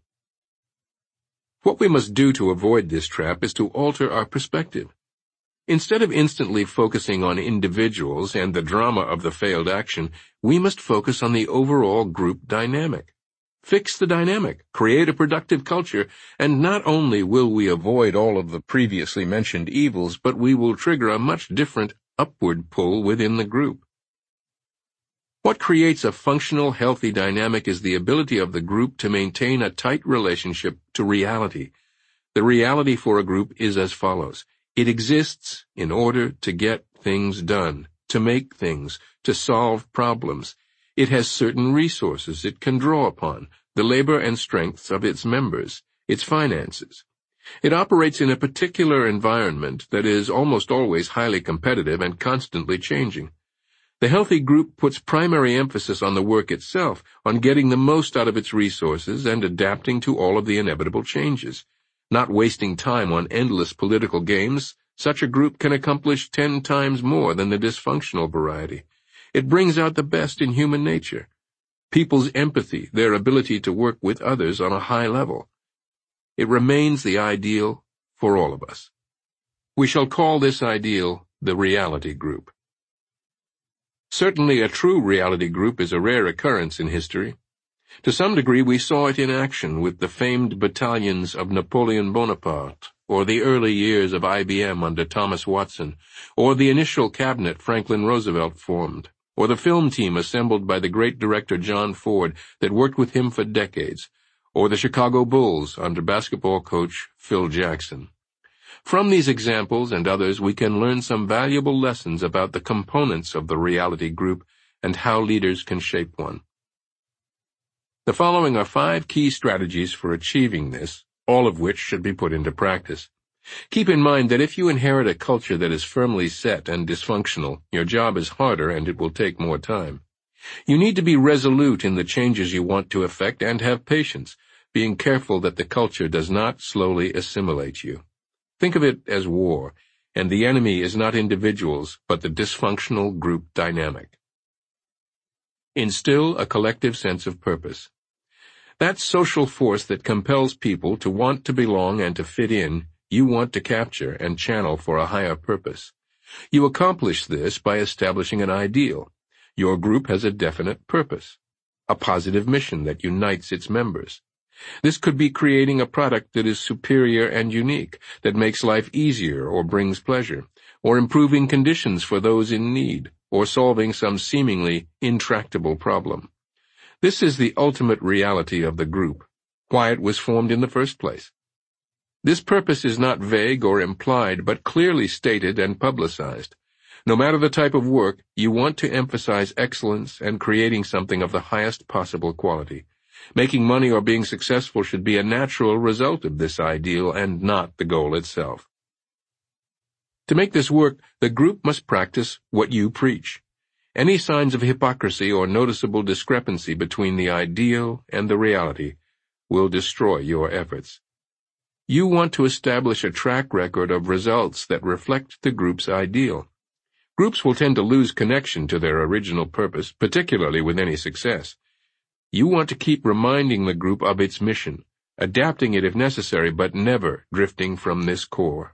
What we must do to avoid this trap is to alter our perspective. Instead of instantly focusing on individuals and the drama of the failed action, we must focus on the overall group dynamic. Fix the dynamic, create a productive culture, and not only will we avoid all of the previously mentioned evils, but we will trigger a much different upward pull within the group. What creates a functional, healthy dynamic is the ability of the group to maintain a tight relationship to reality. The reality for a group is as follows. It exists in order to get things done, to make things, to solve problems. It has certain resources it can draw upon, the labor and strengths of its members, its finances. It operates in a particular environment that is almost always highly competitive and constantly changing. The healthy group puts primary emphasis on the work itself, on getting the most out of its resources and adapting to all of the inevitable changes. Not wasting time on endless political games, such a group can accomplish 10 times more than the dysfunctional variety. It brings out the best in human nature. people's empathy, their ability to work with others on a high level. It remains the ideal for all of us. We shall call this ideal the reality group. Certainly a true reality group is a rare occurrence in history. To some degree we saw it in action with the famed battalions of Napoleon Bonaparte, or the early years of IBM under Thomas Watson, or the initial cabinet Franklin Roosevelt formed, or the film team assembled by the great director John Ford that worked with him for decades, or the Chicago Bulls under basketball coach Phil Jackson. From these examples and others we can learn some valuable lessons about the components of the reality group and how leaders can shape one. The following are 5 key strategies for achieving this, all of which should be put into practice. Keep in mind that if you inherit a culture that is firmly set and dysfunctional, your job is harder and it will take more time. You need to be resolute in the changes you want to effect and have patience, being careful that the culture does not slowly assimilate you. Think of it as war, and the enemy is not individuals, but the dysfunctional group dynamic. Instill a collective sense of purpose. That social force that compels people to want to belong and to fit in, you want to capture and channel for a higher purpose. You accomplish this by establishing an ideal. Your group has a definite purpose, a positive mission that unites its members. This could be creating a product that is superior and unique, that makes life easier or brings pleasure, or improving conditions for those in need, or solving some seemingly intractable problem. This is the ultimate reality of the group, why it was formed in the first place. This purpose is not vague or implied, but clearly stated and publicized. No matter the type of work, you want to emphasize excellence and creating something of the highest possible quality. Making money or being successful should be a natural result of this ideal and not the goal itself. To make this work, the group must practice what you preach. Any signs of hypocrisy or noticeable discrepancy between the ideal and the reality will destroy your efforts. You want to establish a track record of results that reflect the group's ideal. Groups will tend to lose connection to their original purpose, particularly with any success. You want to keep reminding the group of its mission, adapting it if necessary, but never drifting from this core.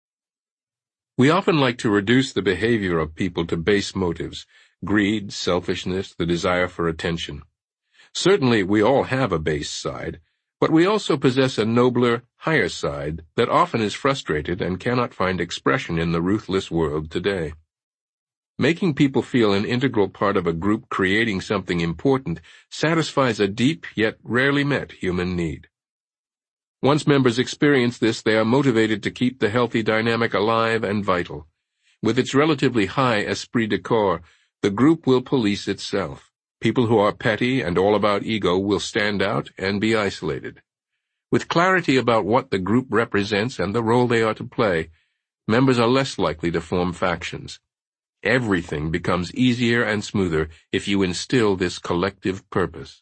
We often like to reduce the behavior of people to base motives: greed, selfishness, the desire for attention. Certainly we all have a base side, but we also possess a nobler, higher side that often is frustrated and cannot find expression in the ruthless world today. Making people feel an integral part of a group creating something important satisfies a deep yet rarely met human need. Once members experience this, they are motivated to keep the healthy dynamic alive and vital. With its relatively high esprit de corps, the group will police itself. People who are petty and all about ego will stand out and be isolated. With clarity about what the group represents and the role they are to play, members are less likely to form factions. Everything becomes easier and smoother if you instill this collective purpose.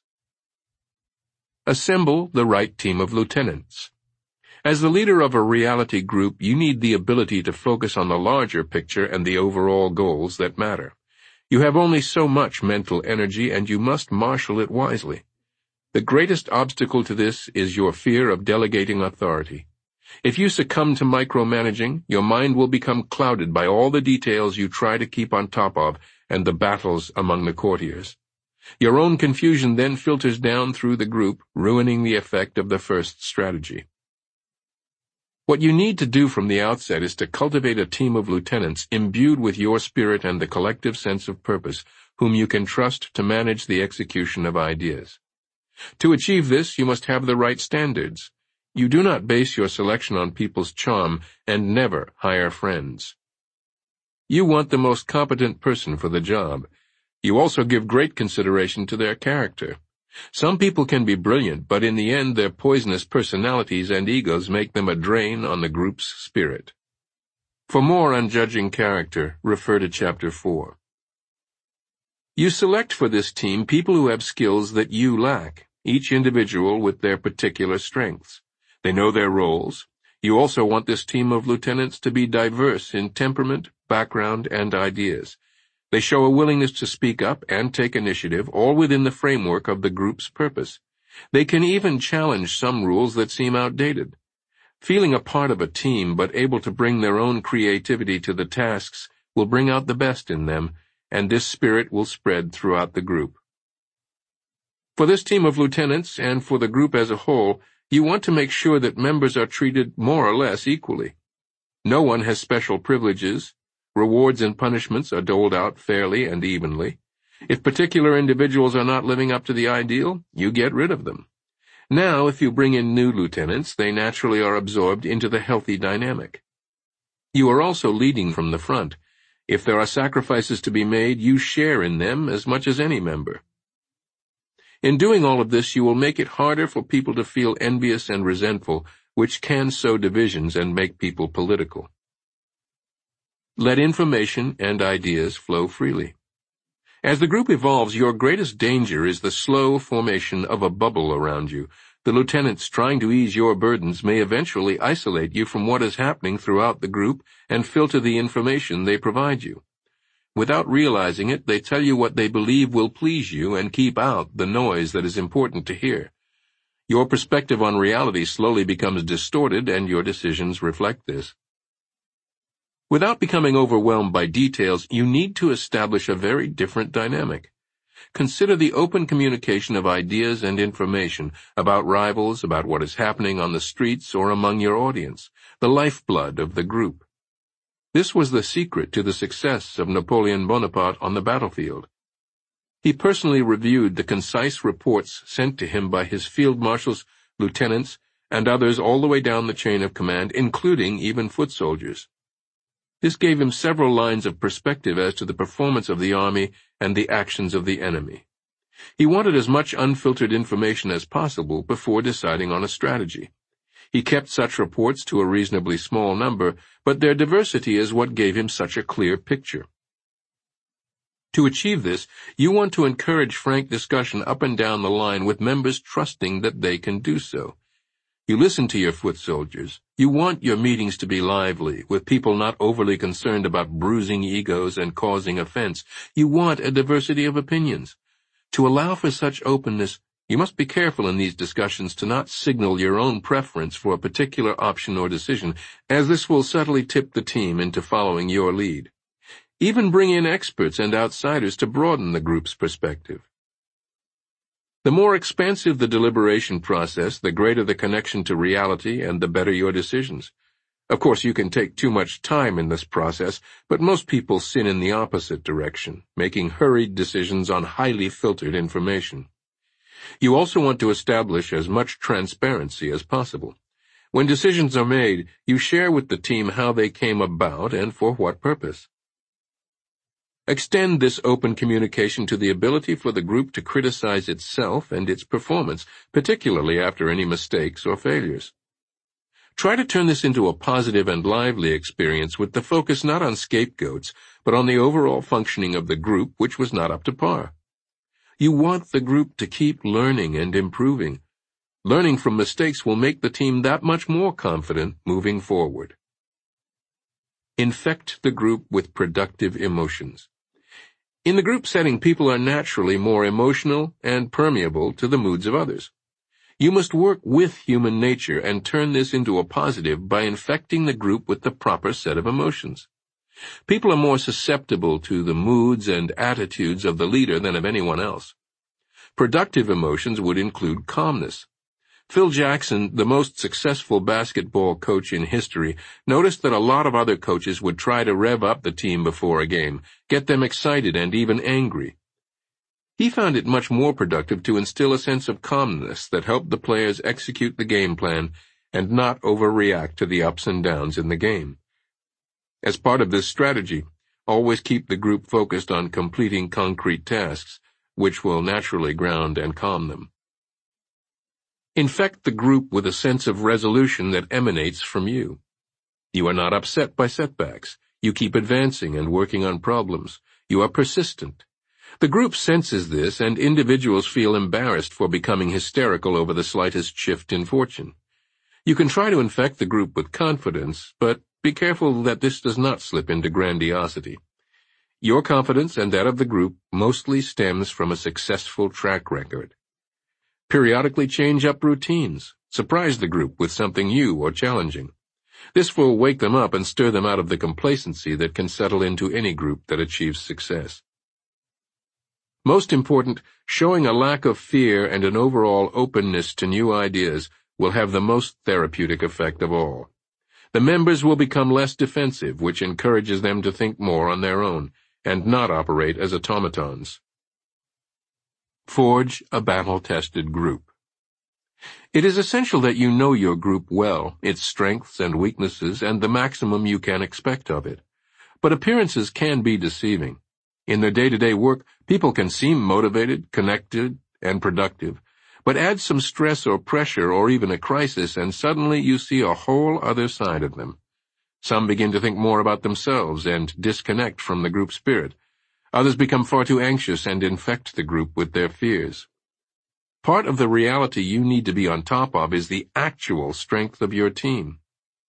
Assemble the right team of lieutenants. As the leader of a reality group, you need the ability to focus on the larger picture and the overall goals that matter. You have only so much mental energy, and you must marshal it wisely. The greatest obstacle to this is your fear of delegating authority. If you succumb to micromanaging, your mind will become clouded by all the details you try to keep on top of and the battles among the courtiers. Your own confusion then filters down through the group, ruining the effect of the first strategy. What you need to do from the outset is to cultivate a team of lieutenants imbued with your spirit and the collective sense of purpose, whom you can trust to manage the execution of ideas. To achieve this, you must have the right standards. You do not base your selection on people's charm and never hire friends. You want the most competent person for the job. You also give great consideration to their character. Some people can be brilliant, but in the end their poisonous personalities and egos make them a drain on the group's spirit. For more on judging character, refer to Chapter 4. You select for this team people who have skills that you lack, each individual with their particular strengths. They know their roles. You also want this team of lieutenants to be diverse in temperament, background, and ideas. They show a willingness to speak up and take initiative, all within the framework of the group's purpose. They can even challenge some rules that seem outdated. Feeling a part of a team but able to bring their own creativity to the tasks will bring out the best in them, and this spirit will spread throughout the group. For this team of lieutenants, and for the group as a whole, you want to make sure that members are treated more or less equally. No one has special privileges. Rewards and punishments are doled out fairly and evenly. If particular individuals are not living up to the ideal, you get rid of them. Now, if you bring in new lieutenants, they naturally are absorbed into the healthy dynamic. You are also leading from the front. If there are sacrifices to be made, you share in them as much as any member. In doing all of this, you will make it harder for people to feel envious and resentful, which can sow divisions and make people political. Let information and ideas flow freely. As the group evolves, your greatest danger is the slow formation of a bubble around you. The lieutenants trying to ease your burdens may eventually isolate you from what is happening throughout the group and filter the information they provide you. Without realizing it, they tell you what they believe will please you and keep out the noise that is important to hear. Your perspective on reality slowly becomes distorted, and your decisions reflect this. Without becoming overwhelmed by details, you need to establish a very different dynamic. Consider the open communication of ideas and information about rivals, about what is happening on the streets or among your audience, the lifeblood of the group. This was the secret to the success of Napoleon Bonaparte on the battlefield. He personally reviewed the concise reports sent to him by his field marshals, lieutenants, and others all the way down the chain of command, including even foot soldiers. This gave him several lines of perspective as to the performance of the army and the actions of the enemy. He wanted as much unfiltered information as possible before deciding on a strategy. He kept such reports to a reasonably small number, but their diversity is what gave him such a clear picture. To achieve this, you want to encourage frank discussion up and down the line with members trusting that they can do so. You listen to your foot soldiers. You want your meetings to be lively, with people not overly concerned about bruising egos and causing offense. You want a diversity of opinions. To allow for such openness, you must be careful in these discussions to not signal your own preference for a particular option or decision, as this will subtly tip the team into following your lead. Even bring in experts and outsiders to broaden the group's perspective. The more expansive the deliberation process, the greater the connection to reality and the better your decisions. Of course, you can take too much time in this process, but most people sin in the opposite direction, making hurried decisions on highly filtered information. You also want to establish as much transparency as possible. When decisions are made, you share with the team how they came about and for what purpose. Extend this open communication to the ability for the group to criticize itself and its performance, particularly after any mistakes or failures. Try to turn this into a positive and lively experience with the focus not on scapegoats, but on the overall functioning of the group, which was not up to par. You want the group to keep learning and improving. Learning from mistakes will make the team that much more confident moving forward. Infect the group with productive emotions. In the group setting, people are naturally more emotional and permeable to the moods of others. You must work with human nature and turn this into a positive by infecting the group with the proper set of emotions. People are more susceptible to the moods and attitudes of the leader than of anyone else. Productive emotions would include calmness. Phil Jackson, the most successful basketball coach in history, noticed that a lot of other coaches would try to rev up the team before a game, get them excited and even angry. He found it much more productive to instill a sense of calmness that helped the players execute the game plan and not overreact to the ups and downs in the game. As part of this strategy, always keep the group focused on completing concrete tasks, which will naturally ground and calm them. Infect the group with a sense of resolution that emanates from you. You are not upset by setbacks. You keep advancing and working on problems. You are persistent. The group senses this, and individuals feel embarrassed for becoming hysterical over the slightest shift in fortune. You can try to infect the group with confidence, but be careful that this does not slip into grandiosity. Your confidence and that of the group mostly stems from a successful track record. Periodically change up routines. Surprise the group with something new or challenging. This will wake them up and stir them out of the complacency that can settle into any group that achieves success. Most important, showing a lack of fear and an overall openness to new ideas will have the most therapeutic effect of all. The members will become less defensive, which encourages them to think more on their own, and not operate as automatons. Forge a battle-tested group. It is essential that you know your group well, its strengths and weaknesses, and the maximum you can expect of it. But appearances can be deceiving. In their day-to-day work, people can seem motivated, connected, and productive, but add some stress or pressure or even a crisis, and suddenly you see a whole other side of them. Some begin to think more about themselves and disconnect from the group spirit. Others become far too anxious and infect the group with their fears. Part of the reality you need to be on top of is the actual strength of your team.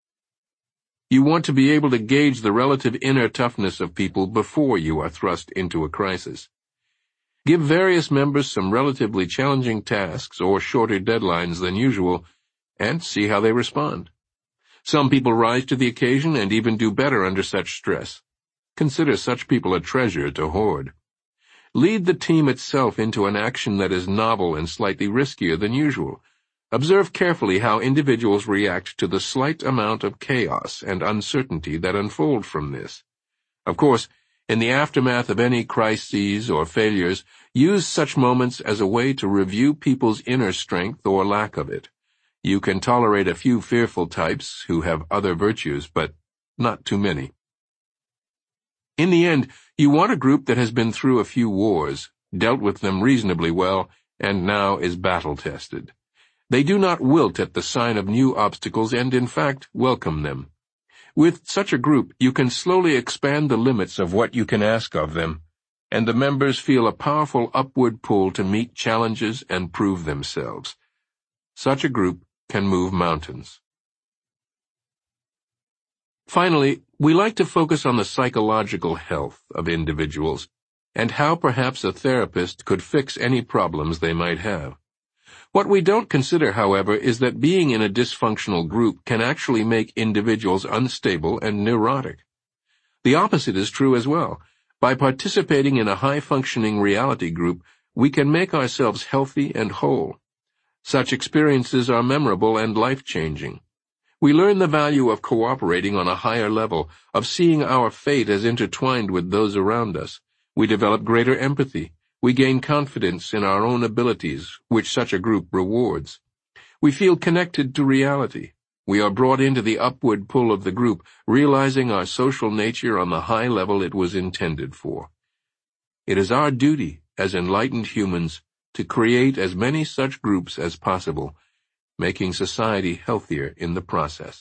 You want to be able to gauge the relative inner toughness of people before you are thrust into a crisis. Give various members some relatively challenging tasks or shorter deadlines than usual, and see how they respond. Some people rise to the occasion and even do better under such stress. Consider such people a treasure to hoard. Lead the team itself into an action that is novel and slightly riskier than usual. Observe carefully how individuals react to the slight amount of chaos and uncertainty that unfold from this. Of course, in the aftermath of any crises or failures, use such moments as a way to review people's inner strength or lack of it. You can tolerate a few fearful types who have other virtues, but not too many. In the end, you want a group that has been through a few wars, dealt with them reasonably well, and now is battle-tested. They do not wilt at the sign of new obstacles and, in fact, welcome them. With such a group, you can slowly expand the limits of what you can ask of them, and the members feel a powerful upward pull to meet challenges and prove themselves. Such a group can move mountains. Finally, we like to focus on the psychological health of individuals and how perhaps a therapist could fix any problems they might have. What we don't consider, however, is that being in a dysfunctional group can actually make individuals unstable and neurotic. The opposite is true as well. By participating in a high-functioning reality group, we can make ourselves healthy and whole. Such experiences are memorable and life-changing. We learn the value of cooperating on a higher level, of seeing our fate as intertwined with those around us. We develop greater empathy. We gain confidence in our own abilities, which such a group rewards. We feel connected to reality. We are brought into the upward pull of the group, realizing our social nature on the high level it was intended for. It is our duty, as enlightened humans, to create as many such groups as possible, making society healthier in the process.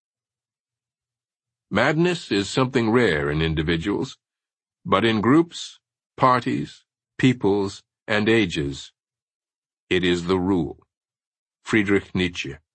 Madness is something rare in individuals, but in groups, parties, peoples, and ages, it is the rule. Friedrich Nietzsche.